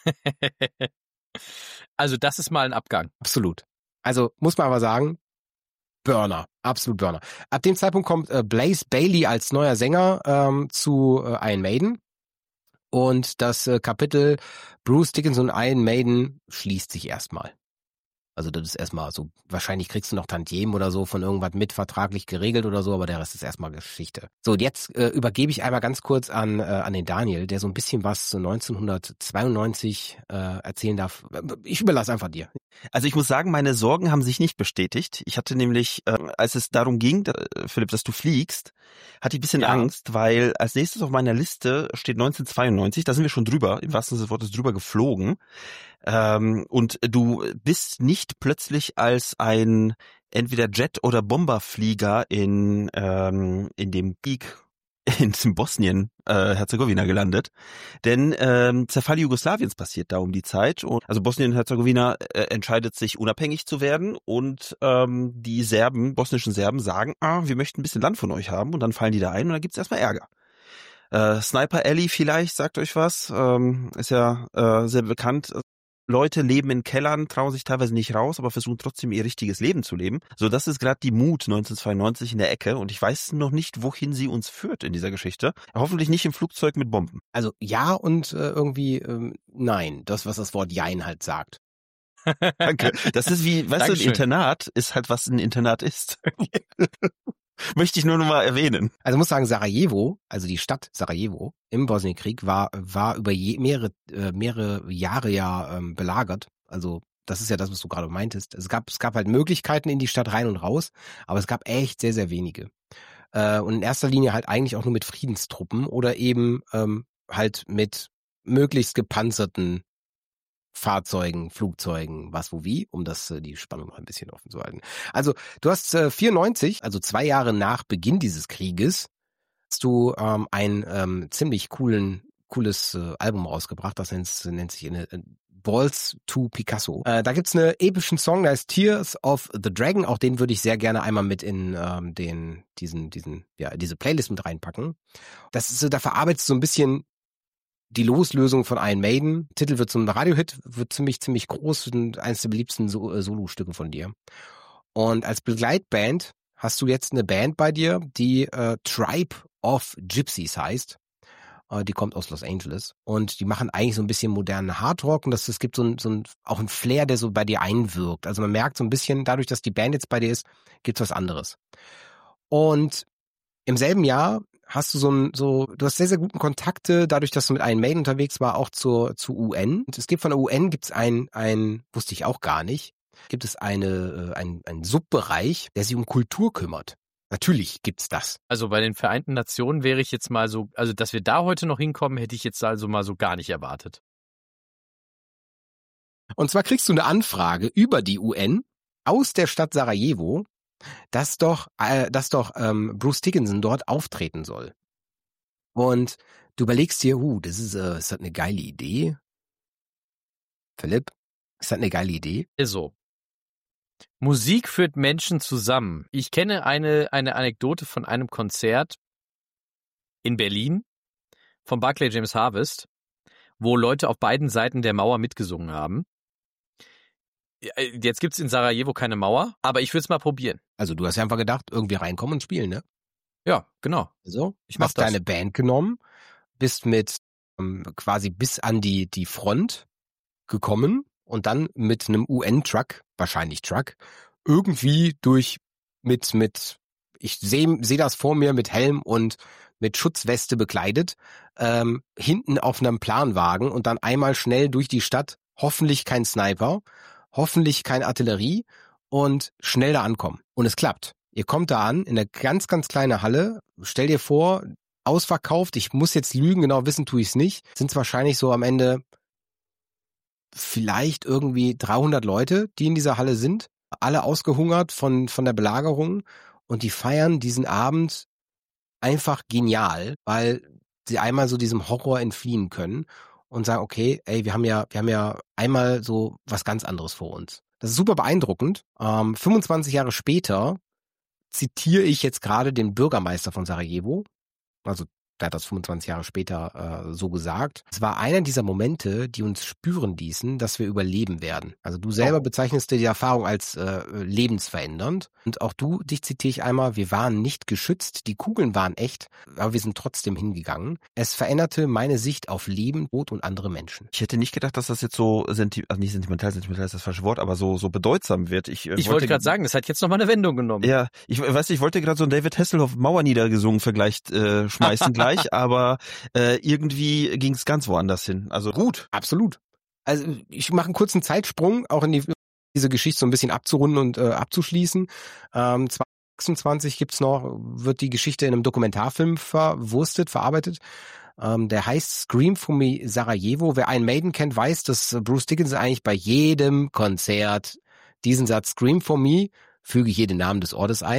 Also das ist mal ein Abgang. Absolut. Also muss man aber sagen, Burner. Absolut Burner. Ab dem Zeitpunkt kommt äh, Blaze Bayley als neuer Sänger ähm, zu äh, Iron Maiden. Und das äh, Kapitel Bruce Dickinson und Iron Maiden schließt sich erstmal. Also das ist erstmal so, wahrscheinlich kriegst du noch Tantiemen oder so von irgendwas mit vertraglich geregelt oder so, aber der Rest ist erstmal Geschichte. So, und jetzt äh, übergebe ich einmal ganz kurz an äh, an den Daniel, der so ein bisschen was zu neunzehnhundertzweiundneunzig äh, erzählen darf. Ich überlasse einfach dir. Also ich muss sagen, meine Sorgen haben sich nicht bestätigt. Ich hatte nämlich, äh, als es darum ging, da, Philipp, dass du fliegst, hatte ich ein bisschen Ja. Angst, weil als nächstes auf meiner Liste steht neunzehnhundertzweiundneunzig, da sind wir schon drüber, im wahrsten Sinne des Wortes drüber geflogen. Ähm, und du bist nicht plötzlich als ein entweder Jet- oder Bomberflieger in ähm, in dem Krieg in Bosnien, äh, Herzegowina gelandet. Denn ähm, Zerfall Jugoslawiens passiert da um die Zeit. Und also Bosnien-Herzegowina äh, entscheidet sich, unabhängig zu werden. Und ähm, die Serben, bosnischen Serben sagen, ah, wir möchten ein bisschen Land von euch haben. Und dann fallen die da ein und dann gibt's erstmal Ärger. Äh, Sniper Alley vielleicht, sagt euch was, ähm, ist ja äh, sehr bekannt. Leute leben in Kellern, trauen sich teilweise nicht raus, aber versuchen trotzdem ihr richtiges Leben zu leben. So, das ist gerade die Mut neunzehnhundertzweiundneunzig in der Ecke und ich weiß noch nicht, wohin sie uns führt in dieser Geschichte. Hoffentlich nicht im Flugzeug mit Bomben. Also ja und äh, irgendwie ähm, nein, das, was das Wort Jein halt sagt. Danke. Das ist wie, weißt Dankeschön. du, ein Internat ist halt, was ein Internat ist. Möchte ich nur noch mal erwähnen. Also muss sagen, Sarajevo, also die Stadt Sarajevo im Bosnienkrieg war war über je, mehrere äh, mehrere Jahre ja ähm, belagert. Also das ist ja das, was du gerade meintest. Es gab es gab halt Möglichkeiten in die Stadt rein und raus, aber es gab echt sehr sehr wenige. Äh, und in erster Linie halt eigentlich auch nur mit Friedenstruppen oder eben ähm, halt mit möglichst gepanzerten Fahrzeugen, Flugzeugen, was wo wie, um das äh, die Spannung noch ein bisschen offen zu halten. Also du hast äh, vierundneunzig, also zwei Jahre nach Beginn dieses Krieges, hast du ähm, ein ähm, ziemlich coolen, cooles äh, Album rausgebracht, das nennt, nennt sich eine, äh, Balls to Picasso. Äh, da gibt's einen epischen Song, der heißt Tears of the Dragon, auch den würde ich sehr gerne einmal mit in ähm, den diesen diesen ja diese Playlist mit reinpacken. Das ist so, da verarbeitet so ein bisschen die Loslösung von Iron Maiden. Titel wird zum Radiohit, wird ziemlich, ziemlich groß und eines der beliebsten so äh, Solostücke von dir. Und als Begleitband hast du jetzt eine Band bei dir, die äh, Tribe of Gypsies heißt. Äh, die kommt aus Los Angeles. Und die machen eigentlich so ein bisschen modernen Hardrock und das, es gibt so ein, so ein, auch ein Flair, der so bei dir einwirkt. Also man merkt so ein bisschen, dadurch, dass die Band jetzt bei dir ist, gibt's was anderes. Und im selben Jahr hast du so ein, so, du hast sehr, sehr guten Kontakte, dadurch, dass du mit Iron Maiden unterwegs war, auch zur, zur U N. Und es gibt von der U N gibt's ein, ein, wusste ich auch gar nicht, gibt es eine, ein, ein Subbereich, der sich um Kultur kümmert. Natürlich gibt's das. Also bei den Vereinten Nationen wäre ich jetzt mal so, also dass wir da heute noch hinkommen, hätte ich jetzt also mal so gar nicht erwartet. Und zwar kriegst du eine Anfrage über die U N aus der Stadt Sarajevo, dass doch, äh, dass doch ähm, Bruce Dickinson dort auftreten soll. Und du überlegst dir, uh, das ist, äh, ist das eine geile Idee? Philipp, ist das eine geile Idee? Also, Musik führt Menschen zusammen. Ich kenne eine, eine Anekdote von einem Konzert in Berlin von Barclay James Harvest, wo Leute auf beiden Seiten der Mauer mitgesungen haben. Jetzt gibt's in Sarajevo keine Mauer, aber ich würde es mal probieren. Also du hast ja einfach gedacht, irgendwie reinkommen und spielen, ne? Ja, genau. Also, Ich mach hast das. deine Band genommen, bist mit ähm, quasi bis an die die Front gekommen und dann mit einem U N-Truck, wahrscheinlich Truck, irgendwie durch mit mit ich sehe seh das vor mir mit Helm und mit Schutzweste bekleidet, ähm, hinten auf einem Planwagen und dann einmal schnell durch die Stadt, hoffentlich kein Sniper, hoffentlich keine Artillerie und schnell da ankommen. Und es klappt. Ihr kommt da an, in einer ganz, ganz kleinen Halle. Stell dir vor, ausverkauft. Ich muss jetzt lügen, genau wissen tue ich es nicht. Sind es wahrscheinlich so am Ende vielleicht irgendwie dreihundert Leute, die in dieser Halle sind. Alle ausgehungert von, von der Belagerung. Und die feiern diesen Abend einfach genial, weil sie einmal so diesem Horror entfliehen können. Und sagen, okay, ey, wir haben ja, wir haben ja einmal so was ganz anderes vor uns. Das ist super beeindruckend. Ähm, fünfundzwanzig Jahre später zitiere ich jetzt gerade den Bürgermeister von Sarajevo. Also der hat das fünfundzwanzig Jahre später äh, so gesagt. Es war einer dieser Momente, die uns spüren ließen, dass wir überleben werden. Also du selber Oh. bezeichnest die Erfahrung als äh, lebensverändernd. Und auch du, dich zitiere ich einmal, wir waren nicht geschützt, die Kugeln waren echt, aber wir sind trotzdem hingegangen. Es veränderte meine Sicht auf Leben, Tod und andere Menschen. Ich hätte nicht gedacht, dass das jetzt so senti also nicht sentimental, sentimental ist das falsche Wort, aber so so bedeutsam wird. Ich, äh, Ich wollte gerade sagen, das hat jetzt nochmal eine Wendung genommen. Ja, ich weiß, ich wollte gerade so einen David Hasselhoff Mauer niedergesungen Vergleich äh, schmeißen gleich, aber äh, irgendwie ging es ganz woanders hin. Also gut. Absolut. Also ich mache einen kurzen Zeitsprung, auch in die, diese Geschichte so ein bisschen abzurunden und äh, abzuschließen. Ähm, zwanzig sechsundzwanzig gibt's noch, wird die Geschichte in einem Dokumentarfilm verwurstet, verarbeitet. Ähm, der heißt Scream for Me Sarajevo. Wer Iron Maiden kennt, weiß, dass Bruce Dickinson eigentlich bei jedem Konzert diesen Satz Scream for Me, füge ich hier den Namen des Ortes ein,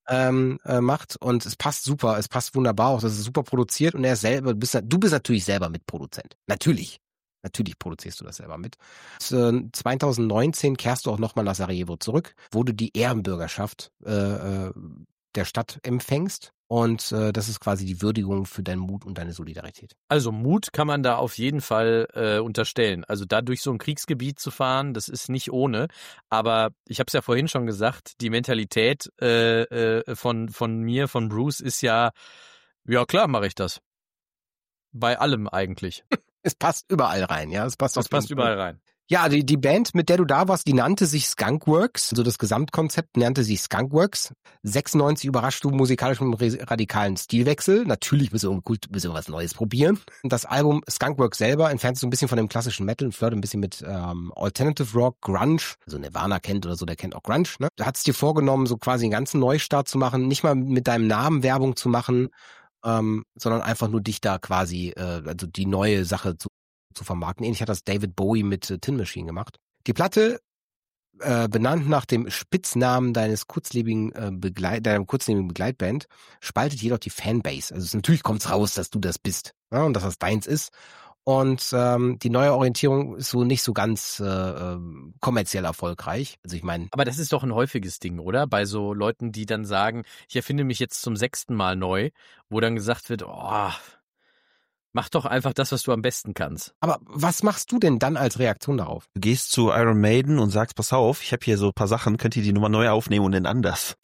ähm, äh, macht und es passt super, es passt wunderbar, auch das ist super produziert und er ist selber, du bist, du bist natürlich selber Mitproduzent. Natürlich. Natürlich produzierst du das selber mit. zwanzig neunzehn kehrst du auch nochmal nach Sarajevo zurück, wo du die Ehrenbürgerschaft äh, der Stadt empfängst. Und äh, das ist quasi die Würdigung für deinen Mut und deine Solidarität. Also Mut kann man da auf jeden Fall äh, unterstellen. Also da durch so ein Kriegsgebiet zu fahren, das ist nicht ohne. Aber ich habe es ja vorhin schon gesagt, die Mentalität äh, äh, von, von mir, von Bruce ist ja, ja klar mache ich das. Bei allem eigentlich. Es passt überall rein, ja. Es passt, es passt überall rein. Ja, die, die Band, mit der du da warst, die nannte sich Skunkworks. Also das Gesamtkonzept nannte sich Skunkworks. sechsundneunzig überrascht du musikalisch mit einem radikalen Stilwechsel. Natürlich müssen wir, gut, müssen wir was Neues probieren. Das Album Skunkworks selber entfernt sich so ein bisschen von dem klassischen Metal und flirtet ein bisschen mit ähm, Alternative Rock, Grunge. Also Nirvana kennt oder so, der kennt auch Grunge. Ne? Du hast dir vorgenommen, so quasi einen ganzen Neustart zu machen, nicht mal mit deinem Namen Werbung zu machen, ähm, sondern einfach nur dich da quasi, äh, also die neue Sache zu zu vermarkten. Ähnlich hat das David Bowie mit äh, Tin Machine gemacht. Die Platte, äh, benannt nach dem Spitznamen deines kurzlebigen äh, Begleit, deiner kurzlebigen Begleitband, spaltet jedoch die Fanbase. Also es, natürlich kommt's raus, dass du das bist, ja, und dass das deins ist. Und ähm, die neue Orientierung ist so nicht so ganz äh, äh, kommerziell erfolgreich. Also ich meine. Aber das ist doch ein häufiges Ding, oder? Bei so Leuten, die dann sagen, ich erfinde mich jetzt zum sechsten Mal neu, wo dann gesagt wird, oh, mach doch einfach das, was du am besten kannst. Aber was machst du denn dann als Reaktion darauf? Du gehst zu Iron Maiden und sagst, pass auf, ich habe hier so ein paar Sachen, könnt ihr die Nummer neu aufnehmen und dann anders.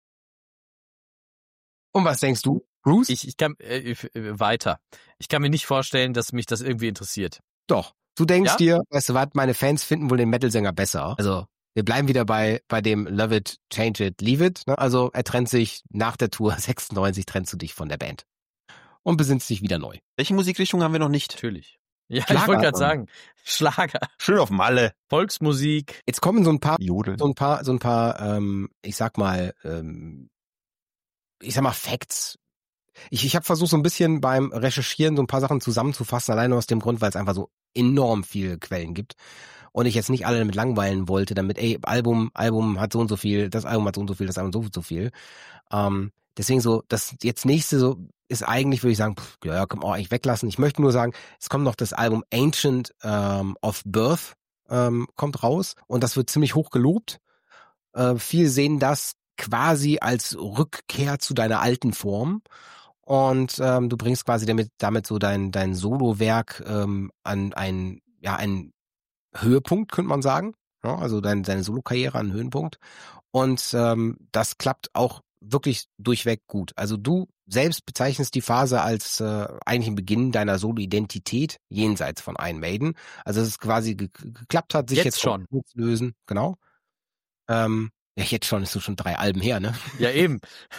Und was denkst du, Bruce? Ich, ich kann äh, weiter. Ich kann mir nicht vorstellen, dass mich das irgendwie interessiert. Doch. Du denkst ja? dir, weißt du was, meine Fans finden wohl den Metal-Sänger besser. Also wir bleiben wieder bei bei dem Love It, Change It, Leave It. Ne? Also er trennt sich nach der Tour sechsundneunzig, trennst du dich von der Band. Und besinnst dich wieder neu. Welche Musikrichtung haben wir noch nicht? Natürlich. Ja, Schlager, ich wollte gerade sagen, Schlager. Schön auf Malle. Volksmusik. Jetzt kommen so ein paar, Jodeln. so ein paar, so ein paar, ähm, ich sag mal, ähm, ich sag mal Facts. Ich, ich habe versucht, so ein bisschen beim Recherchieren so ein paar Sachen zusammenzufassen, alleine aus dem Grund, weil es einfach so enorm viele Quellen gibt. Und ich jetzt nicht alle damit langweilen wollte, damit, ey, Album, Album hat so und so viel, das Album hat so und so viel, das Album so und so viel. Ähm, deswegen so, das jetzt nächste so ist eigentlich, würde ich sagen, pff, ja, kann man auch eigentlich weglassen. Ich möchte nur sagen, es kommt noch das Album Ancient ähm, of Birth, ähm, kommt raus und das wird ziemlich hoch gelobt. Äh, viele sehen das quasi als Rückkehr zu deiner alten Form und ähm, du bringst quasi damit, damit so dein, dein Solo-Werk ähm, an einen, ja, einen Höhepunkt, könnte man sagen. Ja, also dein, deine Solo-Karriere an einen Höhenpunkt. Und ähm, das klappt auch wirklich durchweg gut. Also du selbst bezeichnest die Phase als äh, eigentlich ein Beginn deiner Solo-Identität jenseits von Iron Maiden. Also dass es quasi ge- geklappt hat, sich jetzt, jetzt schon zu lösen. Genau. Ähm, ja, jetzt schon, ist so schon drei Alben her, ne? Ja, eben.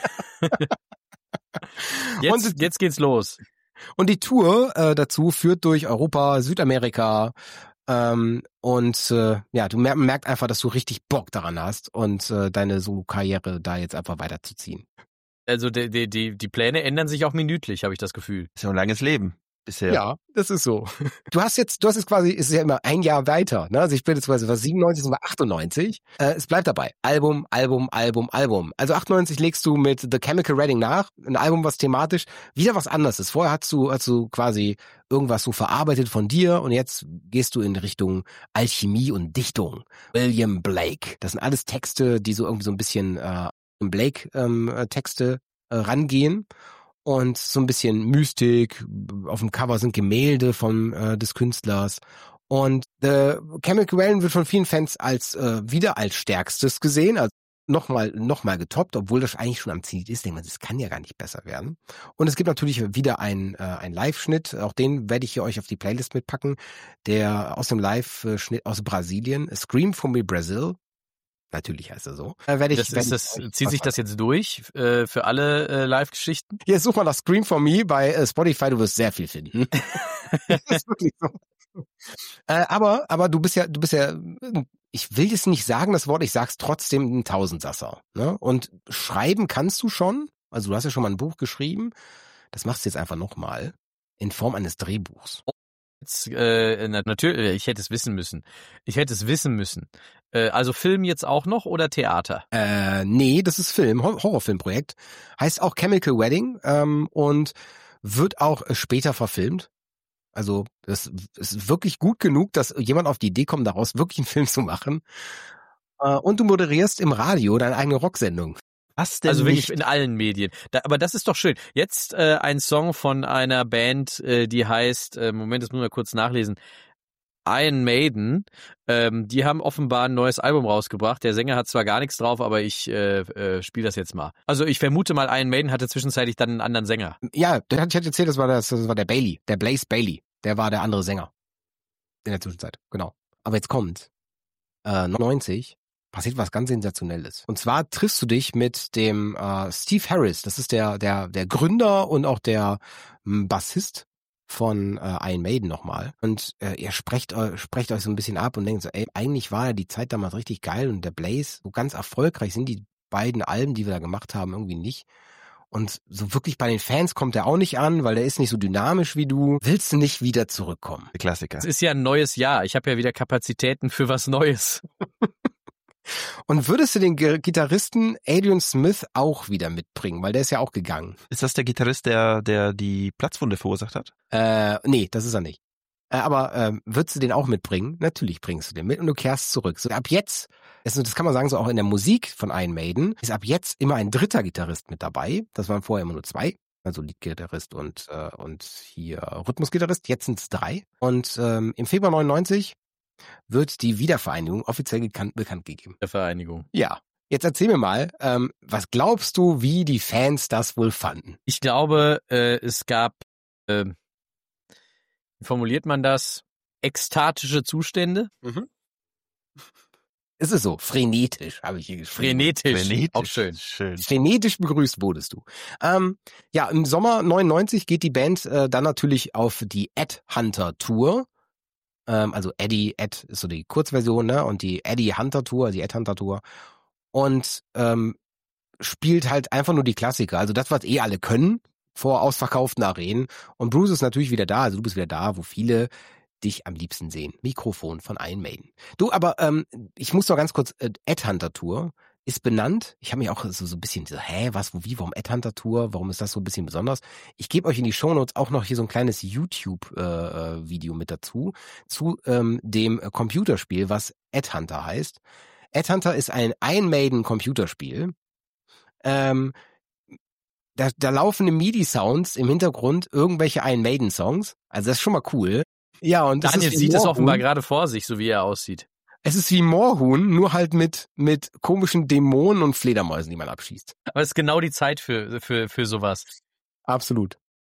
jetzt, und, jetzt geht's los. Und die Tour äh, dazu führt durch Europa, Südamerika, Ähm, und äh, ja, du mer- merkst einfach, dass du richtig Bock daran hast und äh, deine Solo-Karriere da jetzt einfach weiterzuziehen. Also die, die, die, die Pläne ändern sich auch minütlich, habe ich das Gefühl. Ist ja ein langes Leben bisher. Ja, das ist so. Du hast jetzt, du hast jetzt quasi, es ist ja immer ein Jahr weiter, ne? Also ich bin jetzt quasi was siebenundneunzig, sind wir achtundneunzig. Äh, es bleibt dabei. Album, Album, Album, Album. Also achtundneunzig legst du mit The Chemical Wedding nach, ein Album, was thematisch wieder was anderes ist. Vorher hast du, hast du quasi irgendwas so verarbeitet von dir und jetzt gehst du in Richtung Alchemie und Dichtung. William Blake. Das sind alles Texte, die so irgendwie so ein bisschen äh, Blake-Texte ähm, äh, rangehen. Und so ein bisschen Mystik, auf dem Cover sind Gemälde von äh, des Künstlers. Und The Chemical Wedding wird von vielen Fans als äh, wieder als stärkstes gesehen, also nochmal noch mal getoppt, obwohl das eigentlich schon am Zenit ist. Denke mal, das kann ja gar nicht besser werden. Und es gibt natürlich wieder einen äh, einen Live-Schnitt, auch den werde ich hier euch auf die Playlist mitpacken, der aus dem Live-Schnitt aus Brasilien, A Scream for Me Brazil. Natürlich heißt er so. Äh, werde ich, das werd ist das, zieht sich das jetzt durch äh, für alle äh, Live-Geschichten? Jetzt such mal nach Scream for Me bei äh, Spotify, du wirst sehr viel finden. Das ist wirklich so. Äh, aber, aber du bist ja, du bist ja, ich will jetzt nicht sagen das Wort, ich sag's trotzdem, ein Tausendsasser. Ne? Und schreiben kannst du schon, also du hast ja schon mal ein Buch geschrieben, das machst du jetzt einfach nochmal, in Form eines Drehbuchs. Jetzt, äh, natürlich, ich hätte es wissen müssen. Ich hätte es wissen müssen. Äh, also Film jetzt auch noch oder Theater? Äh, nee, das ist Film, Hor- Horrorfilmprojekt. Heißt auch Chemical Wedding ähm, und wird auch äh, später verfilmt. Also das ist wirklich gut genug, dass jemand auf die Idee kommt, daraus wirklich einen Film zu machen. Äh, und du moderierst im Radio deine eigene Rocksendung. Was denn Also wirklich nicht? in allen Medien. Da, aber das ist doch schön. Jetzt äh, ein Song von einer Band, äh, die heißt, äh, Moment, das muss man kurz nachlesen, Iron Maiden. Ähm, die haben offenbar ein neues Album rausgebracht. Der Sänger hat zwar gar nichts drauf, aber ich äh, äh, spiele das jetzt mal. Also ich vermute mal, Iron Maiden hatte zwischenzeitlich dann einen anderen Sänger. Ja, der hat, ich hatte erzählt, das war, das, das war der Bailey, der Blaze Bailey. Der war der andere Sänger. In der Zwischenzeit, genau. Aber jetzt kommt, äh, neunzig passiert was ganz Sensationelles. Und zwar triffst du dich mit dem äh, Steve Harris. Das ist der der der Gründer und auch der m, Bassist von äh, Iron Maiden nochmal. Und äh, ihr sprecht, äh, sprecht euch so ein bisschen ab und denkt so, ey, eigentlich war ja die Zeit damals richtig geil und der Blaze, so ganz erfolgreich sind die beiden Alben, die wir da gemacht haben, irgendwie nicht. Und so wirklich bei den Fans kommt er auch nicht an, weil der ist nicht so dynamisch wie du. Willst du nicht wieder zurückkommen? Der Klassiker. Es ist ja ein neues Jahr. Ich habe ja wieder Kapazitäten für was Neues. Und würdest du den G- Gitarristen Adrian Smith auch wieder mitbringen? Weil der ist ja auch gegangen. Ist das der Gitarrist, der, der die Platzwunde verursacht hat? Äh, nee, das ist er nicht. Äh, aber ähm, würdest du den auch mitbringen? Natürlich bringst du den mit und du kehrst zurück. So, ab jetzt, das, das kann man sagen, so auch in der Musik von Iron Maiden, ist ab jetzt immer ein dritter Gitarrist mit dabei. Das waren vorher immer nur zwei. Also Leadgitarrist und, äh, und hier Rhythmusgitarrist. Jetzt sind es drei. Und ähm, im Februar neunundneunzig wird die Wiedervereinigung offiziell gekannt, bekannt gegeben. Der Vereinigung. Ja. Jetzt erzähl mir mal, ähm, was glaubst du, wie die Fans das wohl fanden? Ich glaube, äh, es gab, äh, wie formuliert man das? Ekstatische Zustände. Mhm. Es ist so, frenetisch, habe ich hier geschrieben. Frenetisch. Frenetisch. Auch schön. Schön. Frenetisch begrüßt wurdest du. Ähm, ja, im Sommer neunundneunzig geht die Band äh, dann natürlich auf die Ed Hunter Tour. Ähm, also Eddie, Ed ist so die Kurzversion, ne? Und die Eddie Hunter Tour, die Ed Hunter Tour. Und ähm, spielt halt einfach nur die Klassiker. Also das, was eh alle können, vor ausverkauften Arenen. Und Bruce ist natürlich wieder da, also du bist wieder da, wo viele dich am liebsten sehen. Mikrofon von Iron Maiden. Du, aber ähm, ich muss noch ganz kurz, äh, Ed Hunter Tour ist benannt. Ich habe mich auch so, so ein bisschen so, hä, was, wo, wie, warum Ed Hunter Tour? Warum ist das so ein bisschen besonders? Ich gebe euch in die Shownotes auch noch hier so ein kleines YouTube-Video äh, mit dazu, zu ähm, dem Computerspiel, was Ed Hunter heißt. Ed Hunter ist ein Iron Maiden Computerspiel. Ähm, da, da laufen im MIDI-Sounds im Hintergrund irgendwelche Iron Maiden-Songs. Also das ist schon mal cool. Ja, und das Daniel ist sieht es Moorhuhn. offenbar gerade vor sich, so wie er aussieht. Es ist wie Moorhuhn, nur halt mit mit komischen Dämonen und Fledermäusen, die man abschießt. Aber es ist genau die Zeit für, für, für sowas. Absolut.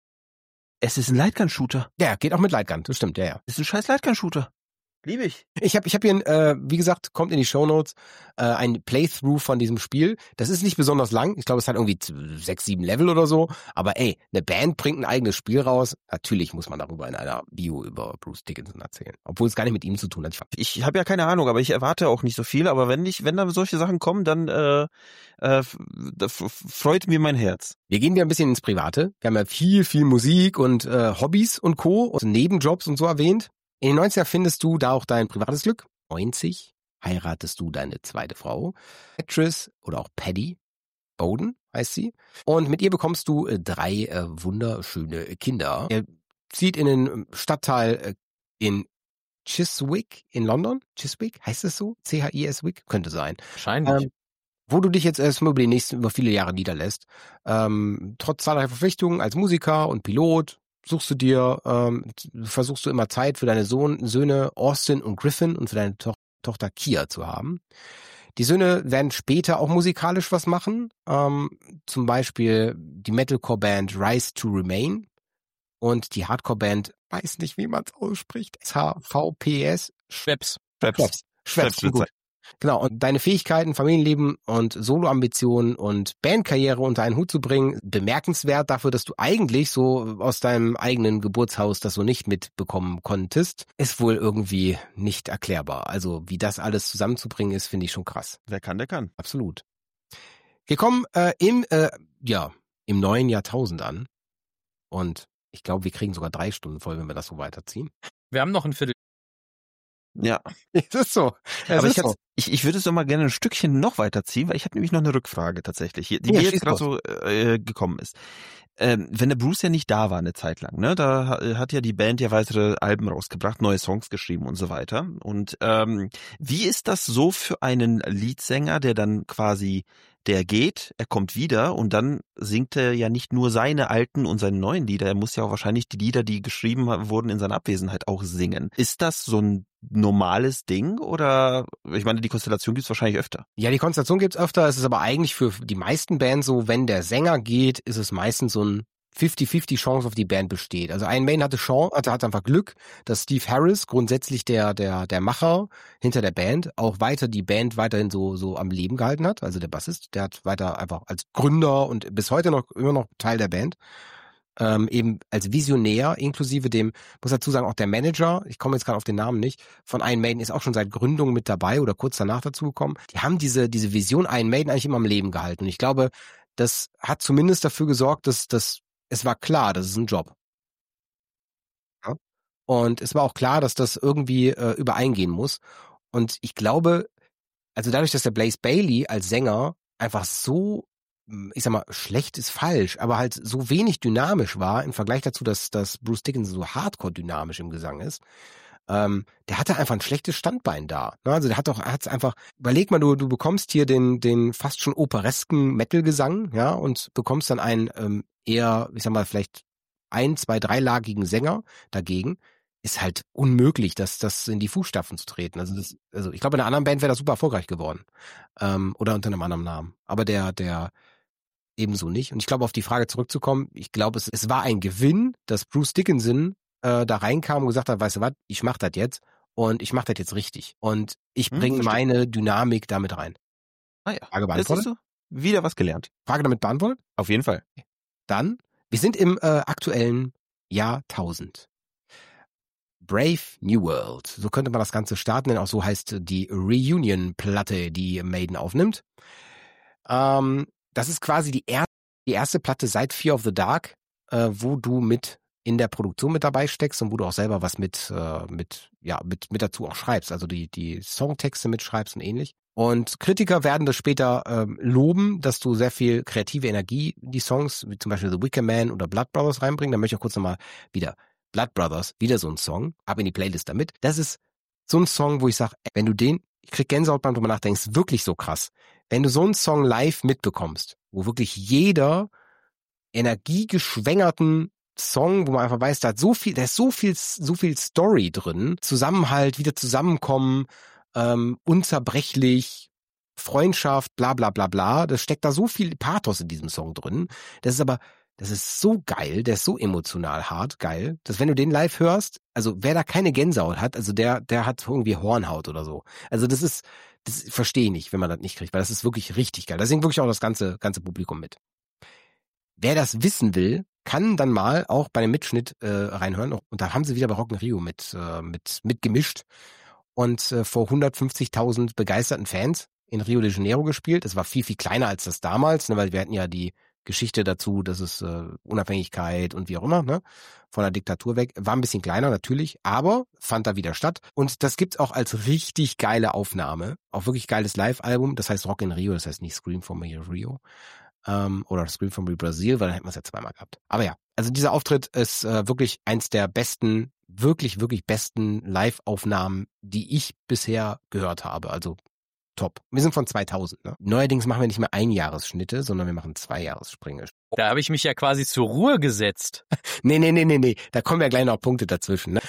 Es ist ein Lightgun-Shooter. Ja, geht auch mit Lightgun, das stimmt, ja, ja. Es ist ein scheiß Lightgun-Shooter. Liebe ich. Ich habe ich hab hier, äh, wie gesagt, kommt in die Shownotes, äh, ein Playthrough von diesem Spiel. Das ist nicht besonders lang. Ich glaube, es hat irgendwie sechs, sieben Level oder so. Aber ey, eine Band bringt ein eigenes Spiel raus. Natürlich muss man darüber in einer Bio über Bruce Dickinson erzählen. Obwohl es gar nicht mit ihm zu tun hat. Ich habe ja keine Ahnung, aber ich erwarte auch nicht so viel. Aber wenn ich, wenn da solche Sachen kommen, dann äh, äh, da freut mir mein Herz. Wir gehen wieder ein bisschen ins Private. Wir haben ja viel, viel Musik und äh, Hobbys und Co. und Nebenjobs und so erwähnt. In den neunziger findest du da auch dein privates Glück. neunzig heiratest du deine zweite Frau. Patrice oder auch Paddy Bowden heißt sie. Und mit ihr bekommst du äh, drei äh, wunderschöne Kinder. Er zieht in den Stadtteil äh, in Chiswick in London. Chiswick, heißt es so? C H I S Wick? Könnte sein. Wahrscheinlich. Ähm, wo du dich jetzt erstmal über die nächsten, über viele Jahre niederlässt. Ähm, trotz zahlreicher Verpflichtungen als Musiker und Pilot suchst du dir, ähm, versuchst du immer Zeit für deine Sohn, Söhne Austin und Griffin und für deine to- Tochter Kia zu haben. Die Söhne werden später auch musikalisch was machen, ähm, zum Beispiel die Metalcore-Band Rise to Remain und die Hardcore-Band, weiß nicht, wie man es ausspricht, S H V P S. Schweppes. Schweppes. Schweppes, Schweppes, gut. Genau, und deine Fähigkeiten, Familienleben und Soloambitionen und Bandkarriere unter einen Hut zu bringen, bemerkenswert dafür, dass du eigentlich so aus deinem eigenen Geburtshaus das so nicht mitbekommen konntest, ist wohl irgendwie nicht erklärbar. Also wie das alles zusammenzubringen ist, finde ich schon krass. Wer kann, der kann. Absolut. Wir kommen äh, im, äh, ja, im neuen Jahrtausend an und Ich glaube, wir kriegen sogar drei Stunden voll, wenn wir das so weiterziehen. Wir haben noch ein Viertel. Ja. Es ist so. Es Aber ist ich, so. ich, ich würde es doch mal gerne ein Stückchen noch weiterziehen, weil ich habe nämlich noch eine Rückfrage tatsächlich, die Ja, mir schieß jetzt gerade so äh, gekommen ist. Ähm, wenn der Bruce ja nicht da war eine Zeit lang, ne, da ha- hat ja die Band ja weitere Alben rausgebracht, neue Songs geschrieben und so weiter. Und ähm, wie ist das so für einen Leadsänger, der dann quasi, der geht, er kommt wieder und dann singt er ja nicht nur seine alten und seine neuen Lieder, er muss ja auch wahrscheinlich die Lieder, die geschrieben ha- wurden in seiner Abwesenheit auch singen. Ist das so ein normales Ding oder, ich meine, die Konstellation gibt's wahrscheinlich öfter. Ja, die Konstellation gibt's öfter. Es ist aber eigentlich für die meisten Bands so, wenn der Sänger geht, ist es meistens so ein fünfzig fünfzig Chance auf die Band besteht. Also Iron Maiden hatte Chance, hatte, hatte einfach Glück, dass Steve Harris, grundsätzlich der der der Macher hinter der Band, auch weiter die Band weiterhin so so am Leben gehalten hat. Also der Bassist, der hat weiter einfach als Gründer und bis heute noch immer noch Teil der Band. Ähm, eben als Visionär, inklusive dem, muss dazu sagen, auch der Manager, ich komme jetzt gerade auf den Namen nicht, von Iron Maiden ist auch schon seit Gründung mit dabei oder kurz danach dazugekommen. Die haben diese diese Vision Iron Maiden eigentlich immer am Leben gehalten. Und ich glaube, das hat zumindest dafür gesorgt, dass, dass es war klar, das ist ein Job. Ja? Und es war auch klar, dass das irgendwie äh, übereingehen muss. Und ich glaube, also dadurch, dass der Blaze Bayley als Sänger einfach so, ich sag mal, schlecht ist falsch, aber halt so wenig dynamisch war im Vergleich dazu, dass, dass Bruce Dickinson so hardcore dynamisch im Gesang ist, ähm, der hatte einfach ein schlechtes Standbein da. Ne? Also der hat doch, er hat's einfach, überleg mal, du, du bekommst hier den, den fast schon operesken Metal-Gesang, ja, und bekommst dann einen ähm, eher, ich sag mal, vielleicht ein, zwei, dreilagigen Sänger dagegen. Ist halt unmöglich, das, das in die Fußstapfen zu treten. Also das, also ich glaube, in einer anderen Band wäre das super erfolgreich geworden. Ähm, oder unter einem anderen Namen. Aber der, der ebenso nicht. Und ich glaube, auf die Frage zurückzukommen, ich glaube, es, es war ein Gewinn, dass Bruce Dickinson äh, da reinkam und gesagt hat, weißt du was, ich mach das jetzt und ich mach das jetzt richtig. Und ich Hm, bringe verstehe. meine Dynamik damit rein. Ah ja, Frage das ist beantwortet? so. Wieder was gelernt. Frage damit beantwortet? Auf jeden Fall. Dann, wir sind im äh, aktuellen Jahrtausend. Brave New World. So könnte man das Ganze starten, denn auch so heißt die Reunion-Platte, die Maiden aufnimmt. Ähm, das ist quasi die, er die erste Platte seit Fear of the Dark, äh, wo du mit in der Produktion mit dabei steckst und wo du auch selber was mit, äh, mit, ja, mit, mit dazu auch schreibst, also die, die Songtexte mitschreibst und ähnlich. Und Kritiker werden das später ähm, loben, dass du sehr viel kreative Energie in die Songs, wie zum Beispiel The Wicker Man oder Blood Brothers reinbringen. Da möchte ich auch kurz nochmal wieder Blood Brothers, wieder so ein Song, ab in die Playlist damit. Das ist so ein Song, wo ich sage, wenn du den, ich krieg Gänsehaut beim drüber nachdenkst, wirklich so krass. Wenn du so einen Song live mitbekommst, wo wirklich jeder energiegeschwängerten Song, wo man einfach weiß, da hat so viel, da ist so viel, so viel Story drin, Zusammenhalt, wieder zusammenkommen, ähm, unzerbrechlich, Freundschaft, bla bla bla bla, das steckt da so viel Pathos in diesem Song drin. Das ist aber, das ist so geil, der ist so emotional hart, geil, dass wenn du den live hörst, also wer da keine Gänsehaut hat, also der, der hat irgendwie Hornhaut oder so. Also das ist, das verstehe ich nicht, wenn man das nicht kriegt, weil das ist wirklich richtig geil. Da singt wirklich auch das ganze, ganze Publikum mit. Wer das wissen will, kann dann mal auch bei dem Mitschnitt äh, reinhören. Und da haben sie wieder bei Rock in Rio mit, äh, mit, mit gemischt und äh, vor hundertfünfzigtausend begeisterten Fans in Rio de Janeiro gespielt. Das war viel, viel kleiner als das damals, ne, weil wir hatten ja die Geschichte dazu, dass es äh, Unabhängigkeit und wie auch immer, ne, von der Diktatur weg. War ein bisschen kleiner natürlich, aber fand da wieder statt. Und das gibt's auch als richtig geile Aufnahme. Auch wirklich geiles Live-Album. Das heißt Rock in Rio, das heißt nicht Scream for Me Rio. Ähm, oder Scream from Me Brazil, weil dann hätten wir es ja zweimal gehabt. Aber ja, also dieser Auftritt ist äh, wirklich eins der besten, wirklich, wirklich besten Live-Aufnahmen, die ich bisher gehört habe. Also top. Wir sind von zweitausend. Ne? Neuerdings machen wir nicht mehr Einjahresschnitte, sondern wir machen Zweijahressprünge. Da habe ich mich ja quasi zur Ruhe gesetzt. Nee, nee, nee, nee, nee. Da kommen ja gleich noch Punkte dazwischen. Ne?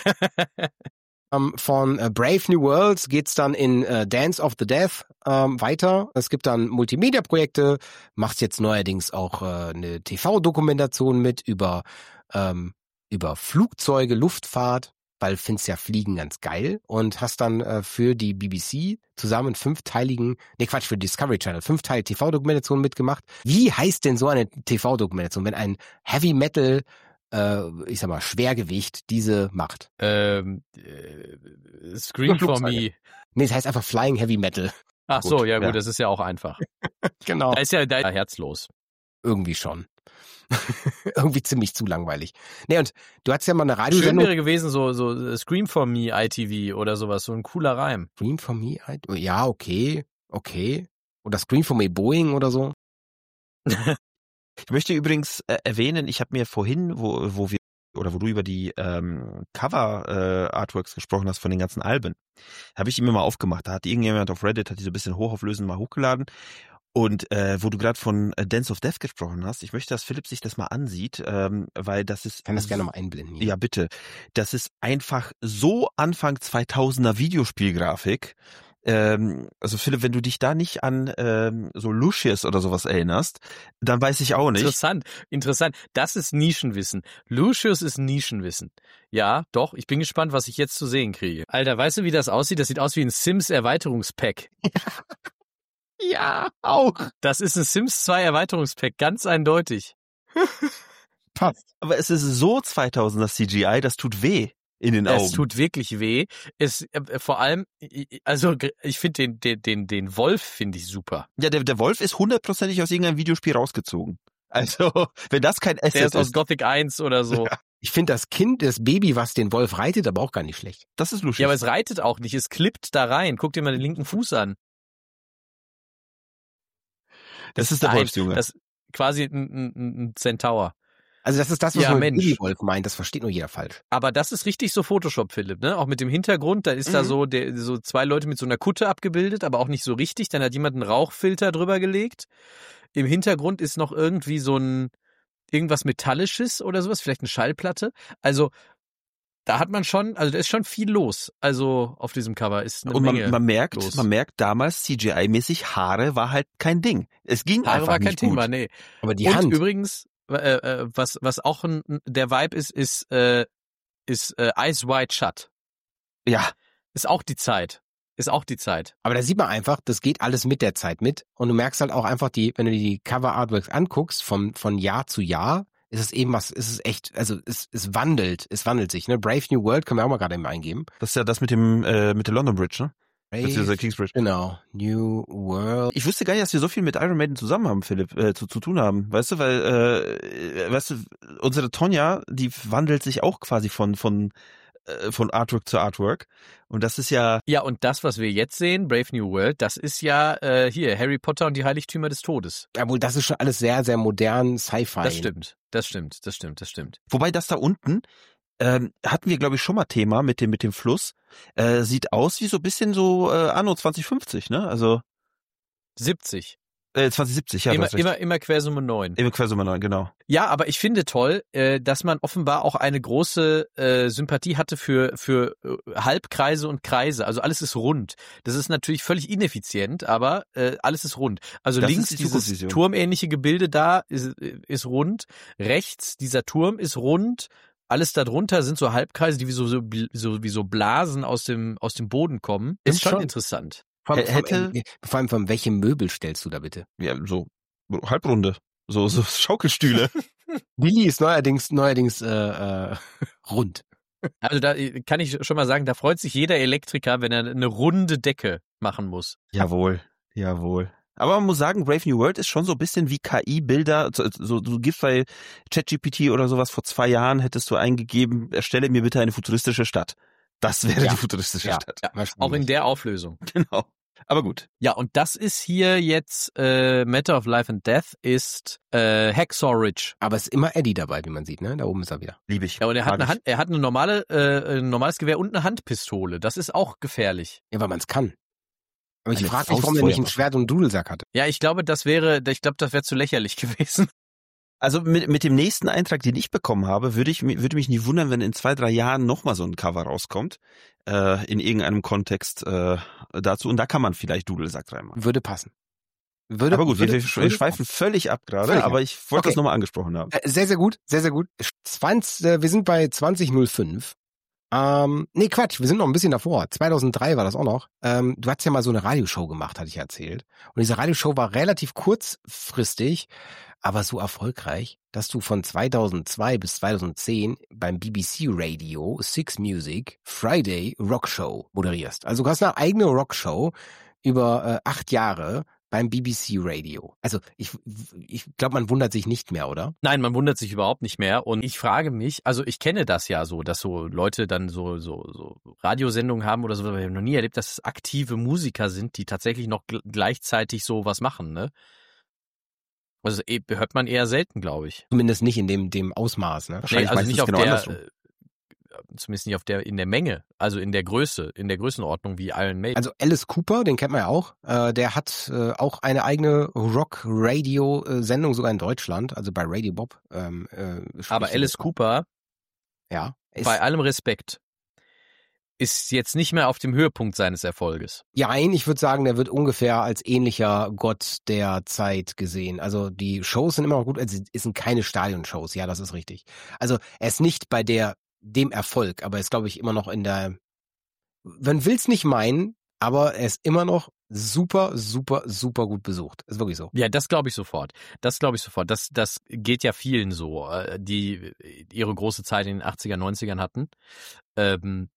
Um, von uh, Brave New Worlds geht's dann in uh, Dance of the Death um, weiter. Es gibt dann Multimedia-Projekte, machst jetzt neuerdings auch uh, eine T V-Dokumentation mit über, um, über Flugzeuge, Luftfahrt, weil findest ja Fliegen ganz geil und hast dann uh, für die B B C zusammen einen fünfteiligen, nee Quatsch, für Discovery Channel, fünfteilige T V-Dokumentation mitgemacht. Wie heißt denn so eine T V-Dokumentation, wenn ein Heavy Metal ich sag mal, Schwergewicht diese macht? Ähm, äh, Scream for Me. Nee, es heißt einfach Flying Heavy Metal. Ach Gut, so, ja gut, ja. das ist ja auch einfach. Genau. Da ist ja da herzlos. Irgendwie schon. Irgendwie ziemlich zu langweilig. Nee, und du hattest ja mal eine Schön Radiosendung. wäre gewesen, so, so Scream for Me I T V oder sowas, so ein cooler Reim. Scream for Me? Ja, okay, okay. Oder Scream for Me Boeing oder so. Ich möchte übrigens äh, erwähnen, ich habe mir vorhin, wo, wo wir oder wo du über die ähm, Cover-Artworks äh, gesprochen hast von den ganzen Alben, habe ich die mir mal aufgemacht. Da hat irgendjemand auf Reddit, hat die so ein bisschen hochauflösend mal hochgeladen. Und äh, wo du gerade von äh, Dance of Death gesprochen hast, ich möchte, dass Philipp sich das mal ansieht, ähm, weil das ist... Ich kann das gerne mal einblenden. Hier. Ja, bitte. Das ist einfach so Anfang zweitausender Videospielgrafik. Ähm, also Philipp, wenn du dich da nicht an ähm, so Lucius oder sowas erinnerst, dann weiß ich auch nicht. Interessant, interessant. Das ist Nischenwissen. Lucius ist Nischenwissen. Ja, doch. Ich bin gespannt, was ich jetzt zu sehen kriege. Alter, weißt du, wie das aussieht? Das sieht aus wie ein Sims-Erweiterungspack. Ja, auch. Das ist ein Sims zwei Erweiterungspack, ganz eindeutig. Passt. Aber es ist so zweitausender C G I, das tut weh in den Augen. Es tut wirklich weh. Es äh, vor allem, also ich finde den den den den Wolf finde ich super. Ja, der der Wolf ist hundertprozentig aus irgendeinem Videospiel rausgezogen. Also, wenn das kein Asset Der ist aus ist. Gothic eins oder so. Ja. Ich finde das Kind, das Baby, was den Wolf reitet, aber auch gar nicht schlecht. Das ist Lucius. Ja, aber es reitet auch nicht, es klippt da rein. Guck dir mal den linken Fuß an. das ist der Nein, Wolfsjunge. Das quasi ein, ein, ein Centaur. Also das ist das, was Ja, man mit Mensch. Babywolf meint. Das versteht nur jeder falsch. Aber das ist richtig so Photoshop, Philipp, ne? Auch mit dem Hintergrund, da ist Mhm. da so der, so zwei Leute mit so einer Kutte abgebildet, aber auch nicht so richtig. Dann hat jemand einen Rauchfilter drüber gelegt. Im Hintergrund ist noch irgendwie so ein irgendwas Metallisches oder sowas, vielleicht eine Schallplatte. Also da hat man schon, also da ist schon viel los. Also auf diesem Cover ist eine Und Menge man, man merkt, los. man merkt damals C G I-mäßig, Haare war halt kein Ding. Es ging Haare einfach war kein nicht Thema, gut. nee. Aber die Und Hand. übrigens, äh, äh, was was auch ein, der Vibe ist, ist äh, ist äh, Eyes Wide Shut. Ja, Ist auch die Zeit. Ist auch die Zeit. Aber da sieht man einfach, das geht alles mit der Zeit mit. Und du merkst halt auch einfach, die, wenn du dir die Cover-Artworks anguckst, von, von Jahr zu Jahr, ist es eben was, ist es echt, also es, es wandelt, es wandelt sich. Ne? Brave New World können wir auch mal gerade eben eingeben. das ist ja das mit dem äh, mit der London Bridge, ne? Brave, Beziehungsweise Kingsbridge. genau, New World. Ich wusste gar nicht, dass wir so viel mit Iron Maiden zusammen haben, Philipp, äh, zu, zu tun haben. Weißt du, weil, äh, weißt du, unsere Tonja, die wandelt sich auch quasi von, von, äh, von Artwork zu Artwork. Und das ist ja, Ja, und das, was wir jetzt sehen, Brave New World, das ist ja äh, hier Harry Potter und die Heiligtümer des Todes. Jawohl, das ist schon alles sehr, sehr modern, Sci-Fi. Das stimmt, das stimmt, das stimmt, das stimmt. wobei das da unten, ähm, hatten wir, glaube ich, schon mal Thema mit dem, mit dem Fluss. Äh, sieht aus wie so ein bisschen so äh, Anno zwanzig fünfzig, ne? Also siebzig. äh, zwanzig siebzig, ja. du immer, hast recht. immer, immer Quersumme neun. Immer Quersumme neun, genau. Ja, aber ich finde toll, äh, dass man offenbar auch eine große äh, Sympathie hatte für für äh, Halbkreise und Kreise. Also alles ist rund. Das ist natürlich völlig ineffizient, aber äh, alles ist rund. Also Das links ist die dieses Zukunftsvision. turmähnliche Gebilde da ist, ist rund. Rechts dieser Turm ist rund. Alles darunter sind so Halbkreise, die wie so, so, so, wie so Blasen aus dem aus dem Boden kommen. Ist Stimmt schon schon. interessant. Vor, H- vor, hätte- äh, vor allem, von welchem Möbel stellst du da bitte? Ja, so Halbrunde. So, so Schaukelstühle. Willi ist neuerdings, neuerdings äh, äh, rund. Also da kann ich schon mal sagen, da freut sich jeder Elektriker, wenn er eine runde Decke machen muss. Jawohl, jawohl. Aber man muss sagen, Brave New World ist schon so ein bisschen wie K I-Bilder. So, so, du gibst bei ChatGPT oder sowas vor zwei Jahren, hättest du eingegeben, erstelle mir bitte eine futuristische Stadt. Das wäre Ja. die futuristische Ja. Stadt. Auch in der Auflösung. Genau. Aber gut. Ja, und das ist hier jetzt äh, Matter of Life and Death ist äh, Hacksaw Ridge. Aber es ist immer Eddie dabei, wie man sieht, ne? Da oben ist er wieder. Liebe ich. Ja, und er hat Mag eine ich. Hand, er hat eine normale, äh, ein normales Gewehr und eine Handpistole. Das ist auch gefährlich. Ja, weil man es kann. Aber ich Eine frage mich, warum er nicht ein Faustfeuerwaffe. Schwert und einen Dudelsack hatte. Ja, ich glaube, das wäre, ich glaube, das wäre zu lächerlich gewesen. Also mit, mit dem nächsten Eintrag, den ich bekommen habe, würde ich würde mich nicht wundern, wenn in zwei, drei Jahren nochmal so ein Cover rauskommt, äh, in irgendeinem Kontext äh, dazu. Und da kann man vielleicht Dudelsack reinmachen. Würde passen. Würde, Aber gut, würde, wir, wir würde schweifen völlig ab gerade, Völlig ab. aber ich wollte Okay. das nochmal angesprochen haben. Äh, Sehr, sehr gut, sehr, sehr gut. zwanzig, äh, wir sind bei zwanzig null fünf. Ähm, nee, Quatsch, wir sind noch ein bisschen davor. zweitausenddrei war das auch noch. Ähm, du hast ja mal so eine Radioshow gemacht, hatte ich erzählt. Und diese Radioshow war relativ kurzfristig, aber so erfolgreich, dass du von zweitausendzwei bis zweitausendzehn beim B B C Radio Six Music Friday Rock Show moderierst. Also du hast eine eigene Rockshow über äh, acht Jahre beim B B C Radio. Also ich, ich glaube, man wundert sich nicht mehr, oder? Nein, man wundert sich überhaupt nicht mehr. Und ich frage mich, also ich kenne das ja so, dass so Leute dann so so so Radiosendungen haben oder so, aber ich habe noch nie erlebt, dass es aktive Musiker sind, die tatsächlich noch gl- gleichzeitig so was machen, ne? Also eh, hört man eher selten, glaube ich. Zumindest nicht in dem, dem Ausmaß, ne? Nee, Wahrscheinlich also meistens nicht auf genau der, andersrum. äh, zumindest nicht auf der, in der Menge, also in der Größe, in der Größenordnung wie Iron Maiden. Also Alice Cooper, den kennt man ja auch, äh, der hat äh, auch eine eigene Rock-Radio-Sendung, sogar in Deutschland, also bei Radio Bob. Ähm, äh, Aber Alice Cooper, ja, ist, bei allem Respekt, ist jetzt nicht mehr auf dem Höhepunkt seines Erfolges. ja, ich würde sagen, der wird ungefähr als ähnlicher Gott der Zeit gesehen. Also die Shows sind immer noch gut, also es sind keine Stadionshows, ja, das ist richtig. Also er ist nicht bei der dem Erfolg, aber er ist, glaube ich, immer noch in der, man will's nicht meinen, aber er ist immer noch super, super, super gut besucht. Ist wirklich so. Ja, das glaube ich sofort. Das glaube ich sofort. Das, das geht ja vielen so, äh, die ihre große Zeit in den achtziger, neunzigern hatten. Ähm,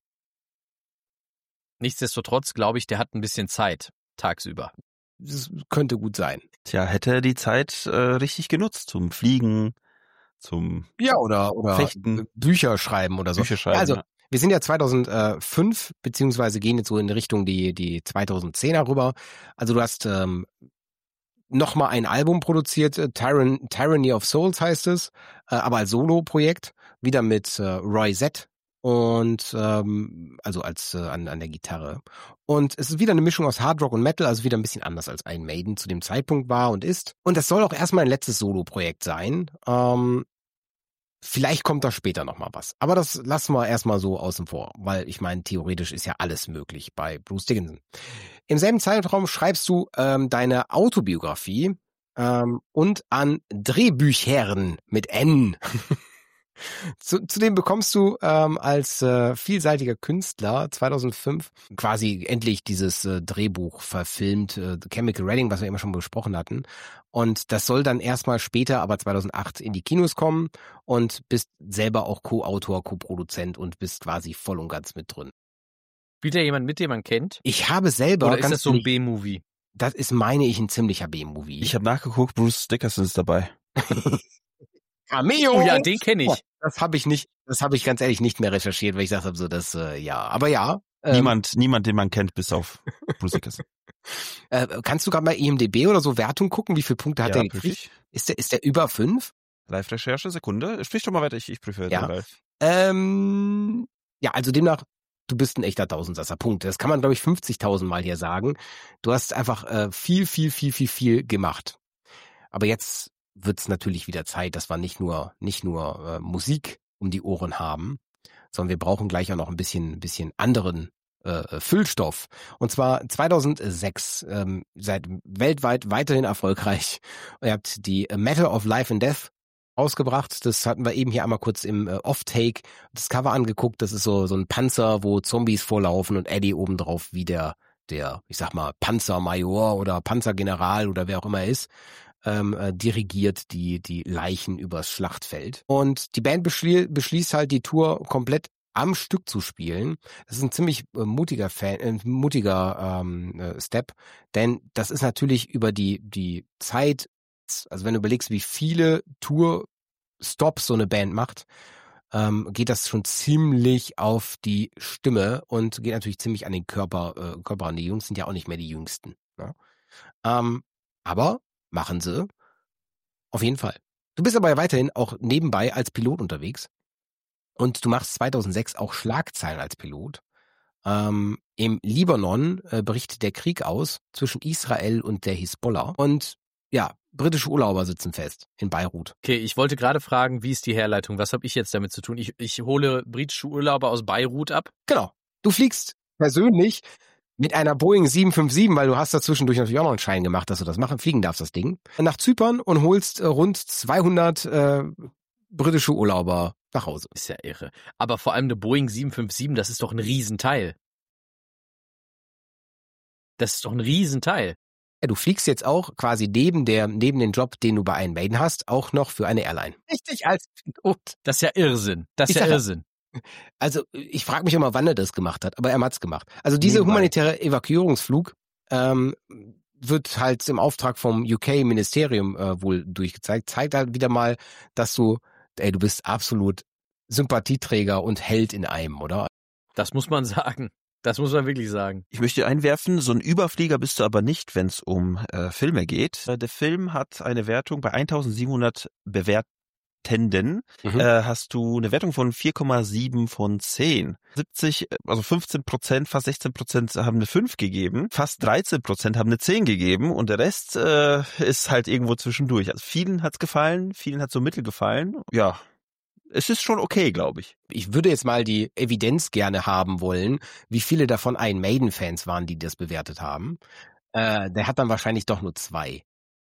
nichtsdestotrotz glaube ich, der hat ein bisschen Zeit tagsüber. Das könnte gut sein. Tja, hätte er die Zeit äh, richtig genutzt zum Fliegen, zum Ja, oder, oder Fechten. Bücher schreiben oder so. Bücher schreiben. Ja, also ja. wir sind ja zweitausendfünf, beziehungsweise gehen jetzt so in Richtung die, die zweitausendzehner rüber. Also du hast ähm, nochmal ein Album produziert, äh, Tyran- Tyranny of Souls heißt es, äh, aber als Solo-Projekt, wieder mit äh, Roy Z und ähm, also als äh, an, an der Gitarre. Und es ist wieder eine Mischung aus Hard Rock und Metal, also wieder ein bisschen anders als Iron Maiden zu dem Zeitpunkt war und ist. Und das soll auch erstmal ein letztes Solo-Projekt sein. Ähm, Vielleicht kommt da später nochmal was. Aber das lassen wir erstmal so außen vor, weil ich meine, theoretisch ist ja alles möglich bei Bruce Dickinson. Im selben Zeitraum schreibst du ähm, deine Autobiografie ähm, und an Drehbüchern mit N. Zu, zudem bekommst du ähm, als äh, vielseitiger Künstler zweitausendfünf quasi endlich dieses äh, Drehbuch verfilmt, äh, The Chemical Wedding, was wir immer schon besprochen hatten. Und das soll dann erstmal später, aber zweitausendacht in die Kinos kommen und bist selber auch Co-Autor, Co-Produzent und bist quasi voll und ganz mit drin. Spielt da jemand mit, den man kennt? Ich habe selber... Oder ist ganz das so ein ehrlich, B-Movie? Das ist, meine ich, ein ziemlicher B-Movie. Ich habe nachgeguckt, Bruce Dickinson ist dabei. Cameo! Oh ja, den kenne ich. Das habe ich nicht, das habe ich ganz ehrlich nicht mehr recherchiert, weil ich gesagt habe, so das, äh, ja, aber ja. Ähm, Niemand, niemand, den man kennt, bis auf Bruce Dickinson. äh, kannst du gerade mal I M D B oder so Wertung gucken? Wie viele Punkte hat Ja, der gekriegt? prüf ich. Ist der, ist der über fünf? Live-Recherche, Sekunde. Sprich doch mal weiter, ich, ich prüfe Ja. live. Ähm, ja, also demnach, du bist ein echter Tausendsasser. Punkt. Das kann man, glaube ich, fünfzigtausend Mal hier sagen. Du hast einfach äh, viel, viel, viel, viel, viel gemacht. Aber jetzt wird's natürlich wieder Zeit, dass wir nicht nur nicht nur äh, Musik um die Ohren haben, sondern wir brauchen gleich auch noch ein bisschen ein bisschen anderen äh, Füllstoff. Und zwar zweitausendsechs, ähm, seid weltweit weiterhin erfolgreich. Ihr habt die Matter of Life and Death ausgebracht. Das hatten wir eben hier einmal kurz im äh, Off-Take das Cover angeguckt. Das ist so so ein Panzer, wo Zombies vorlaufen und Eddie obendrauf wie der der, ich sag mal, Panzermajor oder Panzergeneral oder wer auch immer er ist. Ähm, äh, dirigiert die die Leichen übers Schlachtfeld. Und die Band beschli- beschließt halt, die Tour komplett am Stück zu spielen. Das ist ein ziemlich äh, mutiger Fan, äh, mutiger ähm, äh, Step, denn das ist natürlich über die die Zeit, also wenn du überlegst, wie viele Tour-Stops so eine Band macht, ähm, geht das schon ziemlich auf die Stimme und geht natürlich ziemlich an den Körper, äh, Körper an. Die Jungs sind ja auch nicht mehr die Jüngsten. Ne? Ähm, aber machen sie. Auf jeden Fall. Du bist aber weiterhin auch nebenbei als Pilot unterwegs. Und du machst zweitausendsechs auch Schlagzeilen als Pilot. Ähm, Im Libanon äh, bricht der Krieg aus zwischen Israel und der Hisbollah. Und ja, britische Urlauber sitzen fest in Beirut. Okay, ich wollte gerade fragen, wie ist die Herleitung? Was habe ich jetzt damit zu tun? Ich, ich hole britische Urlauber aus Beirut ab. Genau. Du fliegst persönlich mit einer Boeing sieben fünf sieben, weil du hast da zwischendurch natürlich auch noch einen Schein gemacht, dass du das machen, fliegen darfst, das Ding, nach Zypern und holst äh, rund zweihundert äh, britische Urlauber nach Hause. Ist ja irre. Aber vor allem eine Boeing sieben fünf sieben, das ist doch ein Riesenteil. Das ist doch ein Riesenteil. Ja, du fliegst jetzt auch quasi neben der neben den Job, den du bei Iron Maiden hast, auch noch für eine Airline. Richtig als Pilot. Das ist ja Irrsinn. Das ist Ich ja sag ja, Irrsinn. Also ich frage mich immer, wann er das gemacht hat, aber er hat's gemacht. Also dieser Nebenbei. humanitäre Evakuierungsflug, ähm, wird halt im Auftrag vom U K-Ministerium äh, wohl durchgezeigt, zeigt halt wieder mal, dass du, ey, du bist absolut Sympathieträger und Held in einem, oder? Das muss man sagen. Das muss man wirklich sagen. Ich möchte einwerfen, so ein Überflieger bist du aber nicht, wenn es um äh, Filme geht. Äh, der Film hat eine Wertung bei eintausendsiebenhundert Bewertenden. Mhm. Äh, hast du eine Wertung von vier Komma sieben von zehn. siebzig, also fünfzehn Prozent, fast sechzehn Prozent haben eine fünf gegeben. Fast dreizehn Prozent haben eine zehn gegeben. Und der Rest äh, ist halt irgendwo zwischendurch. Also vielen hat's gefallen, vielen hat's so mittel gefallen. Ja. Es ist schon okay, glaube ich. Ich würde jetzt mal die Evidenz gerne haben wollen, wie viele davon Iron Maiden-Fans waren, die das bewertet haben. Äh, der hat dann wahrscheinlich doch nur zwei.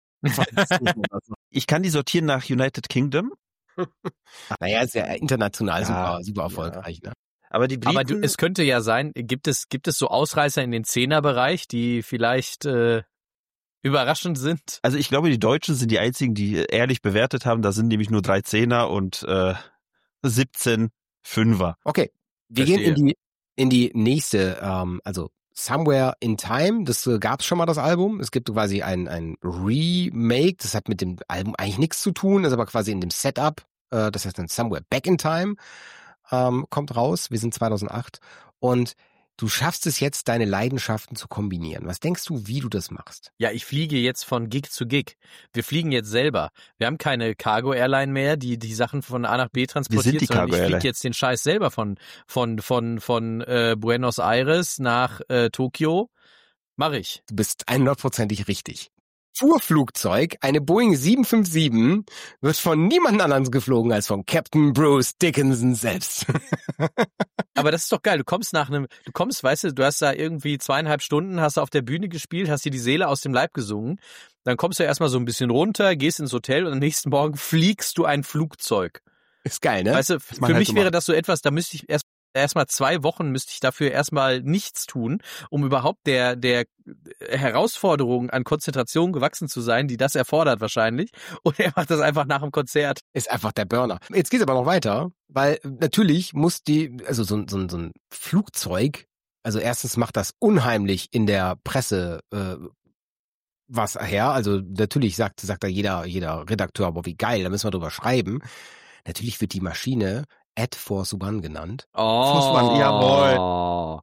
Ich kann die sortieren nach United Kingdom. Naja, ist ja international ja, super, super erfolgreich. Ja. Ne? Aber die Briten, Aber du, es könnte ja sein, gibt es, gibt es so Ausreißer in den Zehnerbereich, die vielleicht äh, überraschend sind? Also ich glaube, die Deutschen sind die einzigen, die ehrlich bewertet haben. Da sind nämlich nur drei Zehner und äh, siebzehn Fünfer. Okay, wir Verstehe. gehen in die in die nächste, ähm, also Somewhere in Time, das äh, gab es schon mal, das Album. Es gibt quasi ein ein Remake, das hat mit dem Album eigentlich nichts zu tun, ist aber quasi in dem Setup, äh, das heißt dann Somewhere Back in Time, ähm, kommt raus. Wir sind zweitausendacht und du schaffst es jetzt, deine Leidenschaften zu kombinieren. Was denkst du, wie du das machst? Ja, ich fliege jetzt von Gig zu Gig. Wir fliegen jetzt selber. Wir haben keine Cargo-Airline mehr, die die Sachen von A nach B transportiert, Wir sind die sondern ich Cargo-Airline. fliege jetzt den Scheiß selber von von von von äh, Buenos Aires nach äh, Tokio. Mach ich. Du bist hundertprozentig richtig. Fuhrflugzeug, eine Boeing sieben fünf sieben, wird von niemand anderem geflogen als von Captain Bruce Dickinson selbst. Aber das ist doch geil. Du kommst nach einem, du kommst, weißt du, du hast da irgendwie zweieinhalb Stunden, hast du auf der Bühne gespielt, hast dir die Seele aus dem Leib gesungen. Dann kommst du erstmal so ein bisschen runter, gehst ins Hotel und am nächsten Morgen fliegst du ein Flugzeug. Ist geil, ne? Weißt du, für halt mich so wäre macht. das so etwas, da müsste ich erst erstmal zwei Wochen müsste ich dafür erstmal nichts tun, um überhaupt der der Herausforderung an Konzentration gewachsen zu sein, die das erfordert wahrscheinlich. Und er macht das einfach nach dem Konzert. Ist einfach der Burner. Jetzt geht's aber noch weiter, weil natürlich muss die, also so, so, so ein Flugzeug, also erstens macht das unheimlich in der Presse äh, was her. Also natürlich sagt sagt da jeder jeder Redakteur, aber wie geil, da müssen wir drüber schreiben. Natürlich wird die Maschine Ad Force One genannt. Oh, Force One, jawohl.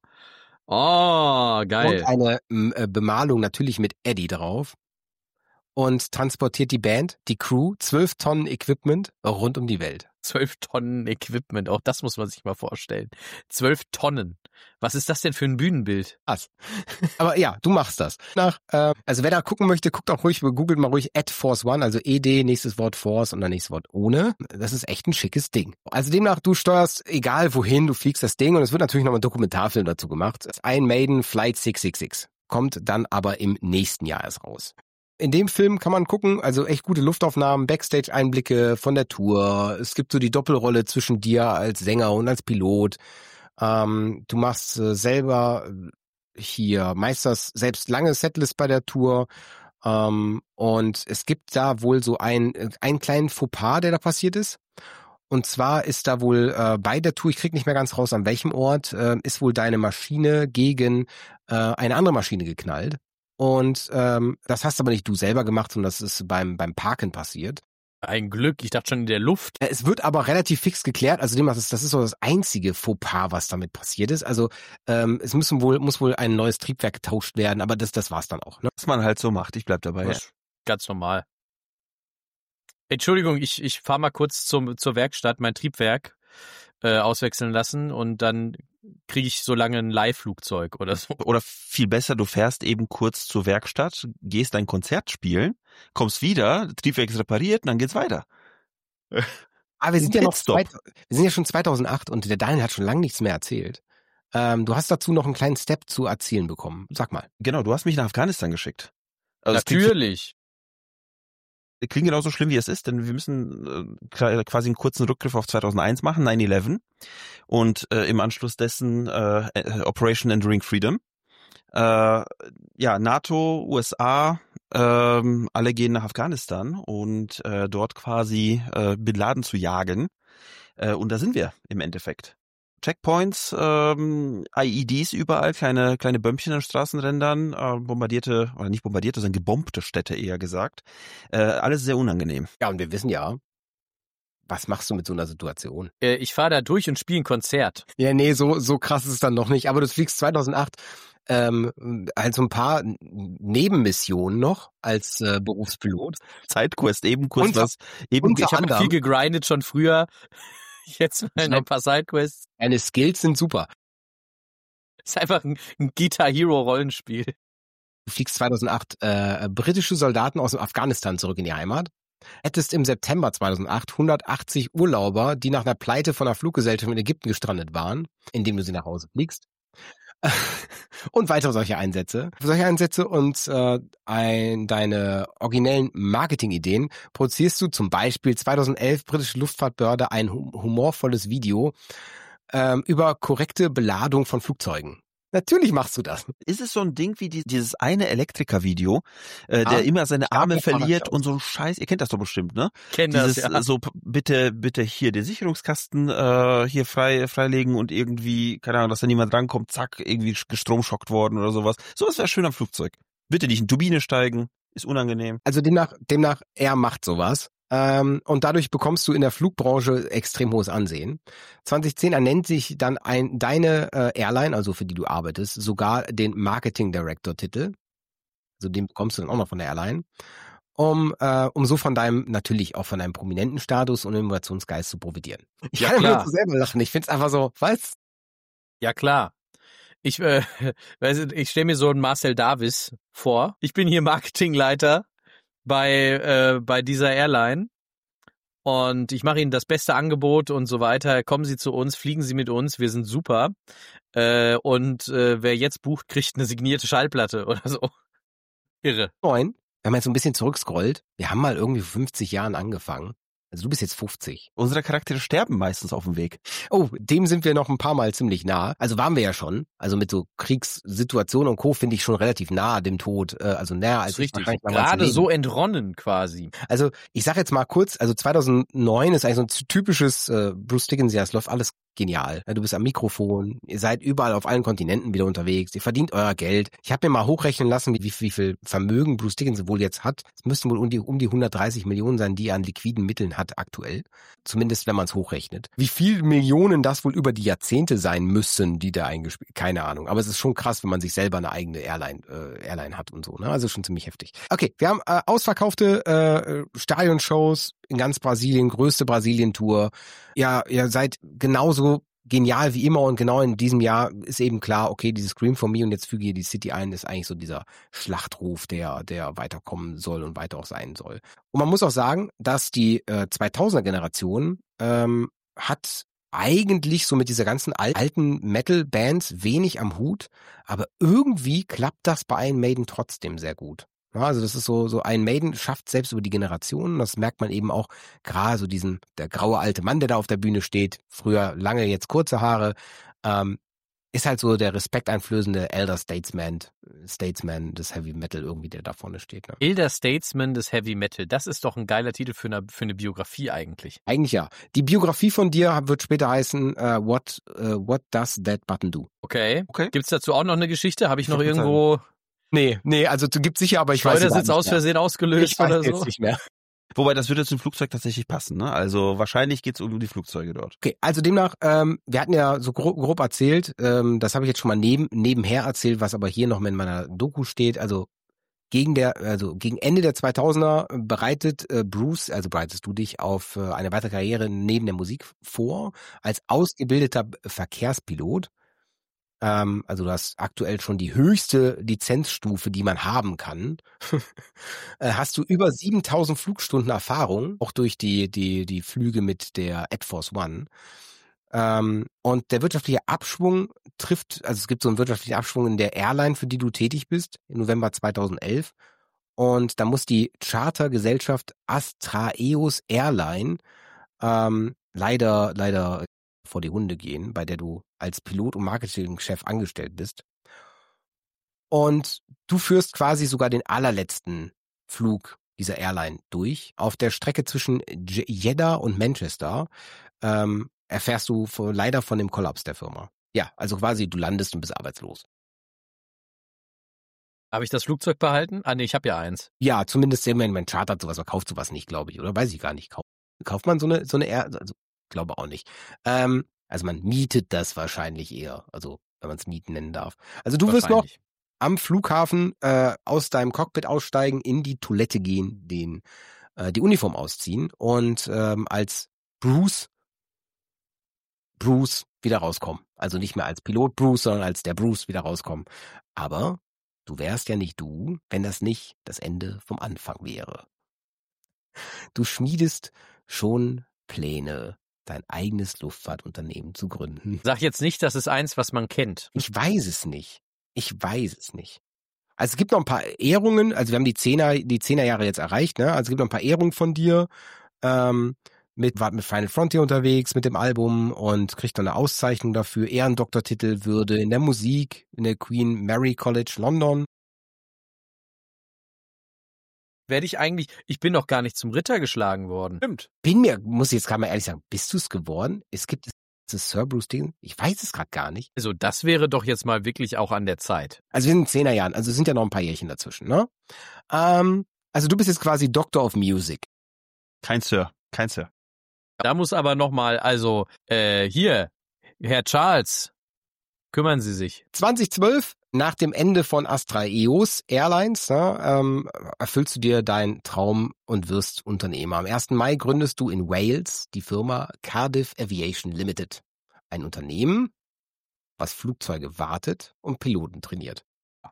Oh, geil. Und eine äh, Bemalung natürlich mit Eddie drauf. Und transportiert die Band, die Crew, zwölf Tonnen Equipment rund um die Welt. Zwölf Tonnen Equipment, auch das muss man sich mal vorstellen. Zwölf Tonnen. Was ist das denn für ein Bühnenbild? Was? Aber ja, du machst das. Nach, äh, also wer da gucken möchte, guckt auch ruhig, googelt mal ruhig Ad Force One, also E D, nächstes Wort Force und dann nächstes Wort ohne. Das ist echt ein schickes Ding. Also demnach, du steuerst, egal wohin, du fliegst das Ding und es wird natürlich noch ein Dokumentarfilm dazu gemacht. Iron Maiden Flight sechs sechs sechs. Kommt dann aber im nächsten Jahr erst raus. In dem Film kann man gucken, also echt gute Luftaufnahmen, Backstage-Einblicke von der Tour. Es gibt so die Doppelrolle zwischen dir als Sänger und als Pilot. Ähm, du machst äh, selber hier, meisterst selbst lange Setlist bei der Tour. Ähm, und es gibt da wohl so ein, einen kleinen Fauxpas, der da passiert ist. Und zwar ist da wohl äh, bei der Tour, ich krieg nicht mehr ganz raus, an welchem Ort, äh, ist wohl deine Maschine gegen äh, eine andere Maschine geknallt. Und ähm, das hast aber nicht du selber gemacht, sondern das ist beim beim Parken passiert. Ein Glück, ich dachte schon in der Luft. Es wird aber relativ fix geklärt, also demnach ist das ist so das einzige Fauxpas, was damit passiert ist. Also ähm, es müssen wohl muss wohl ein neues Triebwerk getauscht werden, aber das das war's dann auch. Ne? Was man halt so macht, ich bleib dabei. Ja, ganz normal. Entschuldigung, ich ich fahre mal kurz zum zur Werkstatt, mein Triebwerk äh, auswechseln lassen und dann kriege ich so lange ein Leihflugzeug oder so. Oder viel besser, du fährst eben kurz zur Werkstatt, gehst dein Konzert spielen, kommst wieder, Triebwerk ist repariert und dann geht's weiter. Aber wir sind ja noch zwei, wir sind ja schon zweitausendacht und der Daniel hat schon lange nichts mehr erzählt. Ähm, du hast dazu noch einen kleinen Step zu erzählen bekommen. Sag mal. Genau, du hast mich nach Afghanistan geschickt. Also Natürlich. Das klingt genauso schlimm, wie es ist, denn wir müssen äh, quasi einen kurzen Rückgriff auf zweitausendeins machen, nine eleven, und äh, im Anschluss dessen äh, Operation Enduring Freedom. Äh, ja, NATO, U S A, äh, alle gehen nach Afghanistan und äh, dort quasi äh, Bin Laden zu jagen. Äh, und da sind wir im Endeffekt. Checkpoints, ähm, I E Ds überall, kleine kleine Bömmchen an Straßenrändern, äh, bombardierte, oder nicht bombardierte, sondern gebombte Städte eher gesagt. Äh, alles sehr unangenehm. Ja, und wir wissen ja, was machst du mit so einer Situation? Äh, ich fahre da durch und spiele ein Konzert. Ja, nee, so so krass ist es dann noch nicht. Aber du fliegst zweitausendacht ähm, halt so ein paar Nebenmissionen noch als äh, Berufspilot. Sidequest, eben kurz Unter- was. Eben, unter Ich habe anderem- viel gegrindet schon früher. Jetzt mal glaub- ein paar Sidequests. Deine Skills sind super. Ist einfach ein, ein Guitar Hero Rollenspiel. Du fliegst zweitausendacht äh, britische Soldaten aus Afghanistan zurück in die Heimat. Hättest im September zweitausendacht hundertachtzig Urlauber, die nach einer Pleite von einer Fluggesellschaft in Ägypten gestrandet waren, indem du sie nach Hause fliegst. Und weitere solche Einsätze. Solche Einsätze und äh, ein, deine originellen Marketingideen produzierst du zum Beispiel zweitausendelf britische Luftfahrtbehörde ein hum- humorvolles Video ähm, über korrekte Beladung von Flugzeugen. Natürlich machst du das. Ist es so ein Ding wie die, dieses eine Elektriker-Video, äh, Ah, der immer seine Arme das war verliert das und so ein Scheiß, ihr kennt das doch bestimmt, ne? Kenn das, Dieses ja. so p- bitte bitte hier den Sicherungskasten äh, hier frei freilegen und irgendwie, keine Ahnung, dass da niemand rankommt, zack, irgendwie gestromschockt worden oder sowas. Sowas wäre schön am Flugzeug. Bitte nicht in Turbine steigen, ist unangenehm. Also demnach, demnach, er macht sowas. Ähm, und dadurch bekommst du in der Flugbranche extrem hohes Ansehen. zweitausendzehn ernennt sich dann ein deine äh, Airline, also für die du arbeitest, sogar den Marketing Director Titel. Also den bekommst du dann auch noch von der Airline. Um, äh, um so von deinem, natürlich auch von deinem prominenten Status und Innovationsgeist zu profitieren. Ich Ja, kann immer klar. nur so selber lachen. Ich find's einfach so, was? Ja, klar. Ich, äh, weiß nicht, ich stelle mir so einen Marcel Davis vor. Ich bin hier Marketingleiter bei, äh, bei dieser Airline und ich mache Ihnen das beste Angebot und so weiter. Kommen Sie zu uns, fliegen Sie mit uns, wir sind super. Äh, und äh, wer jetzt bucht, kriegt eine signierte Schallplatte oder so. Irre. Neun. Wenn man jetzt so ein bisschen zurückscrollt, wir haben mal irgendwie vor fünfzig Jahren angefangen. Also du bist jetzt fünfzig. Unsere Charaktere sterben meistens auf dem Weg. Oh, dem sind wir noch ein paar Mal ziemlich nah. Also waren wir ja schon. Also mit so Kriegssituationen und Co. finde ich schon relativ nah dem Tod. Äh, also näher als Das ist richtig. wahrscheinlich damals Gerade leben. so entronnen quasi. Also ich sag jetzt mal kurz, also zweitausendneun ist eigentlich so ein typisches äh, Bruce Dickens, ja, es läuft alles genial. Ja, du bist am Mikrofon, ihr seid überall auf allen Kontinenten wieder unterwegs, ihr verdient euer Geld. Ich habe mir mal hochrechnen lassen, wie, wie viel Vermögen Bruce Dickens wohl jetzt hat. Es müssten wohl um die, um die hundertdreißig Millionen sein, die er an liquiden Mitteln hat aktuell. Zumindest, wenn man es hochrechnet. Wie viel Millionen das wohl über die Jahrzehnte sein müssen, die da eingespielt, keine Ahnung. Aber es ist schon krass, wenn man sich selber eine eigene Airline, äh, Airline hat und so. Ne? Also schon ziemlich heftig. Okay, wir haben äh, ausverkaufte äh, Stadionshows in ganz Brasilien, größte Brasilien-Tour. Ja, ihr seid genauso genial wie immer und genau in diesem Jahr ist eben klar, okay, dieses Scream for Me und jetzt füge ich die City ein, ist eigentlich so dieser Schlachtruf, der der weiterkommen soll und weiter auch sein soll. Und man muss auch sagen, dass die äh, zweitausender-Generation ähm, hat eigentlich so mit dieser ganzen al- alten Metal-Bands wenig am Hut, aber irgendwie klappt das bei Iron Maiden trotzdem sehr gut. Ja, also das ist so, so Iron Maiden schafft selbst über die Generationen, das merkt man eben auch gerade so diesen, der graue alte Mann, der da auf der Bühne steht, früher lange, jetzt kurze Haare, ähm, ist halt so der respekteinflößende Elder Statesman, Statesman des Heavy Metal irgendwie, der da vorne steht. Ne? Elder Statesman des Heavy Metal. Das ist doch ein geiler Titel für eine, für eine Biografie eigentlich. Eigentlich ja. Die Biografie von dir wird später heißen, uh, what, uh, what does that button do? Okay. Okay. Gibt's dazu auch noch eine Geschichte? Habe ich Ich noch wollte gerade irgendwo Nee, nee, also gibt's sicher, aber ich weiß Schleudersitz überhaupt aus nicht mehr. Versehen ausgelöst Ich weiß oder jetzt so? nicht mehr. Wobei, das würde zum Flugzeug tatsächlich passen, ne? Also wahrscheinlich geht's um die Flugzeuge dort. Okay, also demnach, ähm, wir hatten ja so grob, grob erzählt, ähm, das habe ich jetzt schon mal neben, nebenher erzählt, was aber hier noch in meiner Doku steht, also gegen der, also gegen Ende der zweitausender bereitet äh, Bruce, also bereitest du dich auf äh, eine weitere Karriere neben der Musik vor, als ausgebildeter Verkehrspilot. Ähm, also du hast aktuell schon die höchste Lizenzstufe, die man haben kann. äh, hast du über siebentausend Flugstunden Erfahrung, auch durch die die die Flüge mit der Air Force One. Ähm, und der wirtschaftliche Abschwung trifft, also es gibt so einen wirtschaftlichen Abschwung in der Airline, für die du tätig bist, im November zweitausendelf. Und da muss die Chartergesellschaft Astraeus Airline ähm, leider leider vor die Hunde gehen, bei der du als Pilot und Marketingchef angestellt bist. Und du führst quasi sogar den allerletzten Flug dieser Airline durch. Auf der Strecke zwischen Jeddah und Manchester ähm, erfährst du von, leider von dem Kollaps der Firma. Ja, also quasi du landest und bist arbeitslos. Habe ich das Flugzeug behalten? Ah, nee, ich habe ja eins. Ja, zumindest sehen wir, man chartert sowas, man kauft sowas nicht, glaube ich, oder? Weiß ich gar nicht. Kauft, kauft man so eine, so eine Air, also, glaube auch nicht. Ähm, also man mietet das wahrscheinlich eher, also wenn man es mieten nennen darf. Also du wirst noch am Flughafen äh, aus deinem Cockpit aussteigen, in die Toilette gehen, den äh, die Uniform ausziehen und ähm, als Bruce Bruce wieder rauskommen. Also nicht mehr als Pilot Bruce, sondern als der Bruce wieder rauskommen. Aber du wärst ja nicht du, wenn das nicht das Ende vom Anfang wäre. Du schmiedest schon Pläne, dein eigenes Luftfahrtunternehmen zu gründen. Sag jetzt nicht, das ist eins, was man kennt. Ich weiß es nicht. Ich weiß es nicht. Also es gibt noch ein paar Ehrungen, also wir haben die Zehner, die Zehnerjahre jetzt erreicht, ne? Also es gibt noch ein paar Ehrungen von dir. Ähm, mit, war mit Final Frontier unterwegs, mit dem Album und kriegt noch eine Auszeichnung dafür. Ehrendoktortitel, Würde in der Musik, in der Queen Mary College London. Werde ich eigentlich, ich bin noch gar nicht zum Ritter geschlagen worden. Stimmt. Bin mir, muss ich jetzt gerade mal ehrlich sagen, bist du es geworden? Es gibt das Sir Bruce Ding, ich weiß es gerade gar nicht. Also das wäre doch jetzt mal wirklich auch an der Zeit. Also wir sind in Zehnerjahren, also es sind ja noch ein paar Jährchen dazwischen, ne? Ähm, also du bist jetzt quasi Doctor of Music. Kein Sir, kein Sir. Da muss aber nochmal, also äh, hier, Herr Charles, kümmern Sie sich. zwanzig zwölf, nach dem Ende von Astra Eos Airlines, ne, ähm, erfüllst du dir deinen Traum und wirst Unternehmer. Am ersten Mai gründest du in Wales die Firma Cardiff Aviation Limited. Ein Unternehmen, was Flugzeuge wartet und Piloten trainiert.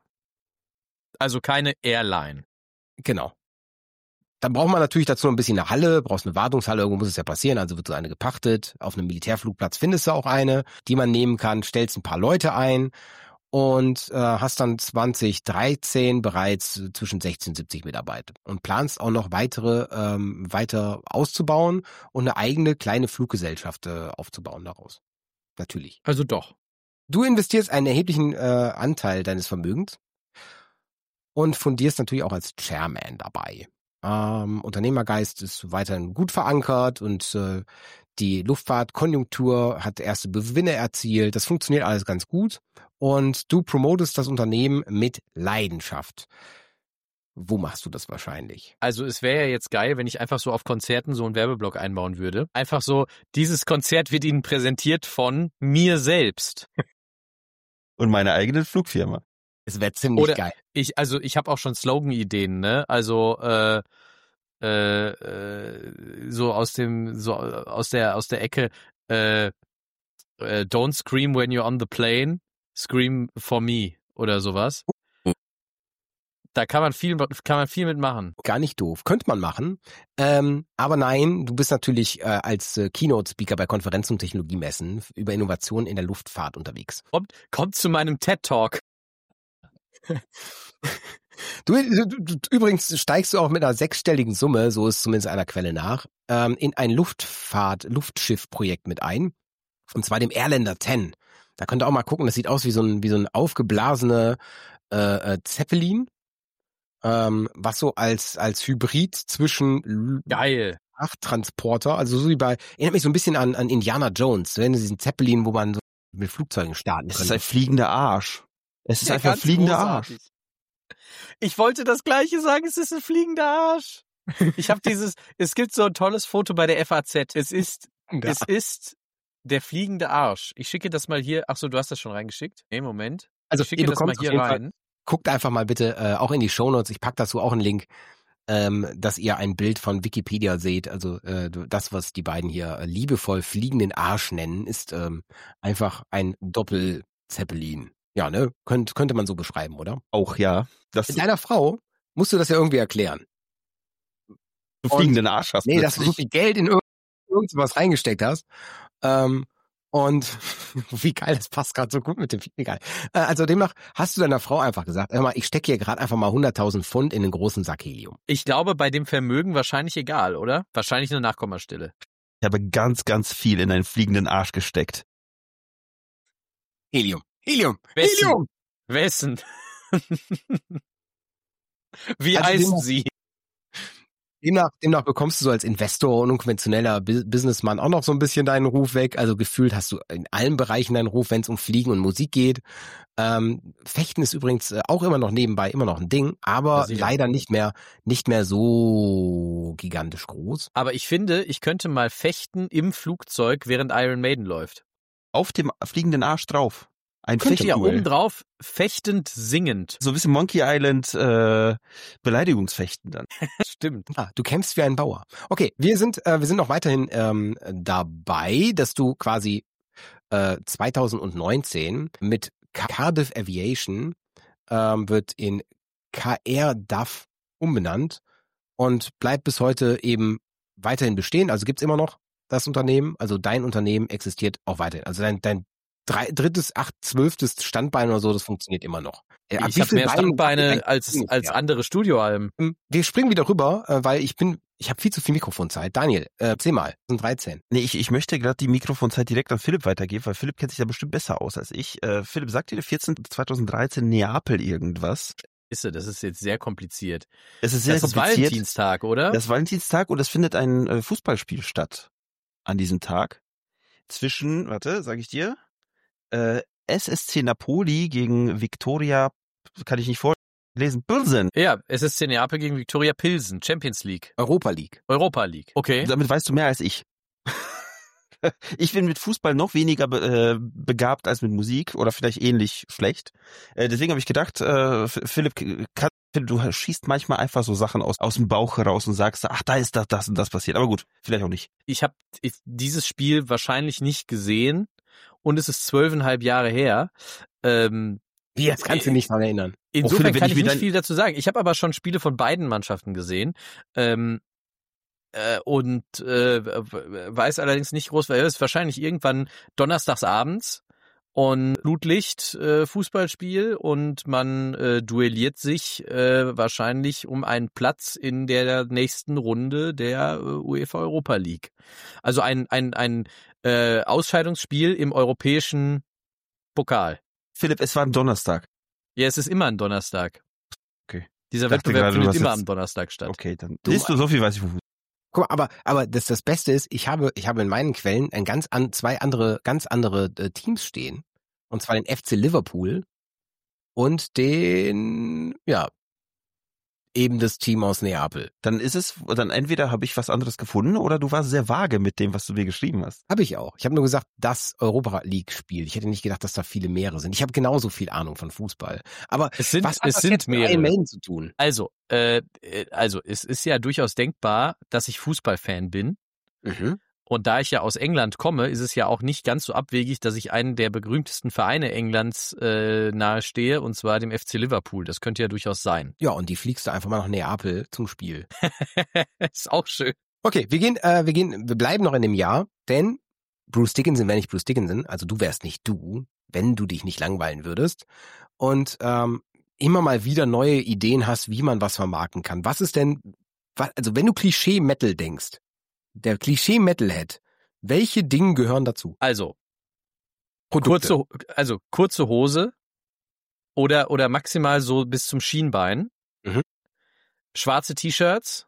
Also keine Airline. Genau. Dann braucht man natürlich dazu ein bisschen eine Halle, brauchst eine Wartungshalle, irgendwo muss es ja passieren, also wird so eine gepachtet. Auf einem Militärflugplatz findest du auch eine, die man nehmen kann, stellst ein paar Leute ein und äh, hast dann zwanzig dreizehn bereits zwischen sechzig und siebzig Mitarbeiter und planst auch noch weitere ähm, weiter auszubauen und eine eigene kleine Fluggesellschaft äh, aufzubauen daraus. Natürlich. Also doch. Du investierst einen erheblichen äh, Anteil deines Vermögens und fundierst natürlich auch als Chairman dabei. Ähm, Unternehmergeist ist weiterhin gut verankert und äh, die Luftfahrtkonjunktur hat erste Gewinne erzielt. Das funktioniert alles ganz gut und du promotest das Unternehmen mit Leidenschaft. Wo machst du das wahrscheinlich? Also es wäre ja jetzt geil, wenn ich einfach so auf Konzerten so einen Werbeblock einbauen würde. Einfach so, dieses Konzert wird Ihnen präsentiert von mir selbst. Und meiner eigenen Flugfirma. Es wäre ziemlich Oder geil. Ich, also ich habe auch schon Slogan-Ideen, ne? Also äh, äh, äh, so aus dem, so aus der aus der Ecke. Äh, äh, Don't scream when you're on the plane, scream for me oder sowas. Da kann man viel, kann man viel mitmachen. Gar nicht doof. Könnte man machen. Ähm, aber nein, du bist natürlich äh, als äh, Keynote-Speaker bei Konferenzen und Technologiemessen über Innovationen in der Luftfahrt unterwegs. Kommt, kommt zu meinem TED-Talk. Du, du, du, übrigens steigst du auch mit einer sechsstelligen Summe, so ist zumindest einer Quelle nach, ähm, in ein Luftfahrt, Luftschiff-Projekt mit ein. Und zwar dem Airlander zehn. Da könnt ihr auch mal gucken, das sieht aus wie so ein, wie so ein aufgeblasener äh, äh, Zeppelin, ähm, was so als, als Hybrid zwischen Geil. Frachttransporter, also so wie bei, erinnert mich so ein bisschen an, an Indiana Jones, wenn diesen Zeppelin, wo man so mit Flugzeugen starten Es kann. ist ein fliegender Arsch. Es ist Ja, einfach ein fliegender großartig. Arsch. Ich wollte das Gleiche sagen, es ist ein fliegender Arsch. Ich habe dieses, es gibt so ein tolles Foto bei der F A Z. Es ist, Ja. es ist der fliegende Arsch. Ich schicke das mal hier. Ach so, du hast das schon reingeschickt? Nee, Moment. Also Ich schicke ihr das mal bekommt hier auf jeden Fall- rein. Guckt einfach mal bitte äh, auch in die Shownotes, ich pack dazu auch einen Link, ähm, dass ihr ein Bild von Wikipedia seht. Also äh, das, was die beiden hier liebevoll fliegenden Arsch nennen, ist ähm, einfach ein Doppel-Zeppelin. Ja, ne? Könnt, könnte man so beschreiben, oder? Auch, ja. Das Mit deiner Frau musst du das ja irgendwie erklären. du fliegenden Arsch hast. Nee, dass du so plötzlich. viel Geld in irgend- irgendwas reingesteckt hast. Ähm, und wie geil, das passt gerade so gut mit dem egal. Äh, also demnach hast du deiner Frau einfach gesagt, hör mal, ich stecke hier gerade einfach mal hunderttausend Pfund in einen großen Sack Helium. Ich glaube, bei dem Vermögen wahrscheinlich egal, oder? Wahrscheinlich eine Nachkommastelle. Ich habe ganz, ganz viel in einen fliegenden Arsch gesteckt. Helium. Helium. Wessen? Helium. Wessen? Wie Also heißen demnach- sie? demnach, demnach bekommst du so als Investor und unkonventioneller Businessman auch noch so ein bisschen deinen Ruf weg. Also gefühlt hast du in allen Bereichen deinen Ruf, wenn es um Fliegen und Musik geht. Ähm, Fechten ist übrigens auch immer noch nebenbei immer noch ein Ding, aber leider nicht mehr nicht mehr so gigantisch groß. Aber ich finde, ich könnte mal fechten im Flugzeug, während Iron Maiden läuft. Auf dem fliegenden Arsch drauf. Ein Könnte ja Fechtduell. oben drauf fechtend singend. So ein bisschen Monkey Island äh, Beleidigungsfechten dann. Stimmt. Ah, du kämpfst wie ein Bauer. Okay, wir sind äh, wir sind noch weiterhin ähm, dabei, dass du quasi äh, zwanzig neunzehn mit Cardiff Aviation ähm, wird in K R D A F umbenannt und bleibt bis heute eben weiterhin bestehen. Also gibt's immer noch das Unternehmen, also dein Unternehmen existiert auch weiterhin. Also dein dein drei, drittes, acht, zwölftes Standbein oder so, das funktioniert immer noch. Äh, ich habe mehr Standbeine als als andere Studioalben. Wir springen wieder rüber, weil ich bin, ich habe viel zu viel Mikrofonzeit. Daniel, äh, erzähl mal, dreizehn. Nee, ich, ich möchte gerade die Mikrofonzeit direkt an Philipp weitergeben, weil Philipp kennt sich da bestimmt besser aus als ich. Äh, Philipp, sagt dir der vierzehnten zweitausenddreizehn Neapel irgendwas? Ist das ist jetzt sehr kompliziert. Es ist sehr das kompliziert. Das ist Valentinstag, oder? Das ist Valentinstag und es findet ein äh, Fußballspiel statt an diesem Tag. Zwischen, warte, sage ich dir, äh, S S C Napoli gegen Viktoria, kann ich nicht vorlesen, Pilsen. Ja, S S C Neapel gegen Viktoria Pilsen, Champions League. Europa League. Europa League, okay. Damit weißt du mehr als ich. Ich bin mit Fußball noch weniger be- äh, begabt als mit Musik oder vielleicht ähnlich schlecht. Äh, deswegen habe ich gedacht, äh, Philipp, kann, Philipp, du schießt manchmal einfach so Sachen aus, aus dem Bauch heraus und sagst, ach, da ist das, das und das passiert. Aber gut, vielleicht auch nicht. Ich habe dieses Spiel wahrscheinlich nicht gesehen und es ist zwölfeinhalb Jahre her. Ähm, Wie, jetzt kannst du dich daran erinnern. Insofern oh, Philipp, kann ich, ich nicht dann... viel dazu sagen. Ich habe aber schon Spiele von beiden Mannschaften gesehen. Ähm, äh, und äh, weiß allerdings nicht groß, weil es ist wahrscheinlich irgendwann donnerstags abends und Flutlicht äh, Fußballspiel und man äh, duelliert sich äh, wahrscheinlich um einen Platz in der nächsten Runde der äh, UEFA Europa League. Also ein ein ein äh, Ausscheidungsspiel im europäischen Pokal. Philipp, es war ein Donnerstag. Ja, es ist immer ein Donnerstag. Okay. Dieser Dachte Wettbewerb gerade, du findet hast immer jetzt- am Donnerstag statt. Okay, dann Du- siehst du, so viel weiß ich von Fußball. Guck mal, aber aber das das Beste ist, ich habe ich habe in meinen Quellen ein ganz an zwei andere ganz andere äh, Teams stehen, und zwar den F C Liverpool und den ja eben das Team aus Neapel. Dann ist es, dann entweder habe ich was anderes gefunden oder du warst sehr vage mit dem, was du mir geschrieben hast. Habe ich auch. Ich habe nur gesagt, das Europa League Spiel. Ich hätte nicht gedacht, dass da viele mehrere sind. Ich habe genauso viel Ahnung von Fußball. Aber Es sind was hat es das sind jetzt mit mehrere. Iron Maiden zu tun? Also, äh, äh, also es ist ja durchaus denkbar, dass ich Fußballfan bin. Mhm. Und da ich ja aus England komme, ist es ja auch nicht ganz so abwegig, dass ich einen der berühmtesten Vereine Englands äh, nahestehe, und zwar dem F C Liverpool. Das könnte ja durchaus sein. Ja, und die fliegst du einfach mal nach Neapel zum Spiel. Ist auch schön. Okay, wir gehen, äh, wir gehen, wir bleiben noch in dem Jahr, denn Bruce Dickinson wäre nicht Bruce Dickinson, also du wärst nicht du, wenn du dich nicht langweilen würdest und ähm, immer mal wieder neue Ideen hast, wie man was vermarkten kann. Was ist denn, was, also wenn du Klischee-Metal denkst, der Klischee-Metalhead, welche Dinge gehören dazu? Also, Produkte. kurze, also kurze Hose oder oder maximal so bis zum Schienbein, Mhm. schwarze T-Shirts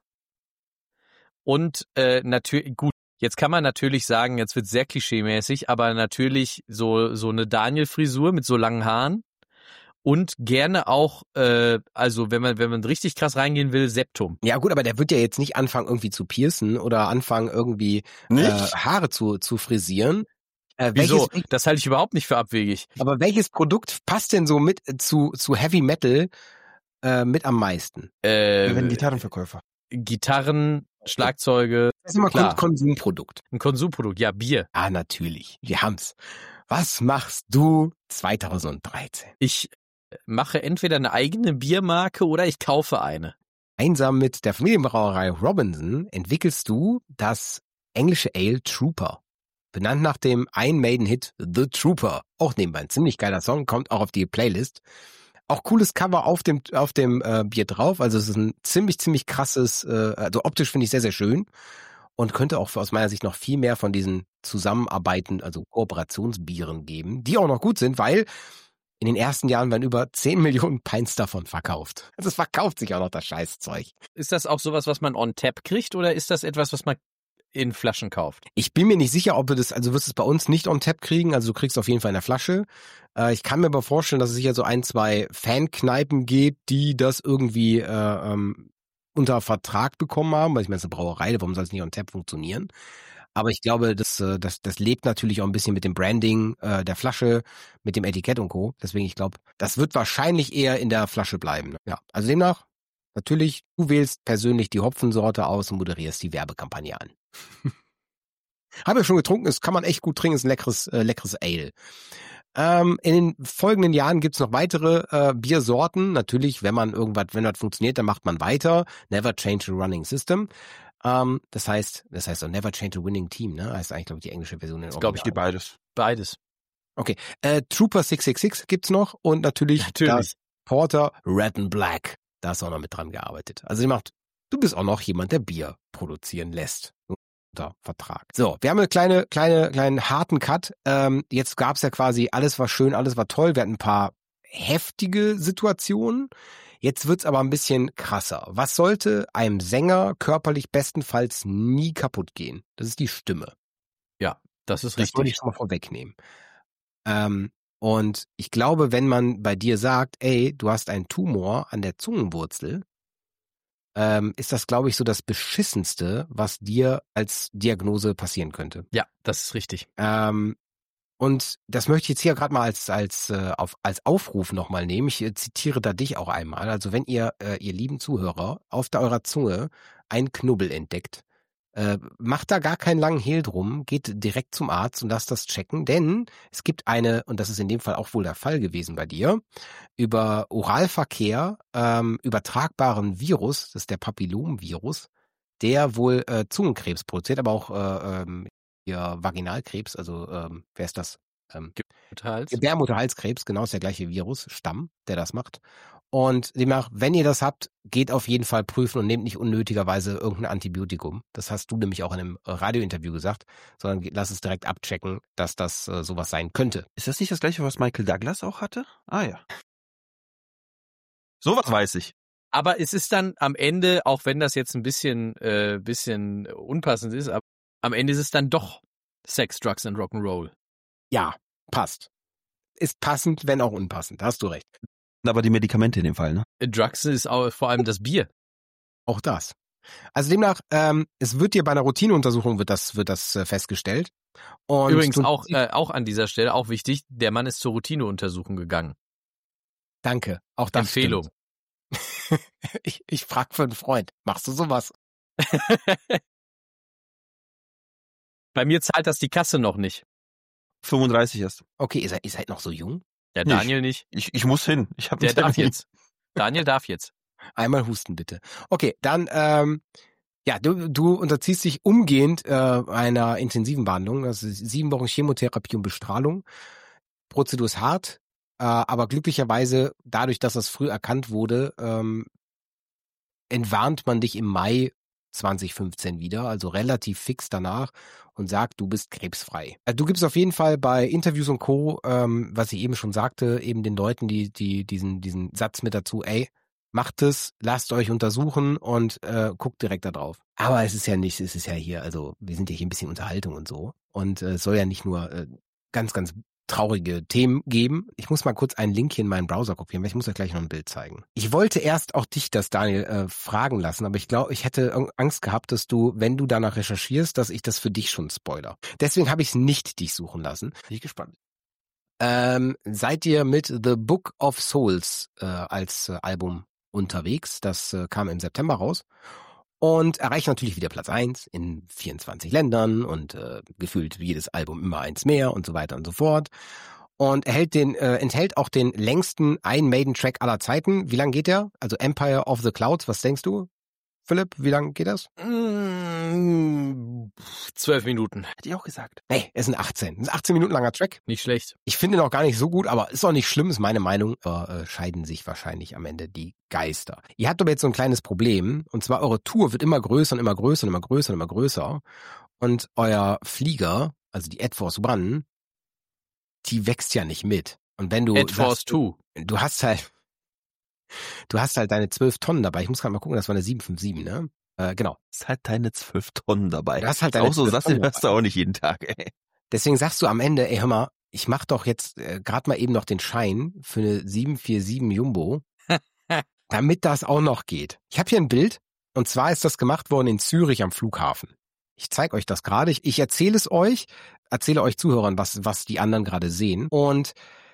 und äh, natürlich gut. Jetzt kann man natürlich sagen, jetzt wird sehr klischeemäßig, aber natürlich so so eine Daniel-Frisur mit so langen Haaren und gerne auch, äh, also wenn man wenn man richtig krass reingehen will, Septum. Ja gut, aber der wird ja jetzt nicht anfangen irgendwie zu piercen oder anfangen irgendwie äh, Nicht? Haare zu zu frisieren. Äh, Wieso? welches, Das halte ich überhaupt nicht für abwegig. aber welches Produkt passt denn so mit zu zu Heavy Metal äh, mit am meisten? Äh, Wir werden Gitarrenverkäufer. Gitarren, Schlagzeuge, Das ist immer Klar. Kon- Konsumprodukt. ein Konsumprodukt, ja, Bier. Ah, natürlich. Wir haben's. Was machst du zweitausenddreizehn? Ich mache entweder eine eigene Biermarke oder ich kaufe eine. Einsam mit der Familienbrauerei Robinson entwickelst du das englische Ale Trooper. Benannt nach dem Iron Maiden Hit The Trooper. Auch nebenbei ein ziemlich geiler Song, kommt auch auf die Playlist. Auch cooles Cover auf dem auf dem äh, Bier drauf. Also es ist ein ziemlich, ziemlich krasses, äh, also optisch finde ich sehr, sehr schön. Und könnte auch aus meiner Sicht noch viel mehr von diesen Zusammenarbeiten, also Kooperationsbieren geben, die auch noch gut sind, weil In den ersten Jahren werden über zehn Millionen Pints davon verkauft. Also es verkauft sich auch noch das Scheißzeug. Ist das auch sowas, was man on tap kriegt oder ist das etwas, was man in Flaschen kauft? Ich bin mir nicht sicher, ob du das, also du wirst es bei uns nicht on tap kriegen, also du kriegst auf jeden Fall in der Flasche. Äh, ich kann mir aber vorstellen, dass es sicher so ein, zwei Fankneipen gibt, die das irgendwie äh, ähm, unter Vertrag bekommen haben, weil ich meine, es ist eine Brauerei, warum soll es nicht on tap funktionieren? Aber ich glaube, das, das, das lebt natürlich auch ein bisschen mit dem Branding äh, der Flasche, mit dem Etikett und Co. Deswegen, ich glaube, das wird wahrscheinlich eher in der Flasche bleiben. Ja, also demnach, natürlich, du wählst persönlich die Hopfensorte aus und moderierst die Werbekampagne an. Habe ich schon getrunken, das kann man echt gut trinken, ist ein leckeres, äh, leckeres Ale. Ähm, in den folgenden Jahren gibt's noch weitere äh, Biersorten. Natürlich, wenn man irgendwas, wenn was funktioniert, dann macht man weiter. Never change a running system. Um, das heißt, das heißt auch Never Change a Winning Team, ne? Heißt eigentlich, glaube ich, die englische Version. Das glaube ich, die beides. Beides. Okay. Äh, Trooper sechs sechs sechs gibt's noch und natürlich, natürlich. das Porter Red and Black. Da ist auch noch mit dran gearbeitet. Also, die macht, du bist auch noch jemand, der Bier produzieren lässt. Unter Vertrag. So, wir haben eine kleine, kleine, kleinen harten Cut. Ähm, jetzt gab's ja quasi, alles war schön, alles war toll. Wir hatten ein paar heftige Situationen. Jetzt wird's aber ein bisschen krasser. Was sollte einem Sänger körperlich bestenfalls nie kaputt gehen? Das ist die Stimme. Ja, das ist Das richtig. Das wollte ich schon mal vorwegnehmen. Ähm, und ich glaube, wenn man bei dir sagt, ey, du hast einen Tumor an der Zungenwurzel, ähm, ist das, glaube ich, so das Beschissenste, was dir als Diagnose passieren könnte. Ja, das ist richtig. Ähm, Und das möchte ich jetzt hier gerade mal als als äh, auf, als Aufruf nochmal nehmen. Ich äh, zitiere da dich auch einmal. Also wenn ihr, äh, ihr lieben Zuhörer, auf der eurer Zunge einen Knubbel entdeckt, äh, macht da gar keinen langen Hehl drum, geht direkt zum Arzt und lasst das checken, denn es gibt eine, und das ist in dem Fall auch wohl der Fall gewesen bei dir, über Oralverkehr ähm, übertragbaren Virus, das ist der Papillomvirus, der wohl äh, Zungenkrebs produziert, aber auch äh, ähm, ihr Vaginalkrebs, also ähm, wer ist das? Ähm, Gebärmutterhals. Gebärmutterhalskrebs, genau, ist der gleiche Virus, Stamm, der das macht. Und demnach, wenn ihr das habt, geht auf jeden Fall prüfen und nehmt nicht unnötigerweise irgendein Antibiotikum. Das hast du nämlich auch in einem Radiointerview gesagt, sondern lass es direkt abchecken, dass das äh, sowas sein könnte. Ist das nicht das gleiche, was Michael Douglas auch hatte? Ah ja. Sowas weiß ich. Aber es ist dann am Ende, auch wenn das jetzt ein bisschen, äh, bisschen unpassend ist, aber am Ende ist es dann doch Sex, Drugs and Rock'n'Roll. Ja, passt. Ist passend, wenn auch unpassend. Da hast du recht. Aber die Medikamente in dem Fall, ne? Drugs ist auch vor allem das Bier. Auch das. Also demnach, ähm, es wird dir bei einer Routineuntersuchung wird das, wird das äh, festgestellt. Und Übrigens du, auch, äh, auch an dieser Stelle, auch wichtig, der Mann ist zur Routineuntersuchung gegangen. Danke. Auch das Empfehlung. ich ich frag für einen Freund. Machst du sowas? Bei mir zahlt das die Kasse noch nicht. fünfunddreißig erst. Okay, ihr seid, ihr seid noch so jung? Der Nicht. Daniel nicht. Ich, ich muss hin. Ich hab Der einen darf Termin. jetzt. Daniel darf jetzt. Einmal husten, bitte. Okay, dann, ähm, ja, du, du unterziehst dich umgehend äh, einer intensiven Behandlung. Das ist sieben Wochen Chemotherapie und Bestrahlung. Prozedur ist hart, äh, aber glücklicherweise, dadurch, dass das früh erkannt wurde, ähm, entwarnt man dich im Mai zwanzig fünfzehn wieder, also relativ fix danach und sagt, du bist krebsfrei. Also du gibst auf jeden Fall bei Interviews und Co., ähm, was ich eben schon sagte, eben den Leuten, die die diesen diesen Satz mit dazu, ey, macht es, lasst euch untersuchen und äh, guckt direkt da drauf. Aber es ist ja nicht, es ist ja hier, also wir sind ja hier ein bisschen Unterhaltung und so und äh, es soll ja nicht nur äh, ganz, ganz traurige Themen geben. Ich muss mal kurz einen Link hier in meinen Browser kopieren, weil ich muss euch gleich noch ein Bild zeigen. Ich wollte erst auch dich das, Daniel, äh, fragen lassen, aber ich glaube, ich hätte Angst gehabt, dass du, wenn du danach recherchierst, dass ich das für dich schon spoiler. Deswegen habe ich es nicht dich suchen lassen. Bin ich gespannt. Ähm, seid ihr mit The Book of Souls äh, als äh, Album unterwegs? Das äh, kam im September raus. Und erreicht natürlich wieder Platz eins in vierundzwanzig Ländern und äh, gefühlt jedes Album immer eins mehr und so weiter und so fort. Und erhält den, äh, enthält auch den längsten Ein-Maiden-Track aller Zeiten. Wie lang geht der? Also Empire of the Clouds, was denkst du? Philipp, wie lang geht das? Mm, Zwölf Minuten. Hätte ich auch gesagt. Nee, es sind achtzehn. Es ist ein achtzehn Minuten langer Track. Nicht schlecht. Ich finde ihn auch gar nicht so gut, aber ist auch nicht schlimm, ist meine Meinung. Aber, äh, scheiden sich wahrscheinlich am Ende die Geister. Ihr habt aber jetzt so ein kleines Problem. Und zwar eure Tour wird immer größer und immer größer und immer größer und immer größer. Und euer Flieger, also die Air Force One, die wächst ja nicht mit. Und wenn du Ed Force sagst, zwei. du hast halt, du hast halt deine zwölf Tonnen dabei. Ich muss gerade mal gucken, das war eine sieben fünf sieben, ne? Äh, genau. Ist halt deine zwölf Tonnen dabei. Du hast halt Ist deine auch so, zwölf sagst du, Tonnen hörst du auch nicht jeden Tag, ey. Deswegen sagst du am Ende, ey, hör mal, ich mach doch jetzt äh, gerade mal eben noch den Schein für eine sieben vier sieben Jumbo, damit das auch noch geht. Ich habe hier ein Bild, und zwar ist das gemacht worden in Zürich am Flughafen. Ich zeige euch das gerade. Ich, ich erzähle es euch, erzähle euch Zuhörern, was, was die anderen gerade sehen. Und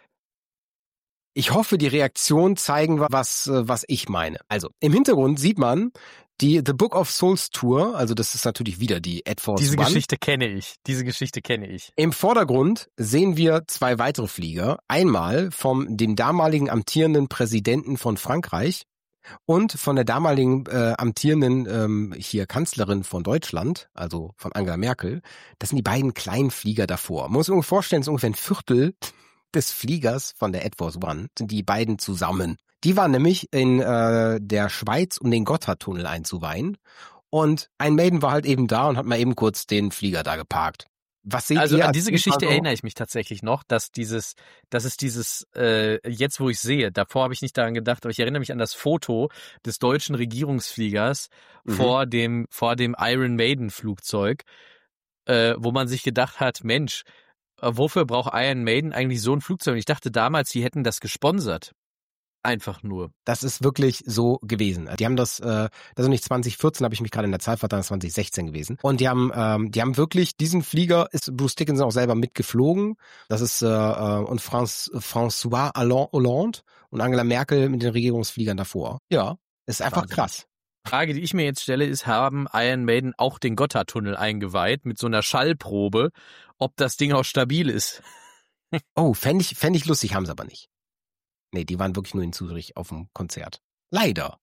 ich hoffe, die Reaktionen zeigen, was, was ich meine. Also, im Hintergrund sieht man die The Book of Souls Tour, also das ist natürlich wieder die Ed Force Diese One. Geschichte kenne ich. Diese Geschichte kenne ich. Im Vordergrund sehen wir zwei weitere Flieger. Einmal vom dem damaligen amtierenden Präsidenten von Frankreich und von der damaligen äh, amtierenden ähm, hier Kanzlerin von Deutschland, also von Angela Merkel. Das sind die beiden kleinen Flieger davor. Man muss sich ungefähr vorstellen, es ist ungefähr ein Viertel des Fliegers von der Ed Force One, sind die beiden zusammen. Die waren nämlich in äh, der Schweiz, um den Gotthardtunnel einzuweihen. Und ein Maiden war halt eben da und hat mal eben kurz den Flieger da geparkt. Was seht Also ihr? an diese Geschichte so? erinnere ich mich tatsächlich noch, dass dieses, dass es dieses, äh, jetzt wo ich sehe, davor habe ich nicht daran gedacht, aber ich erinnere mich an das Foto des deutschen Regierungsfliegers mhm. vor dem, vor dem Iron Maiden Flugzeug, äh, wo man sich gedacht hat, Mensch, wofür braucht Iron Maiden eigentlich so ein Flugzeug? Und ich dachte damals, sie hätten das gesponsert. Einfach nur. Das ist wirklich so gewesen. Die haben das, äh, das ist nicht zwanzig vierzehn, habe ich mich gerade in der Zahl vertan, das ist zwanzig sechzehn gewesen. Und die haben, ähm, die haben wirklich diesen Flieger, ist Bruce Dickinson auch selber mitgeflogen. Das ist äh, und Franz, François Hollande und Angela Merkel mit den Regierungsfliegern davor. Ja, ist einfach Wahnsinn. Krass. Die Frage, die ich mir jetzt stelle, ist, haben Iron Maiden auch den Gotthardtunnel eingeweiht mit so einer Schallprobe, ob das Ding auch stabil ist? Oh, fände ich, fänd ich lustig, haben sie aber nicht. Nee, die waren wirklich nur in Zürich auf dem Konzert. Leider.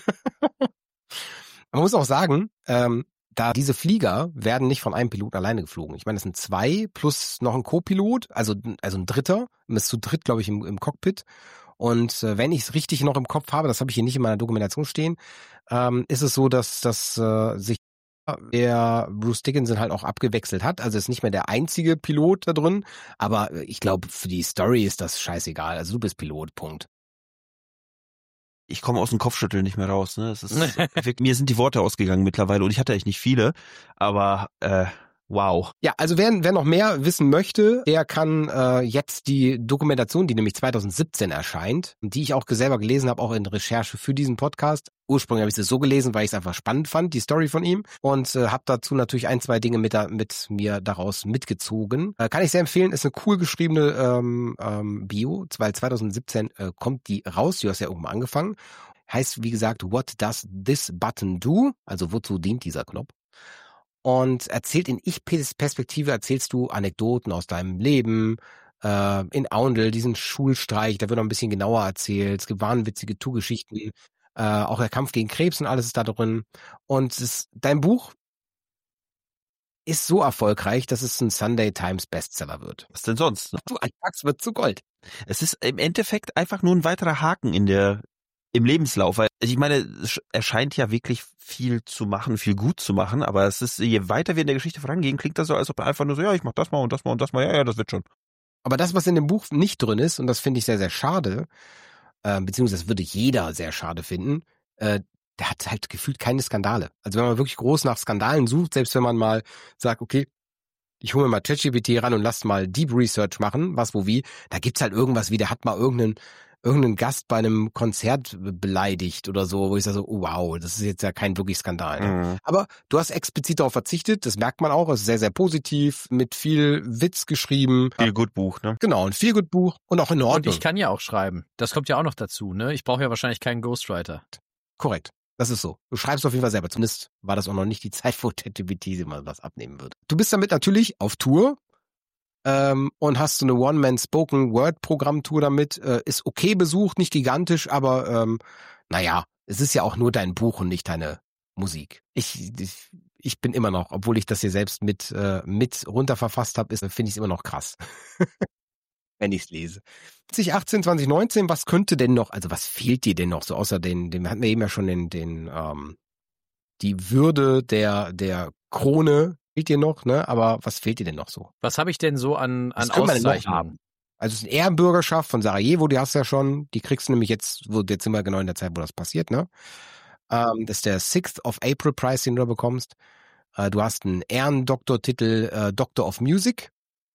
Man muss auch sagen, ähm, da diese Flieger werden nicht von einem Piloten alleine geflogen. Ich meine, das sind zwei plus noch ein Co-Pilot, also, also ein Dritter. Man ist zu dritt, glaube ich, im, im Cockpit. Und äh, wenn ich es richtig noch im Kopf habe, das habe ich hier nicht in meiner Dokumentation stehen, ähm, ist es so, dass, dass äh, sich der Bruce Dickinson halt auch abgewechselt hat. Also ist nicht mehr der einzige Pilot da drin, aber ich glaube, für die Story ist das scheißegal. Also du bist Pilot, Punkt. Ich komme aus dem Kopfschütteln nicht mehr raus. Ne? Es ist, mir sind die Worte ausgegangen mittlerweile und ich hatte echt nicht viele, aber äh, wow. Ja, also wer, wer noch mehr wissen möchte, der kann äh, jetzt die Dokumentation, die nämlich zwanzig siebzehn erscheint, die ich auch selber gelesen habe, auch in Recherche für diesen Podcast. Ursprünglich habe ich es so gelesen, weil ich es einfach spannend fand, die Story von ihm, und äh, habe dazu natürlich ein, zwei Dinge mit, da, mit mir daraus mitgezogen. Äh, kann ich sehr empfehlen, ist eine cool geschriebene ähm, ähm, Bio, weil zwanzig siebzehn äh, kommt die raus, du hast ja irgendwann angefangen. Heißt, wie gesagt, What Does This Button Do? Also wozu dient dieser Knopf? Und erzählt in Ich-Perspektive, erzählst du Anekdoten aus deinem Leben, äh, in Aundel, diesen Schulstreich, da wird noch ein bisschen genauer erzählt, es gibt wahnwitzige Tourgeschichten, äh, auch der Kampf gegen Krebs und alles ist da drin. Und es, dein Buch ist so erfolgreich, dass es ein Sunday Times Bestseller wird. Was denn sonst? Du anpackst, wird zu Gold. Es ist im Endeffekt einfach nur ein weiterer Haken in der im Lebenslauf, weil ich meine, er scheint ja wirklich viel zu machen, viel gut zu machen, aber es ist, je weiter wir in der Geschichte vorangehen, klingt das so, als ob er einfach nur so, ja, ich mach das mal und das mal und das mal, ja, ja, das wird schon. Aber das, was in dem Buch nicht drin ist, und das finde ich sehr, sehr schade, äh, beziehungsweise das würde jeder sehr schade finden, äh, der hat halt gefühlt keine Skandale. Also wenn man wirklich groß nach Skandalen sucht, selbst wenn man mal sagt, okay, ich hole mir mal ChatGPT ran und lass mal Deep Research machen, was, wo, wie, da gibt's halt irgendwas wie, der hat mal irgendeinen irgendeinen Gast bei einem Konzert beleidigt oder so, wo ich sage so, oh, wow, das ist jetzt ja kein wirklich Skandal. Ne? Mhm. Aber du hast explizit darauf verzichtet, das merkt man auch, es ist sehr, sehr positiv, mit viel Witz geschrieben. Viel gut Buch, ne? Genau, ein viel gut Buch und auch in Ordnung. Und ich kann ja auch schreiben. Das kommt ja auch noch dazu, ne? Ich brauche ja wahrscheinlich keinen Ghostwriter. Korrekt. Das ist so. Du schreibst auf jeden Fall selber. Zumindest war das auch noch nicht die Zeit, wo ChatGPT mal was abnehmen wird. Du bist damit natürlich auf Tour. Ähm, und hast so eine One-Man-Spoken-Word-Programm-Tour damit, äh, ist okay besucht, nicht gigantisch, aber ähm, naja, es ist ja auch nur dein Buch und nicht deine Musik. Ich, ich, ich bin immer noch, obwohl ich das hier selbst mit äh, mit runterverfasst habe, finde ich es immer noch krass. Wenn ich es lese. zwanzig achtzehn, zwanzig neunzehn, was könnte denn noch, also was fehlt dir denn noch, so außer den, den hatten wir eben ja schon den, den ähm, die Würde der der Krone fehlt dir noch, ne? Aber was fehlt dir denn noch so? Was habe ich denn so an, an Auszeichnungen? Also es ist eine Ehrenbürgerschaft von Sarajevo, die hast du ja schon. Die kriegst du nämlich jetzt, wo jetzt sind wir genau in der Zeit, wo das passiert, ne? Ähm, das ist der sixth of April Prize, den du bekommst. Äh, du hast einen Ehrendoktortitel, äh, Doctor of Music.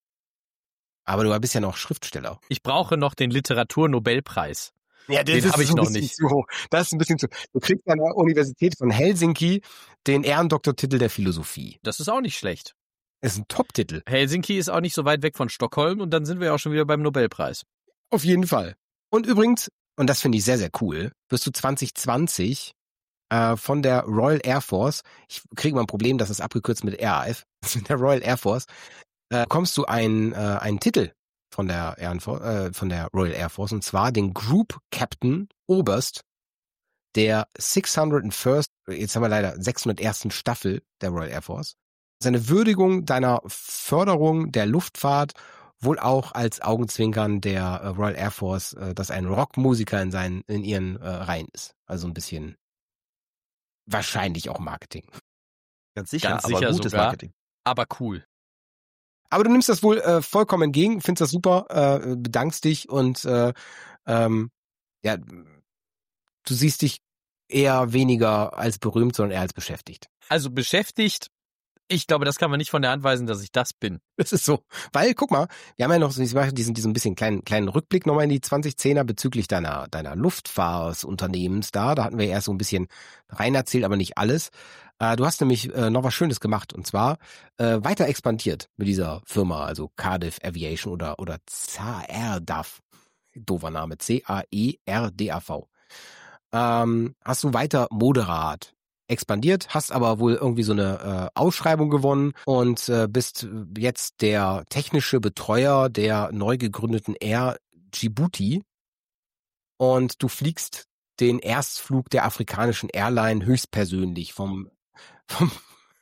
Aber du bist ja noch Schriftsteller. Ich brauche noch den Literaturnobelpreis. Ja, Den habe ich noch nicht. Zu hoch. Das ist ein bisschen zu. Du kriegst an der Universität von Helsinki den Ehrendoktortitel der Philosophie. Das ist auch nicht schlecht. Das ist ein Top-Titel. Helsinki ist auch nicht so weit weg von Stockholm und dann sind wir auch schon wieder beim Nobelpreis. Auf jeden Fall. Und übrigens, und das finde ich sehr, sehr cool, wirst du zwanzig zwanzig äh, von der Royal Air Force, ich kriege mal ein Problem, das ist abgekürzt mit R A F, der Royal Air Force, äh, kommst du einen, äh, einen Titel von der, Air äh, von der Royal Air Force, und zwar den Group Captain Oberst der sechshundertfirst, jetzt haben wir leider sechshundertersten Staffel der Royal Air Force. Seine Würdigung deiner Förderung der Luftfahrt, wohl auch als Augenzwinkern der äh, Royal Air Force, äh, dass ein Rockmusiker in seinen, in ihren äh, Reihen ist. Also ein bisschen wahrscheinlich auch Marketing. Ganz sicher, Ganz aber sicher gutes sogar. Marketing. Aber cool. Aber du nimmst das wohl äh, vollkommen entgegen, findest das super, äh, bedankst dich und äh, ähm, ja, du siehst dich eher weniger als berühmt, sondern eher als beschäftigt. Also beschäftigt, ich glaube, das kann man nicht von der Hand weisen, dass ich das bin. Das ist so. Weil, guck mal, wir haben ja noch so diesen, diesen bisschen kleinen, kleinen Rückblick nochmal in die zwanzigzehner bezüglich deiner, deiner Luftfahrtunternehmens da. Da hatten wir erst so ein bisschen rein erzählt, aber nicht alles. Äh, du hast nämlich äh, noch was Schönes gemacht, und zwar äh, weiter expandiert mit dieser Firma, also Cardiff Aviation oder, oder C A R D A V. Doofer Name. C A E R D A V. Ähm, hast du weiter moderat expandiert, hast aber wohl irgendwie so eine äh, Ausschreibung gewonnen und äh, bist jetzt der technische Betreuer der neu gegründeten Air Djibouti, und du fliegst den Erstflug der afrikanischen Airline höchstpersönlich vom, vom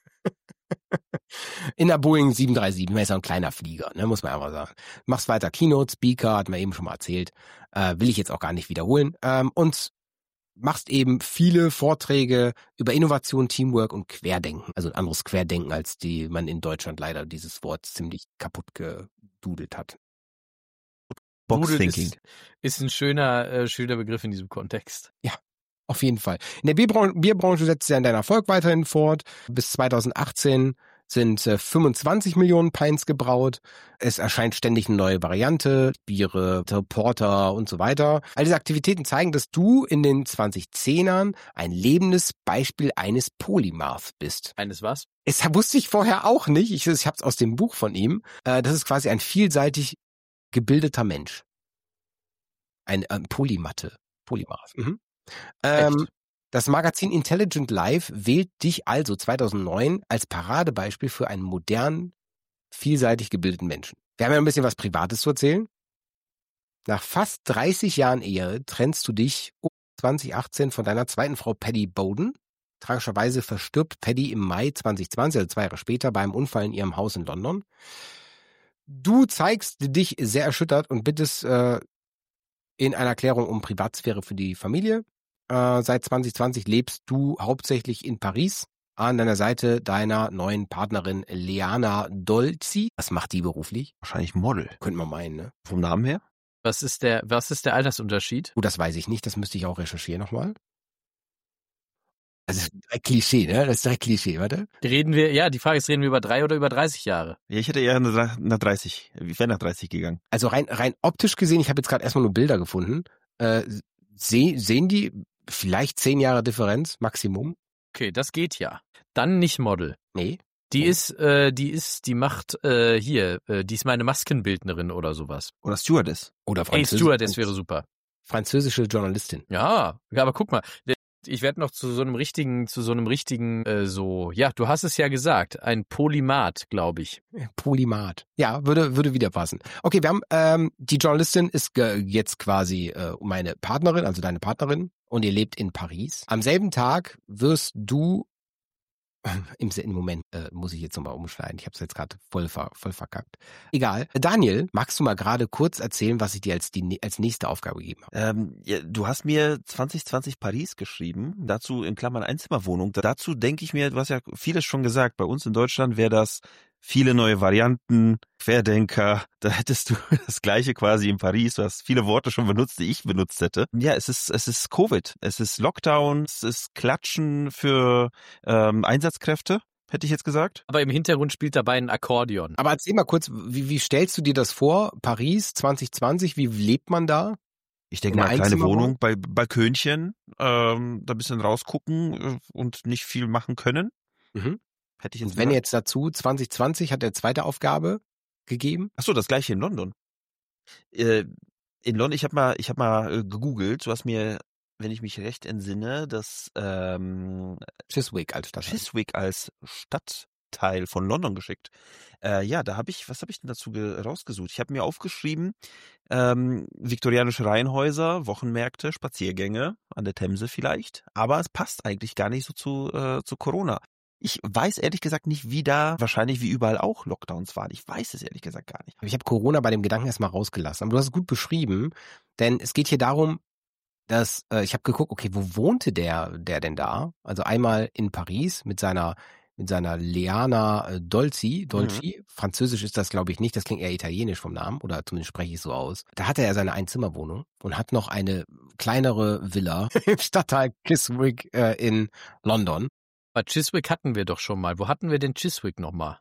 in der Boeing sieben drei sieben, man ist ja ein kleiner Flieger, ne, muss man einfach sagen. Machst weiter Keynote, Speaker, hat man eben schon mal erzählt, äh, will ich jetzt auch gar nicht wiederholen, ähm, und machst eben viele Vorträge über Innovation, Teamwork und Querdenken. Also ein anderes Querdenken, als die man in Deutschland leider dieses Wort ziemlich kaputt gedudelt hat. Box-Thinking. Ist, ist ein schöner, äh, schöner Begriff in diesem Kontext. Ja, auf jeden Fall. In der Bierbranche, Bierbranche setzt ja deinen Erfolg weiterhin fort. Bis zweitausendachtzehn sind äh, fünfundzwanzig Millionen Pints gebraut. Es erscheint ständig eine neue Variante, Biere, Porter und so weiter. All diese Aktivitäten zeigen, dass du in den zwanzigzehnern ein lebendes Beispiel eines Polymaths bist. Eines was? Es wusste ich vorher auch nicht. Ich, ich habe es aus dem Buch von ihm. Äh, das ist quasi ein vielseitig gebildeter Mensch. Ein äh, Polymathe. Polymath. Mhm. Ähm, das Magazin Intelligent Life wählt dich also zweitausendneun als Paradebeispiel für einen modernen, vielseitig gebildeten Menschen. Wir haben ja ein bisschen was Privates zu erzählen. Nach fast dreißig Jahren Ehe trennst du dich um zweitausendachtzehn von deiner zweiten Frau Paddy Bowden. Tragischerweise verstirbt Paddy im Mai zweitausendzwanzig, also zwei Jahre später, beim Unfall in ihrem Haus in London. Du zeigst dich sehr erschüttert und bittest äh, in einer Erklärung um Privatsphäre für die Familie. Äh, seit zwanzig zwanzig lebst du hauptsächlich in Paris an deiner Seite deiner neuen Partnerin Leana Dolci. Was macht die beruflich? Wahrscheinlich Model. Könnte man meinen, ne? Vom Namen her? Was ist der, was ist der Altersunterschied? Oh, das weiß ich nicht, das müsste ich auch recherchieren nochmal. Also das ist direkt Klischee, ne? Das ist direkt Klischee, warte. Reden wir, ja, die Frage ist, reden wir über drei oder über dreißig Jahre? Ja, ich hätte eher nach, nach dreißig. Ich wäre nach dreißig gegangen. Also rein, rein optisch gesehen, ich habe jetzt gerade erstmal nur Bilder gefunden, äh, seh, sehen die vielleicht zehn Jahre Differenz, Maximum? Okay, das geht ja. Dann nicht Model. Nee. Die Oh. ist, äh, die ist, die macht äh, hier, äh, die ist meine Maskenbildnerin oder sowas. Oder Stewardess. Oder Ey, Französ- Stewardess wäre super. französische Journalistin. Ja, ja, aber guck mal, ich werde noch zu so einem richtigen, zu so einem richtigen, äh, so, ja, du hast es ja gesagt, ein Polymath, glaube ich. Polymath. Ja, würde würde wieder passen. Okay, wir haben, ähm, die Journalistin ist ge- jetzt quasi äh, meine Partnerin, also deine Partnerin, und ihr lebt in Paris. Am selben Tag wirst du, im, im Moment äh, muss ich jetzt nochmal umschneiden, ich habe es jetzt gerade voll, ver, voll verkackt. Egal. Daniel, magst du mal gerade kurz erzählen, was ich dir als, die, als nächste Aufgabe gegeben habe? Ähm, ja, du hast mir zwanzig zwanzig Paris geschrieben, dazu in Klammern Einzimmerwohnung. Dazu denke ich mir, du hast ja vieles schon gesagt, bei uns in Deutschland wäre das viele neue Varianten, Querdenker. Da hättest du das Gleiche quasi in Paris. Du hast viele Worte schon benutzt, die ich benutzt hätte. Ja, es ist es ist Covid, es ist Lockdown, es ist Klatschen für ähm, Einsatzkräfte, hätte ich jetzt gesagt. Aber im Hintergrund spielt dabei ein Akkordeon. Aber erzähl mal kurz, wie, wie stellst du dir das vor? Paris zwanzig zwanzig, wie lebt man da? Ich denke In mal, einer kleine Einzimmerwohnung? Wohnung bei Balkönchen, ähm, da ein bisschen rausgucken äh, und nicht viel machen können. Mhm. Hätte ich jetzt Und wenn gesagt. jetzt dazu zwanzig zwanzig hat er zweite Aufgabe gegeben? Ach so, das gleiche in London. Äh, in London, ich habe mal, ich habe mal äh, gegoogelt. Du hast mir, wenn ich mich recht entsinne, das ähm, Chiswick als Stadt. Chiswick als Stadtteil von London geschickt. Äh, ja, da habe ich, was habe ich denn dazu ge- rausgesucht? Ich habe mir aufgeschrieben, ähm, viktorianische Reihenhäuser, Wochenmärkte, Spaziergänge an der Themse vielleicht. Aber es passt eigentlich gar nicht so zu, äh, zu Corona. Ich weiß ehrlich gesagt nicht, wie da wahrscheinlich wie überall auch Lockdowns waren. Ich weiß es ehrlich gesagt gar nicht. Ich habe Corona bei dem Gedanken erstmal rausgelassen. Aber du hast es gut beschrieben, denn es geht hier darum, dass äh, ich habe geguckt, okay, wo wohnte der der denn da? Also einmal in Paris mit seiner mit seiner Leana äh, Dolci, Dolci. Französisch ist das, glaube ich, nicht. Das klingt eher italienisch vom Namen oder zumindest spreche ich es so aus. Da hatte er seine Einzimmerwohnung und hat noch eine kleinere Villa im Stadtteil Chiswick äh, in London. Bei Chiswick hatten wir doch schon mal. Wo hatten wir denn Chiswick nochmal?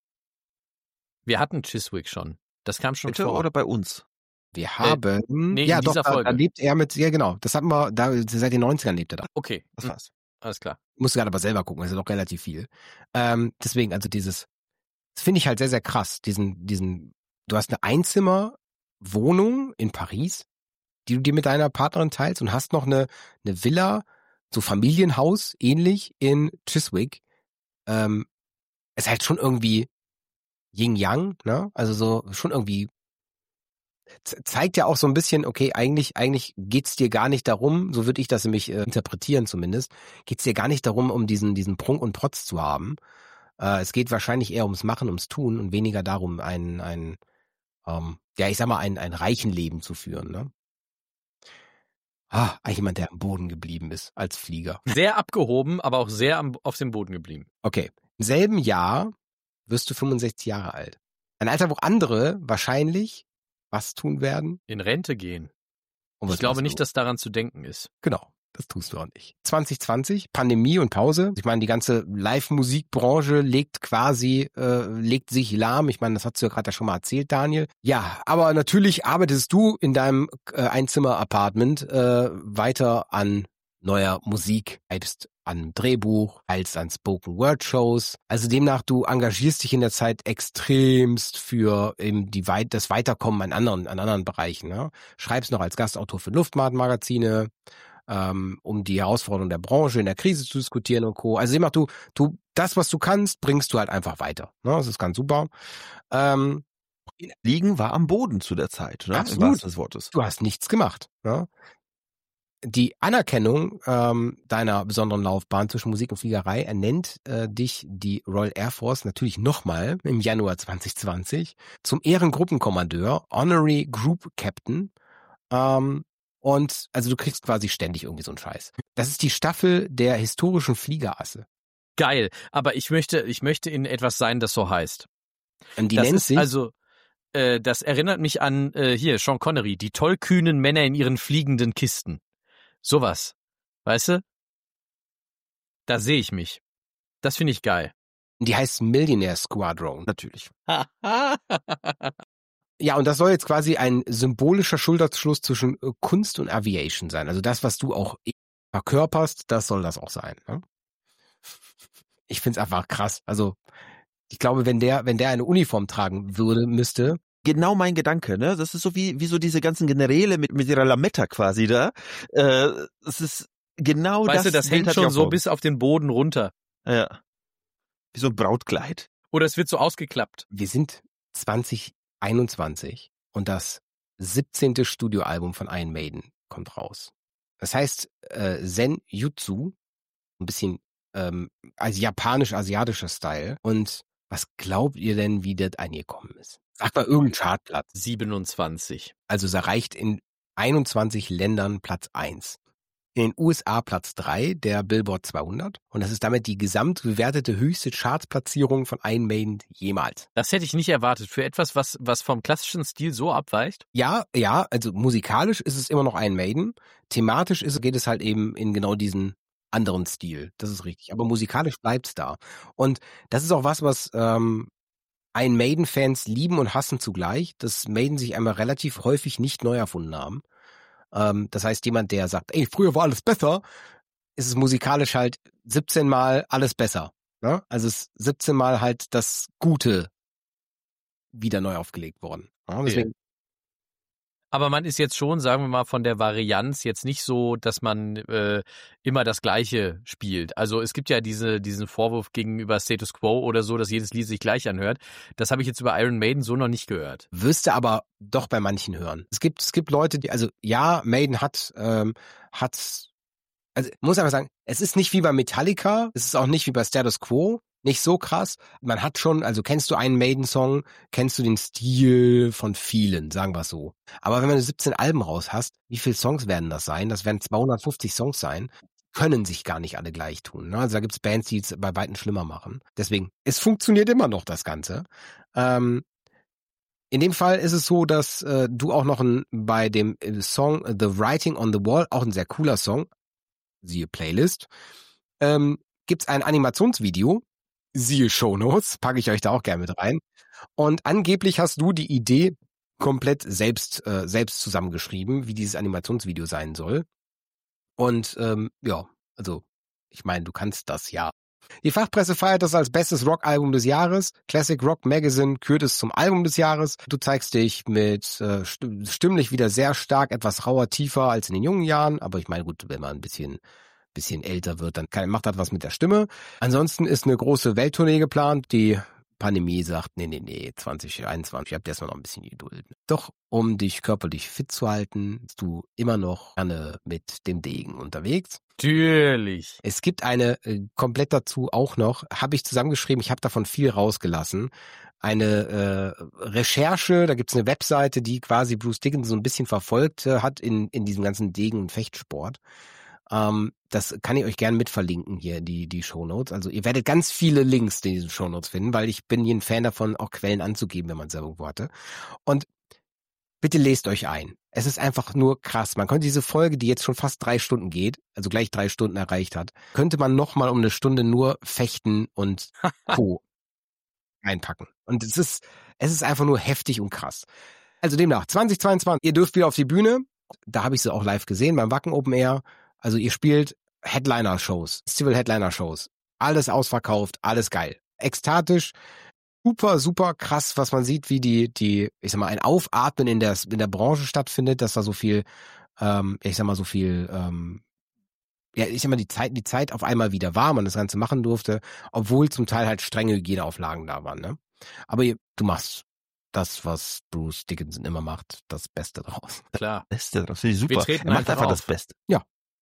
Wir hatten Chiswick schon. Das kam schon Bitte vor. oder bei uns? Wir haben, nee, ja in doch, dieser da, Folge. da lebt er mit, ja genau, das hatten wir, da, seit den neunzigern lebt er da. Okay, Das hm, war's. alles klar. Musste gerade aber selber gucken, das ist ja doch relativ viel. Ähm, deswegen, also dieses, das finde ich halt sehr, sehr krass, diesen, diesen, du hast eine Einzimmerwohnung in Paris, die du dir mit deiner Partnerin teilst und hast noch eine, eine Villa, so Familienhaus, ähnlich in Chiswick. Ähm, ist halt schon irgendwie Yin-Yang, ne? Also so, schon irgendwie z- zeigt ja auch so ein bisschen, okay, eigentlich, eigentlich geht's dir gar nicht darum, so würde ich das nämlich äh, interpretieren zumindest, geht's dir gar nicht darum, um diesen, diesen Prunk und Protz zu haben. Äh, es geht wahrscheinlich eher ums Machen, ums Tun und weniger darum, ein, ein, ähm, ja, ich sag mal, ein, ein reichen Leben zu führen, ne? Ah, jemand, der am Boden geblieben ist, als Flieger. Sehr abgehoben, aber auch sehr am, auf dem Boden geblieben. Okay. Im selben Jahr wirst du fünfundsechzig Jahre alt. Ein Alter, wo andere wahrscheinlich was tun werden. In Rente gehen. Und Ich was glaube machst nicht, du? dass daran zu denken ist. Genau, das tust du auch nicht. zwanzig zwanzig, Pandemie und Pause. Ich meine, die ganze Live-Musikbranche legt quasi, äh, legt sich lahm. Ich meine, das hast du ja gerade schon mal erzählt, Daniel. Ja, aber natürlich arbeitest du in deinem äh, Einzimmer-Apartment äh, weiter an neuer Musik, arbeitest an Drehbuch, als an Spoken-Word-Shows. Also demnach, du engagierst dich in der Zeit extremst für eben die Weit das Weiterkommen an anderen, an anderen Bereichen. Ne? Schreibst noch als Gastautor für Luftfahrtmagazine, ähm, um die Herausforderungen der Branche in der Krise zu diskutieren und Co. Also demnach, du, du, das, was du kannst, bringst du halt einfach weiter. Ne? Das ist ganz super. Ähm, Liegen war am Boden zu der Zeit, ne? Absolut. Im wahrsten des Wortes. du hast nichts gemacht. Ne? Die Anerkennung ähm, deiner besonderen Laufbahn zwischen Musik und Fliegerei ernennt äh, dich die Royal Air Force natürlich nochmal im Januar zwanzig zwanzig zum Ehrengruppenkommandeur, Honorary Group Captain. Ähm, und also du kriegst quasi ständig irgendwie so einen Scheiß. Das ist die Staffel der historischen Fliegerasse. Geil. Aber ich möchte, ich möchte in etwas sein, das so heißt. Und die das nennt ist sich also, äh, das erinnert mich an, äh, hier, Sean Connery, die tollkühnen Männer in ihren fliegenden Kisten. Sowas. Weißt du? Da sehe ich mich. Das finde ich geil. die heißt Millionaire Squadron. Natürlich. Ja, und das soll jetzt quasi ein symbolischer Schulterschluss zwischen äh, Kunst und Aviation sein. Also das, was du auch verkörperst, das soll das auch sein. Ne? Ich find's einfach krass. Also ich glaube, wenn der, wenn der eine Uniform tragen würde, müsste. Genau mein Gedanke, ne? Das ist so wie, wie so diese ganzen Generäle mit, mit ihrer Lametta quasi da. Äh, es ist genau das. Weißt du, das Bild hängt hatte ich schon auch so vor Augen. bis auf den Boden runter. Ja. Wie so ein Brautkleid. Oder es wird so ausgeklappt. Wir sind zwanzig einundzwanzig und das siebzehnte Studioalbum von Iron Maiden kommt raus. Das heißt äh, Zen Jutsu, ein bisschen ähm, als japanisch-asiatischer Style. Und was glaubt ihr denn, wie das angekommen ist? Sag mal irgendein Chartplatz. siebenundzwanzig. Also es erreicht in einundzwanzig Ländern Platz eins. in den U S A Platz drei der Billboard zweihundert und das ist damit die gesamtbewertete höchste Chartsplatzierung von Iron Maiden jemals. Das hätte ich nicht erwartet. Für etwas, was, was vom klassischen Stil so abweicht? Ja, ja, also musikalisch ist es immer noch Iron Maiden. Thematisch ist, geht es halt eben in genau diesen anderen Stil. Das ist richtig. Aber musikalisch bleibt's da. Und das ist auch was, was ähm, Iron Maiden-Fans lieben und hassen zugleich, dass Maiden sich einmal relativ häufig nicht neu erfunden haben. Ähm, das heißt, jemand, der sagt, ey, früher war alles besser, ist es musikalisch halt siebzehn Mal alles besser. Ne? Also es ist siebzehn Mal halt das Gute wieder neu aufgelegt worden. Ja, deswegen. Aber man ist jetzt schon, sagen wir mal, von der Varianz jetzt nicht so, dass man äh, immer das Gleiche spielt. Also es gibt ja diese, diesen Vorwurf gegenüber Status Quo oder so, dass jedes Lied sich gleich anhört. Das habe ich jetzt über Iron Maiden so noch nicht gehört. Wirst du aber doch bei manchen hören. Es gibt, es gibt Leute, die, also ja, Maiden hat, ähm, hat, also muss einfach sagen, es ist nicht wie bei Metallica, es ist auch nicht wie bei Status Quo. Nicht so krass. Man hat schon, also kennst du einen Maiden-Song, kennst du den Stil von vielen, sagen wir es so. Aber wenn du siebzehn Alben raus hast, wie viele Songs werden das sein? Das werden zweihundertfünfzig Songs sein. Können sich gar nicht alle gleich tun. Ne? Also da gibt's Bands, die es bei Weitem schlimmer machen. Deswegen, es funktioniert immer noch, das Ganze. Ähm, in dem Fall ist es so, dass äh, du auch noch ein, bei dem Song The Writing on the Wall, auch ein sehr cooler Song, siehe Playlist, ähm, gibt's ein Animationsvideo, siehe Shownotes, packe ich euch da auch gerne mit rein. Und angeblich hast du die Idee komplett selbst äh, selbst zusammengeschrieben, wie dieses Animationsvideo sein soll. Und ähm, ja, also ich meine, du kannst das ja. Die Fachpresse feiert das als bestes Rockalbum des Jahres. Classic Rock Magazine kürt es zum Album des Jahres. Du zeigst dich mit äh, stimmlich wieder sehr stark, etwas rauer, tiefer als in den jungen Jahren. Aber ich meine, gut, wenn man ein bisschen bisschen älter wird, dann kann, macht das was mit der Stimme. Ansonsten ist eine große Welttournee geplant. Die Pandemie sagt, nee, nee, nee, zwanzig einundzwanzig, ich hab erstmal noch ein bisschen Geduld. Doch um dich körperlich fit zu halten, bist du immer noch gerne mit dem Degen unterwegs. Natürlich. Es gibt eine, äh, komplett dazu auch noch, habe ich zusammengeschrieben, ich habe davon viel rausgelassen, eine äh, Recherche, da gibt's eine Webseite, die quasi Bruce Dickinson so ein bisschen verfolgt äh, hat in in diesem ganzen Degen- und Fechtsport. Ähm, das kann ich euch gerne mit verlinken hier, die die Shownotes. Also ihr werdet ganz viele Links in diesen Shownotes finden, weil ich bin hier ein Fan davon, auch Quellen anzugeben, wenn man selber irgendwo hatte. Und bitte lest euch ein. Es ist einfach nur krass. Man könnte diese Folge, die jetzt schon fast drei Stunden geht, also gleich drei Stunden erreicht hat, könnte man nochmal um eine Stunde nur Fechten und Co. einpacken. Und es ist, es ist einfach nur heftig und krass. Also demnach, zwanzig zweiundzwanzig, ihr dürft wieder auf die Bühne. Da habe ich sie auch live gesehen, beim Wacken Open Air. Also ihr spielt Headliner-Shows, Festival-Headliner-Shows. Alles ausverkauft, alles geil. Ekstatisch, super, super krass, was man sieht, wie die, die, ich sag mal, ein Aufatmen in der, in der Branche stattfindet, dass da so viel, ähm, ich sag mal, so viel, ähm, ja, ich sag mal, die Zeit, die Zeit auf einmal wieder war, man das Ganze machen durfte, obwohl zum Teil halt strenge Hygieneauflagen da waren, ne? Aber ihr, du machst das, was Bruce Dickinson immer macht, das Beste draus. Klar. Beste, das finde ich super. Wir treten er macht einfach auf. das Beste. Ja.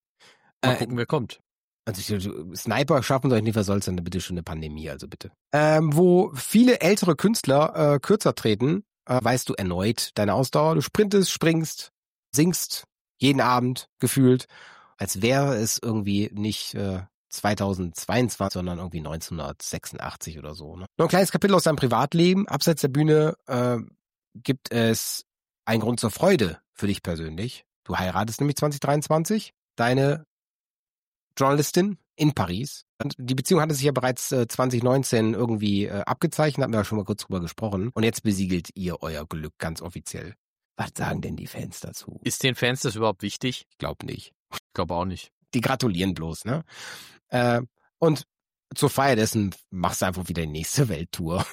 Mal Äh, gucken, wer kommt. Also ich, Sniper schaffen soll ich nicht, was soll's denn bitte schon eine Pandemie, also bitte. Ähm, wo viele ältere Künstler äh, kürzer treten, äh, weißt du erneut deine Ausdauer. Du sprintest, springst, singst jeden Abend gefühlt, als wäre es irgendwie nicht äh, zweitausendzweiundzwanzig, sondern irgendwie neunzehnhundertsechsundachtzig oder so. Ne? Nur ein kleines Kapitel aus deinem Privatleben. Abseits der Bühne äh, gibt es einen Grund zur Freude für dich persönlich. Du heiratest nämlich zwanzig dreiundzwanzig. Deine Journalistin in Paris. Und die Beziehung hatte sich ja bereits äh, zwanzig neunzehn irgendwie äh, abgezeichnet, hatten wir ja schon mal kurz drüber gesprochen. Und jetzt besiegelt ihr euer Glück ganz offiziell. Was sagen denn die Fans dazu? Ist den Fans das überhaupt wichtig? Ich glaube nicht. Ich glaube auch nicht. Die gratulieren bloß, ne? Äh, und zur Feier dessen machst du einfach wieder die nächste Welttour.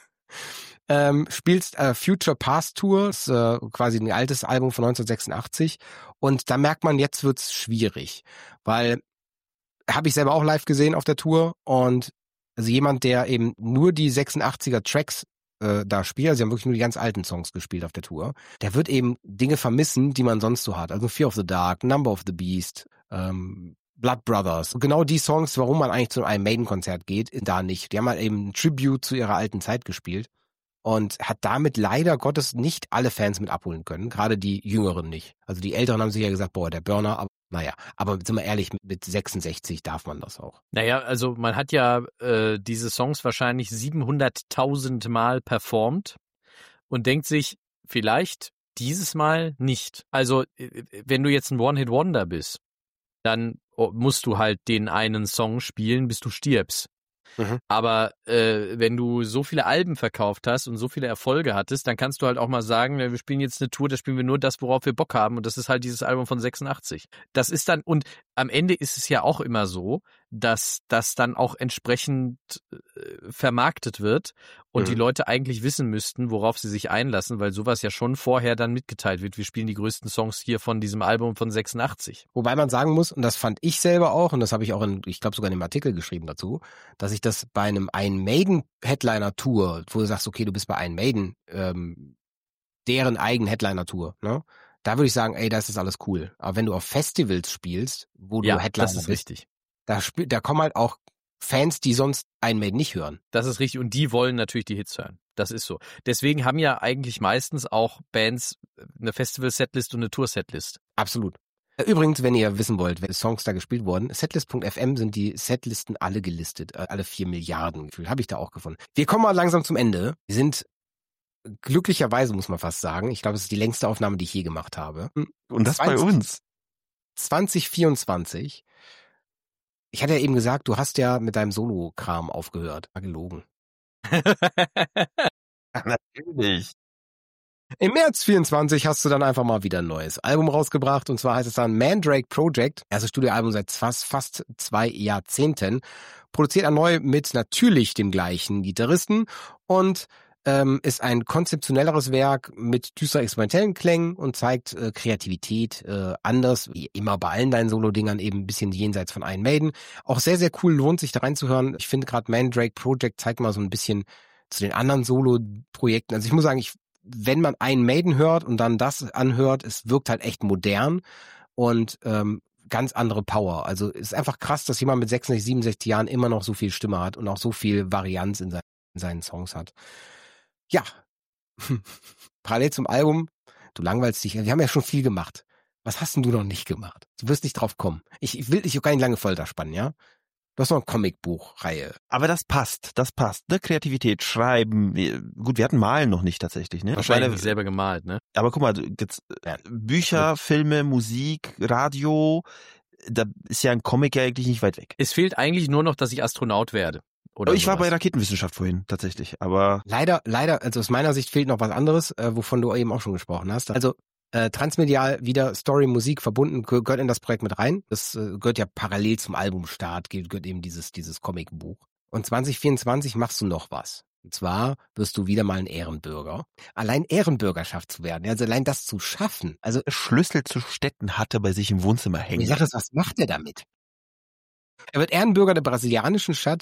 ähm, spielst äh, Future Past Tour, ist, äh, quasi ein altes Album von neunzehnhundertsechsundachtzig. Und da merkt man, jetzt wird's schwierig, weil habe ich selber auch live gesehen auf der Tour und also jemand, der eben nur die sechsundachtziger Tracks äh, da spielt, also sie haben wirklich nur die ganz alten Songs gespielt auf der Tour, der wird eben Dinge vermissen, die man sonst so hat. Also Fear of the Dark, Number of the Beast, ähm, Blood Brothers. Und genau die Songs, warum man eigentlich zu einem Maiden-Konzert geht, da nicht. Die haben halt eben ein Tribute zu ihrer alten Zeit gespielt. und hat damit leider Gottes nicht alle Fans mit abholen können, gerade die Jüngeren nicht. Also die Älteren haben sich ja gesagt, boah, der Burner, aber naja, aber sind wir ehrlich, mit sechsundsechzig darf man das auch. Naja, also man hat ja äh, diese Songs wahrscheinlich siebenhunderttausend Mal performt und denkt sich, vielleicht dieses Mal nicht. Also wenn du jetzt ein One-Hit-Wonder bist, dann musst du halt den einen Song spielen, bis du stirbst. Mhm. Aber äh, wenn du so viele Alben verkauft hast und so viele Erfolge hattest, dann kannst du halt auch mal sagen, wir spielen jetzt eine Tour, da spielen wir nur das, worauf wir Bock haben, und das ist halt dieses Album von sechsundachtzig. Das ist dann, und am Ende ist es ja auch immer so, dass das dann auch entsprechend äh, vermarktet wird und mhm. die Leute eigentlich wissen müssten, worauf sie sich einlassen, weil sowas ja schon vorher dann mitgeteilt wird. Wir spielen die größten Songs hier von diesem Album von sechsundachtzig. Wobei man sagen muss, und das fand ich selber auch, und das habe ich auch in, ich glaube sogar in einem Artikel geschrieben dazu, dass ich das bei einem Iron Maiden Headliner Tour, wo du sagst, okay, du bist bei Iron Maiden, ähm, deren eigenen Headliner Tour, ne? Da würde ich sagen, ey, das ist alles cool. Aber wenn du auf Festivals spielst, wo du ja, Headliner das ist bist, richtig. Da, spiel, da kommen halt auch Fans, die sonst Iron Maiden nicht hören. Das ist richtig, und die wollen natürlich die Hits hören. Das ist so. Deswegen haben ja eigentlich meistens auch Bands eine Festival-Setlist und eine Tour-Setlist. Absolut. Übrigens, wenn ihr wissen wollt, welche Songs da gespielt wurden, setlist punkt f m sind die Setlisten alle gelistet. Alle vier Milliarden gefühlt. Habe ich da auch gefunden. Wir kommen mal langsam zum Ende. Wir sind glücklicherweise, muss man fast sagen, ich glaube, es ist die längste Aufnahme, die ich je gemacht habe. Und das zwanzig, bei uns. zwanzig vierundzwanzig. Ich hatte ja eben gesagt, du hast ja mit deinem Solo-Kram aufgehört. War gelogen. Natürlich. Im März vierundzwanzig hast du dann einfach mal wieder ein neues Album rausgebracht, und zwar heißt es dann Mandrake Project, erstes Studioalbum seit fast, fast zwei Jahrzehnten, produziert erneut mit natürlich dem gleichen Gitarristen und ähm, ist ein konzeptionelleres Werk mit düster experimentellen Klängen und zeigt äh, Kreativität äh, anders, wie immer bei allen deinen Solo-Dingern, eben ein bisschen jenseits von Iron Maiden. Auch sehr, sehr cool, lohnt sich da reinzuhören. Ich finde gerade Mandrake Project zeigt mal so ein bisschen zu den anderen Solo-Projekten. Also ich muss sagen, ich wenn man Iron Maiden hört und dann das anhört, es wirkt halt echt modern und ähm, ganz andere Power. Also es ist einfach krass, dass jemand mit sechsundsechzig, siebenundsechzig Jahren immer noch so viel Stimme hat und auch so viel Varianz in, sein, in seinen Songs hat. Ja, parallel zum Album, du langweilst dich, wir haben ja schon viel gemacht. Was hast denn du noch nicht gemacht? Du wirst nicht drauf kommen. Ich, ich will dich auch gar nicht lange Folter spannen, ja? Du hast noch eine Comicbuchreihe. Aber das passt, das passt. Ne? Kreativität, Schreiben. Wir, gut, wir hatten Malen noch nicht tatsächlich. Ne? Wahrscheinlich nicht selber gemalt, ne? Aber guck mal, jetzt ja. Bücher, Filme, Musik, Radio, da ist ja ein Comic ja eigentlich nicht weit weg. Es fehlt eigentlich nur noch, dass ich Astronaut werde. Oder ich sowas. war bei Raketenwissenschaft vorhin, tatsächlich, aber... Leider, leider, also aus meiner Sicht fehlt noch was anderes, äh, wovon du eben auch schon gesprochen hast. Also Äh, transmedial wieder Story, Musik verbunden, gehört in das Projekt mit rein. Das äh, gehört ja parallel zum Albumstart, gehört eben dieses, dieses Comicbuch. Und zwanzig vierundzwanzig machst du noch was. Und zwar wirst du wieder mal ein Ehrenbürger. Allein Ehrenbürgerschaft zu werden, also allein das zu schaffen. Also Schlüssel zu Städten hatte bei sich im Wohnzimmer hängen. Ich sag das, was macht er damit? Er wird Ehrenbürger der brasilianischen Stadt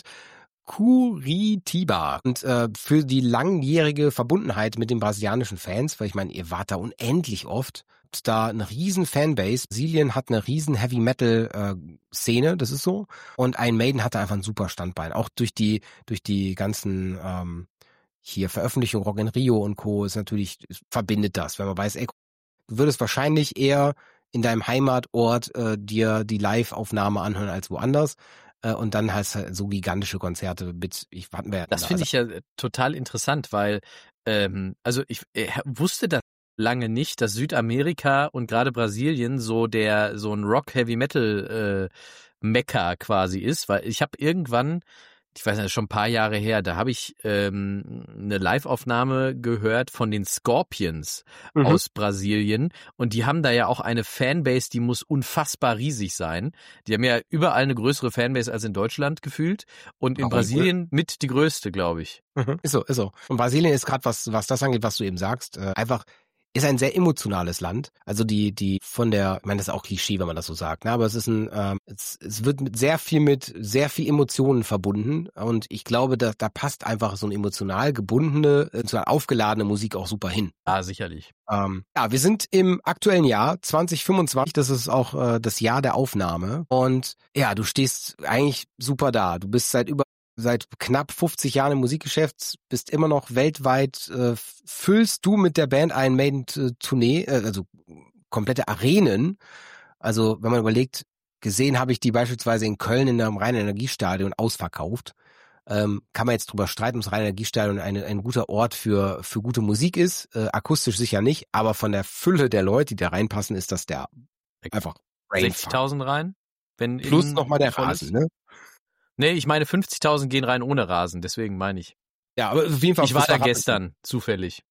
Curitiba und äh, für die langjährige Verbundenheit mit den brasilianischen Fans, weil ich meine, ihr wart da unendlich oft, ist da eine riesen Fanbase. Brasilien hat eine riesen Heavy-Metal-Szene, äh, das ist so, und Iron Maiden hatte einfach ein super Standbein, auch durch die durch die ganzen ähm, hier Veröffentlichungen, Rock in Rio und Co. ist natürlich, verbindet das, wenn man weiß, ey, du würdest wahrscheinlich eher in deinem Heimatort äh, dir die Live-Aufnahme anhören als woanders. Und dann hast du so gigantische Konzerte mit, ich hatten wir ja. Das finde ich ja total interessant, weil, ähm, also ich äh, wusste das lange nicht, dass Südamerika und gerade Brasilien so der, so ein Rock-Heavy-Metal-Mekka äh, quasi ist, weil ich habe irgendwann, ich weiß nicht, schon ein paar Jahre her, da habe ich ähm, eine Live-Aufnahme gehört von den Scorpions mhm. aus Brasilien, und die haben da ja auch eine Fanbase, die muss unfassbar riesig sein. Die haben ja überall eine größere Fanbase als in Deutschland gefühlt, und in Warum? Brasilien mit die größte, glaube ich. Mhm. Ist so, ist so. Und Brasilien ist gerade, was was das angeht, was du eben sagst, äh, einfach ist ein sehr emotionales Land. Also die die von der, ich meine, das ist auch Klischee, wenn man das so sagt, ne? Aber es ist ein, ähm, es, es wird mit sehr viel mit sehr viel Emotionen verbunden, und ich glaube, da da passt einfach so eine emotional gebundene, so eine aufgeladene Musik auch super hin. Ah, sicherlich. Ähm, ja, wir sind im aktuellen Jahr zwanzig fünfundzwanzig. Das ist auch äh, das Jahr der Aufnahme, und ja, du stehst eigentlich super da. Du bist seit über seit knapp fünfzig Jahren im Musikgeschäft, bist immer noch weltweit, äh, füllst du mit der Band Iron Maiden äh, Tournee, äh, also komplette Arenen. Also wenn man überlegt, gesehen habe ich die beispielsweise in Köln in einem Rhein-Energiestadion ausverkauft. Ähm, kann man jetzt drüber streiten, ob das Rhein-Energiestadion eine, ein guter Ort für für gute Musik ist. Äh, akustisch sicher nicht, aber von der Fülle der Leute, die da reinpassen, ist das der einfach sechzigtausend rein? Wenn plus nochmal der Rasen, ne? Nee, ich meine fünfzigtausend gehen rein ohne Rasen, deswegen meine ich. Ja, aber auf jeden Fall. Ich war da gestern, zufällig.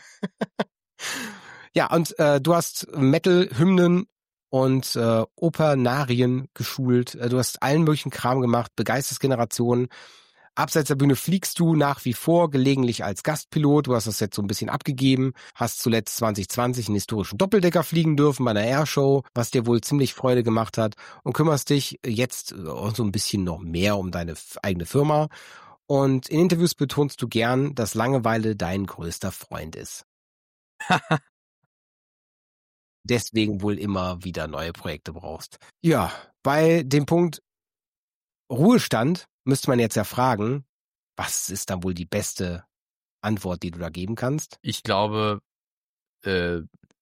Ja, und äh, du hast Metal-Hymnen und äh, Opernarien geschult. Äh, du hast allen möglichen Kram gemacht, begeisterst Generationen. Abseits der Bühne fliegst du nach wie vor, gelegentlich als Gastpilot. Du hast das jetzt so ein bisschen abgegeben, hast zuletzt zwanzig zwanzig einen historischen Doppeldecker fliegen dürfen bei einer Airshow, was dir wohl ziemlich Freude gemacht hat, und kümmerst dich jetzt auch so ein bisschen noch mehr um deine eigene Firma. Und in Interviews betonst du gern, dass Langeweile dein größter Freund ist. Deswegen wohl immer wieder neue Projekte brauchst. Ja, bei dem Punkt Ruhestand müsste man jetzt ja fragen, was ist dann wohl die beste Antwort, die du da geben kannst? Ich glaube, äh,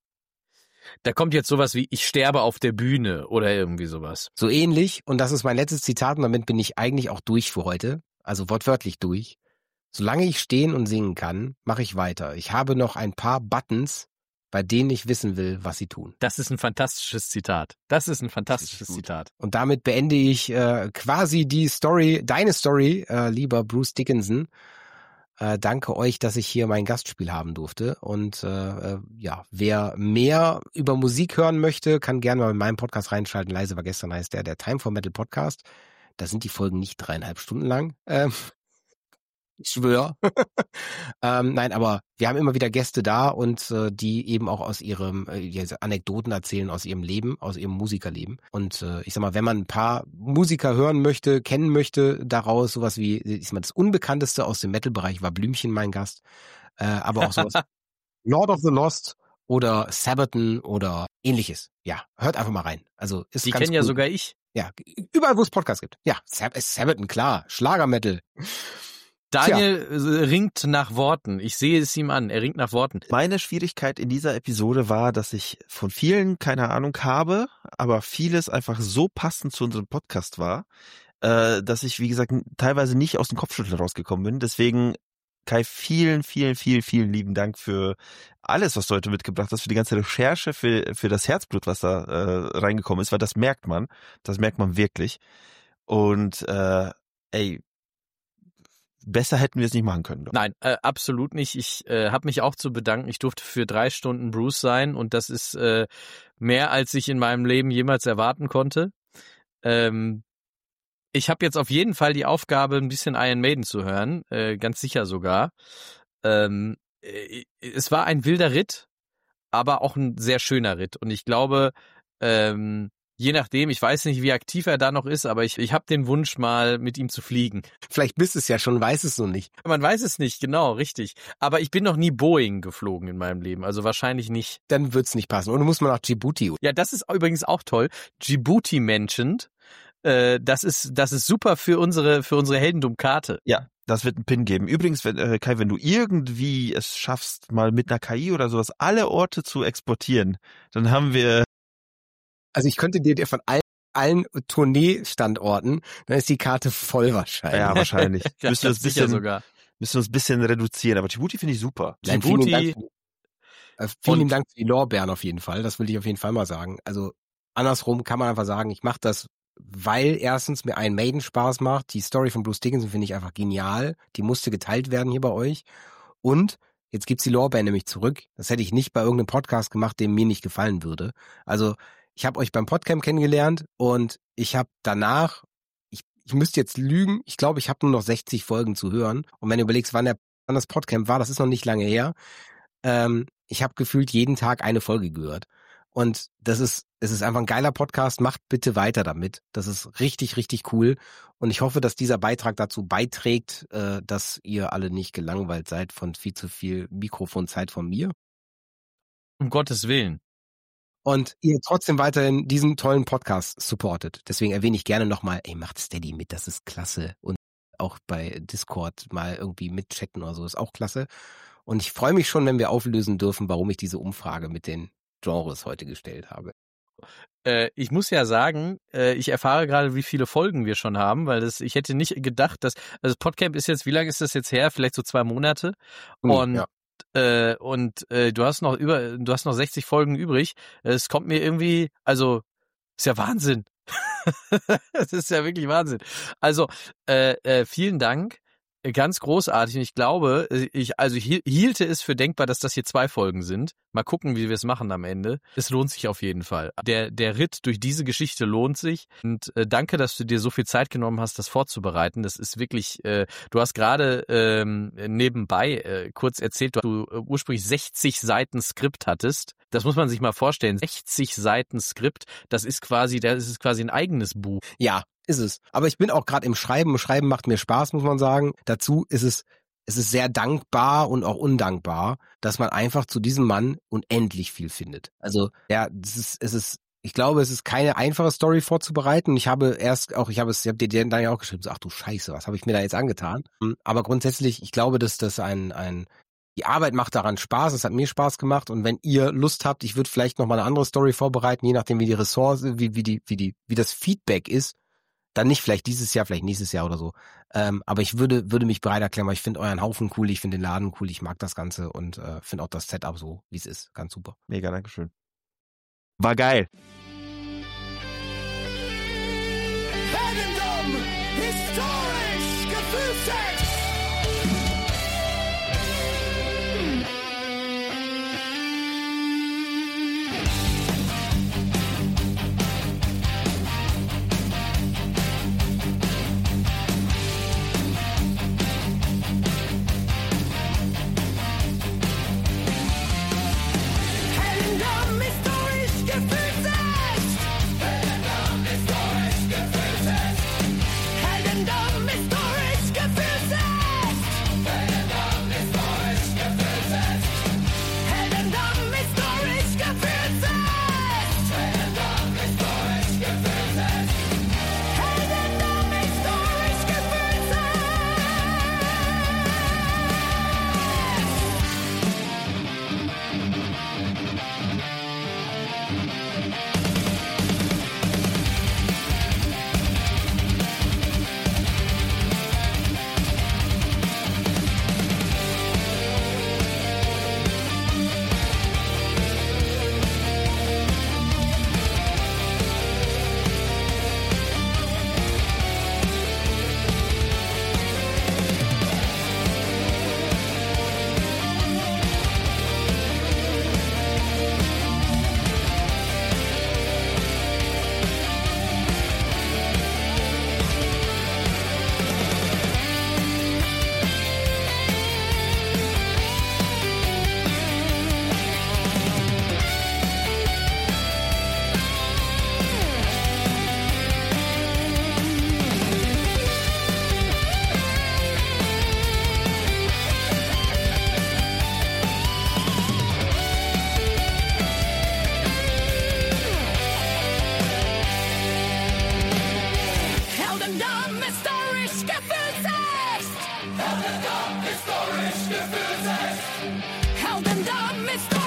da kommt jetzt sowas wie, ich sterbe auf der Bühne oder irgendwie sowas. So ähnlich, und das ist mein letztes Zitat und damit bin ich eigentlich auch durch für heute, also wortwörtlich durch. Solange ich stehen und singen kann, mache ich weiter. Ich habe noch ein paar Buttons, bei denen ich wissen will, was sie tun. Das ist ein fantastisches Zitat. Das ist ein fantastisches ist Zitat. Und damit beende ich äh, quasi die Story, deine Story, äh, lieber Bruce Dickinson. Äh, danke euch, dass ich hier mein Gastspiel haben durfte. Und äh, äh, ja, wer mehr über Musik hören möchte, kann gerne mal in meinen Podcast reinschalten. Leise war gestern heißt der, der Time for Metal Podcast. Da sind die Folgen nicht dreieinhalb Stunden lang. Ähm, Ich schwöre. ähm, nein, aber wir haben immer wieder Gäste da und äh, die eben auch aus ihrem äh, Anekdoten erzählen aus ihrem Leben, aus ihrem Musikerleben. Und äh, ich sag mal, wenn man ein paar Musiker hören möchte, kennen möchte, daraus sowas wie, ich sag mal, das Unbekannteste aus dem Metal-Bereich war Blümchen mein Gast, äh, aber auch sowas Lord of the Lost oder Sabaton oder ähnliches. Ja, hört einfach mal rein. Also ist die ganz kennen cool. Ja sogar ich. Ja, überall, wo es Podcasts gibt. Ja, Sab- Sabaton, klar, Schlagermetal. Daniel Tja. ringt nach Worten. Ich sehe es ihm an. Er ringt nach Worten. Meine Schwierigkeit in dieser Episode war, dass ich von vielen keine Ahnung habe, aber vieles einfach so passend zu unserem Podcast war, äh, dass ich, wie gesagt, teilweise nicht aus dem Kopfschütteln rausgekommen bin. Deswegen, Kai, vielen, vielen, vielen, vielen lieben Dank für alles, was du heute mitgebracht hast, für die ganze Recherche, für, für das Herzblut, was da äh, reingekommen ist, weil das merkt man. Das merkt man wirklich. Und äh, ey, besser hätten wir es nicht machen können. Doch. Nein, äh, absolut nicht. Ich äh, habe mich auch zu bedanken. Ich durfte für drei Stunden Bruce sein und das ist äh, mehr, als ich in meinem Leben jemals erwarten konnte. Ähm, ich habe jetzt auf jeden Fall die Aufgabe, ein bisschen Iron Maiden zu hören, äh, ganz sicher sogar. Ähm, äh, es war ein wilder Ritt, aber auch ein sehr schöner Ritt und ich glaube, ähm, je nachdem, ich weiß nicht, wie aktiv er da noch ist, aber ich, ich habe den Wunsch, mal mit ihm zu fliegen. Vielleicht bist es ja schon, weiß es noch nicht. Man weiß es nicht, genau, richtig. Aber ich bin noch nie Boeing geflogen in meinem Leben, also wahrscheinlich nicht. Dann wird's nicht passen. Und du musst mal nach Djibouti. Ja, das ist übrigens auch toll. Djibouti mentioned. Äh, das ist das ist super für unsere für unsere Heldendum-Karte. Ja, das wird einen Pin geben. Übrigens, wenn, äh, Kai, wenn du irgendwie es schaffst, mal mit einer K I oder sowas alle Orte zu exportieren, dann haben wir Also ich könnte dir von allen, allen Tourneestandorten, dann ist die Karte voll wahrscheinlich. Ja, wahrscheinlich. Ja, müssen wir uns ein bisschen, sogar. müssen wir uns ein bisschen reduzieren. Aber Djibouti finde ich super. Nein, Djibouti. Vielen Dank, äh, vielen Dank für die Lorbeeren auf jeden Fall. Das will ich auf jeden Fall mal sagen. Also andersrum kann man einfach sagen, ich mache das, weil erstens mir ein Maiden Spaß macht. Die Story von Bruce Dickinson finde ich einfach genial. Die musste geteilt werden hier bei euch. Und jetzt gibt's die Lorbeeren nämlich zurück. Das hätte ich nicht bei irgendeinem Podcast gemacht, dem mir nicht gefallen würde. Also ich habe euch beim Podcamp kennengelernt und ich habe danach, ich, ich müsste jetzt lügen, ich glaube, ich habe nur noch sechzig Folgen zu hören. Und wenn du überlegst, wann, der, wann das Podcamp war, das ist noch nicht lange her, ähm, ich habe gefühlt jeden Tag eine Folge gehört. Und das ist, es ist einfach ein geiler Podcast, macht bitte weiter damit. Das ist richtig, richtig cool. Und ich hoffe, dass dieser Beitrag dazu beiträgt, äh, dass ihr alle nicht gelangweilt seid von viel zu viel Mikrofonzeit von mir. Um Gottes Willen. Und ihr trotzdem weiterhin diesen tollen Podcast supportet. Deswegen erwähne ich gerne nochmal, ey, macht Steady mit, das ist klasse. Und auch bei Discord mal irgendwie mitchatten oder so. Ist auch klasse. Und ich freue mich schon, wenn wir auflösen dürfen, warum ich diese Umfrage mit den Genres heute gestellt habe. Äh, ich muss ja sagen, äh, ich erfahre gerade, wie viele Folgen wir schon haben, weil das, ich hätte nicht gedacht, dass, also das Podcamp ist jetzt, wie lange ist das jetzt her? Vielleicht so zwei Monate. Und, ja. äh, und äh, du hast noch über, du hast noch sechzig Folgen übrig. Es kommt mir irgendwie, also, ist ja Wahnsinn. Das ist ja wirklich Wahnsinn. Also, äh, äh, vielen Dank. Ganz großartig. Und ich glaube, ich, also ich hielte es für denkbar, dass das hier zwei Folgen sind. Mal gucken, wie wir es machen am Ende. Es lohnt sich auf jeden Fall. Der, der Ritt durch diese Geschichte lohnt sich. Und äh, danke, dass du dir so viel Zeit genommen hast, das vorzubereiten. Das ist wirklich, äh, du hast gerade ähm, nebenbei äh, kurz erzählt, dass du äh, ursprünglich sechzig Seiten Skript hattest. Das muss man sich mal vorstellen. sechzig Seiten Skript, das ist quasi, das ist quasi ein eigenes Buch. Ja. Ist es. Aber ich bin auch gerade im Schreiben. Schreiben macht mir Spaß, muss man sagen. Dazu ist es, es ist sehr dankbar und auch undankbar, dass man einfach zu diesem Mann unendlich viel findet. Also, ja, das ist, es ist, ich glaube, es ist keine einfache Story vorzubereiten. Ich habe erst auch, ich habe es, ich habe dir dann ja auch geschrieben, so, ach du Scheiße, was habe ich mir da jetzt angetan? Aber grundsätzlich, ich glaube, dass das ein, ein, die Arbeit macht daran Spaß, es hat mir Spaß gemacht und wenn ihr Lust habt, ich würde vielleicht noch mal eine andere Story vorbereiten, je nachdem wie die Ressource, wie, wie die, wie die, wie das Feedback ist. Dann nicht vielleicht dieses Jahr, vielleicht nächstes Jahr oder so. Ähm, aber ich würde würde mich bereit erklären, weil ich finde euren Haufen cool, ich finde den Laden cool, ich mag das Ganze und äh, finde auch das Setup so, wie es ist. Ganz super. Mega, dankeschön. War geil. Random, historisch, gefühlsecht. Historisch gefühlsecht. Heldendamm ist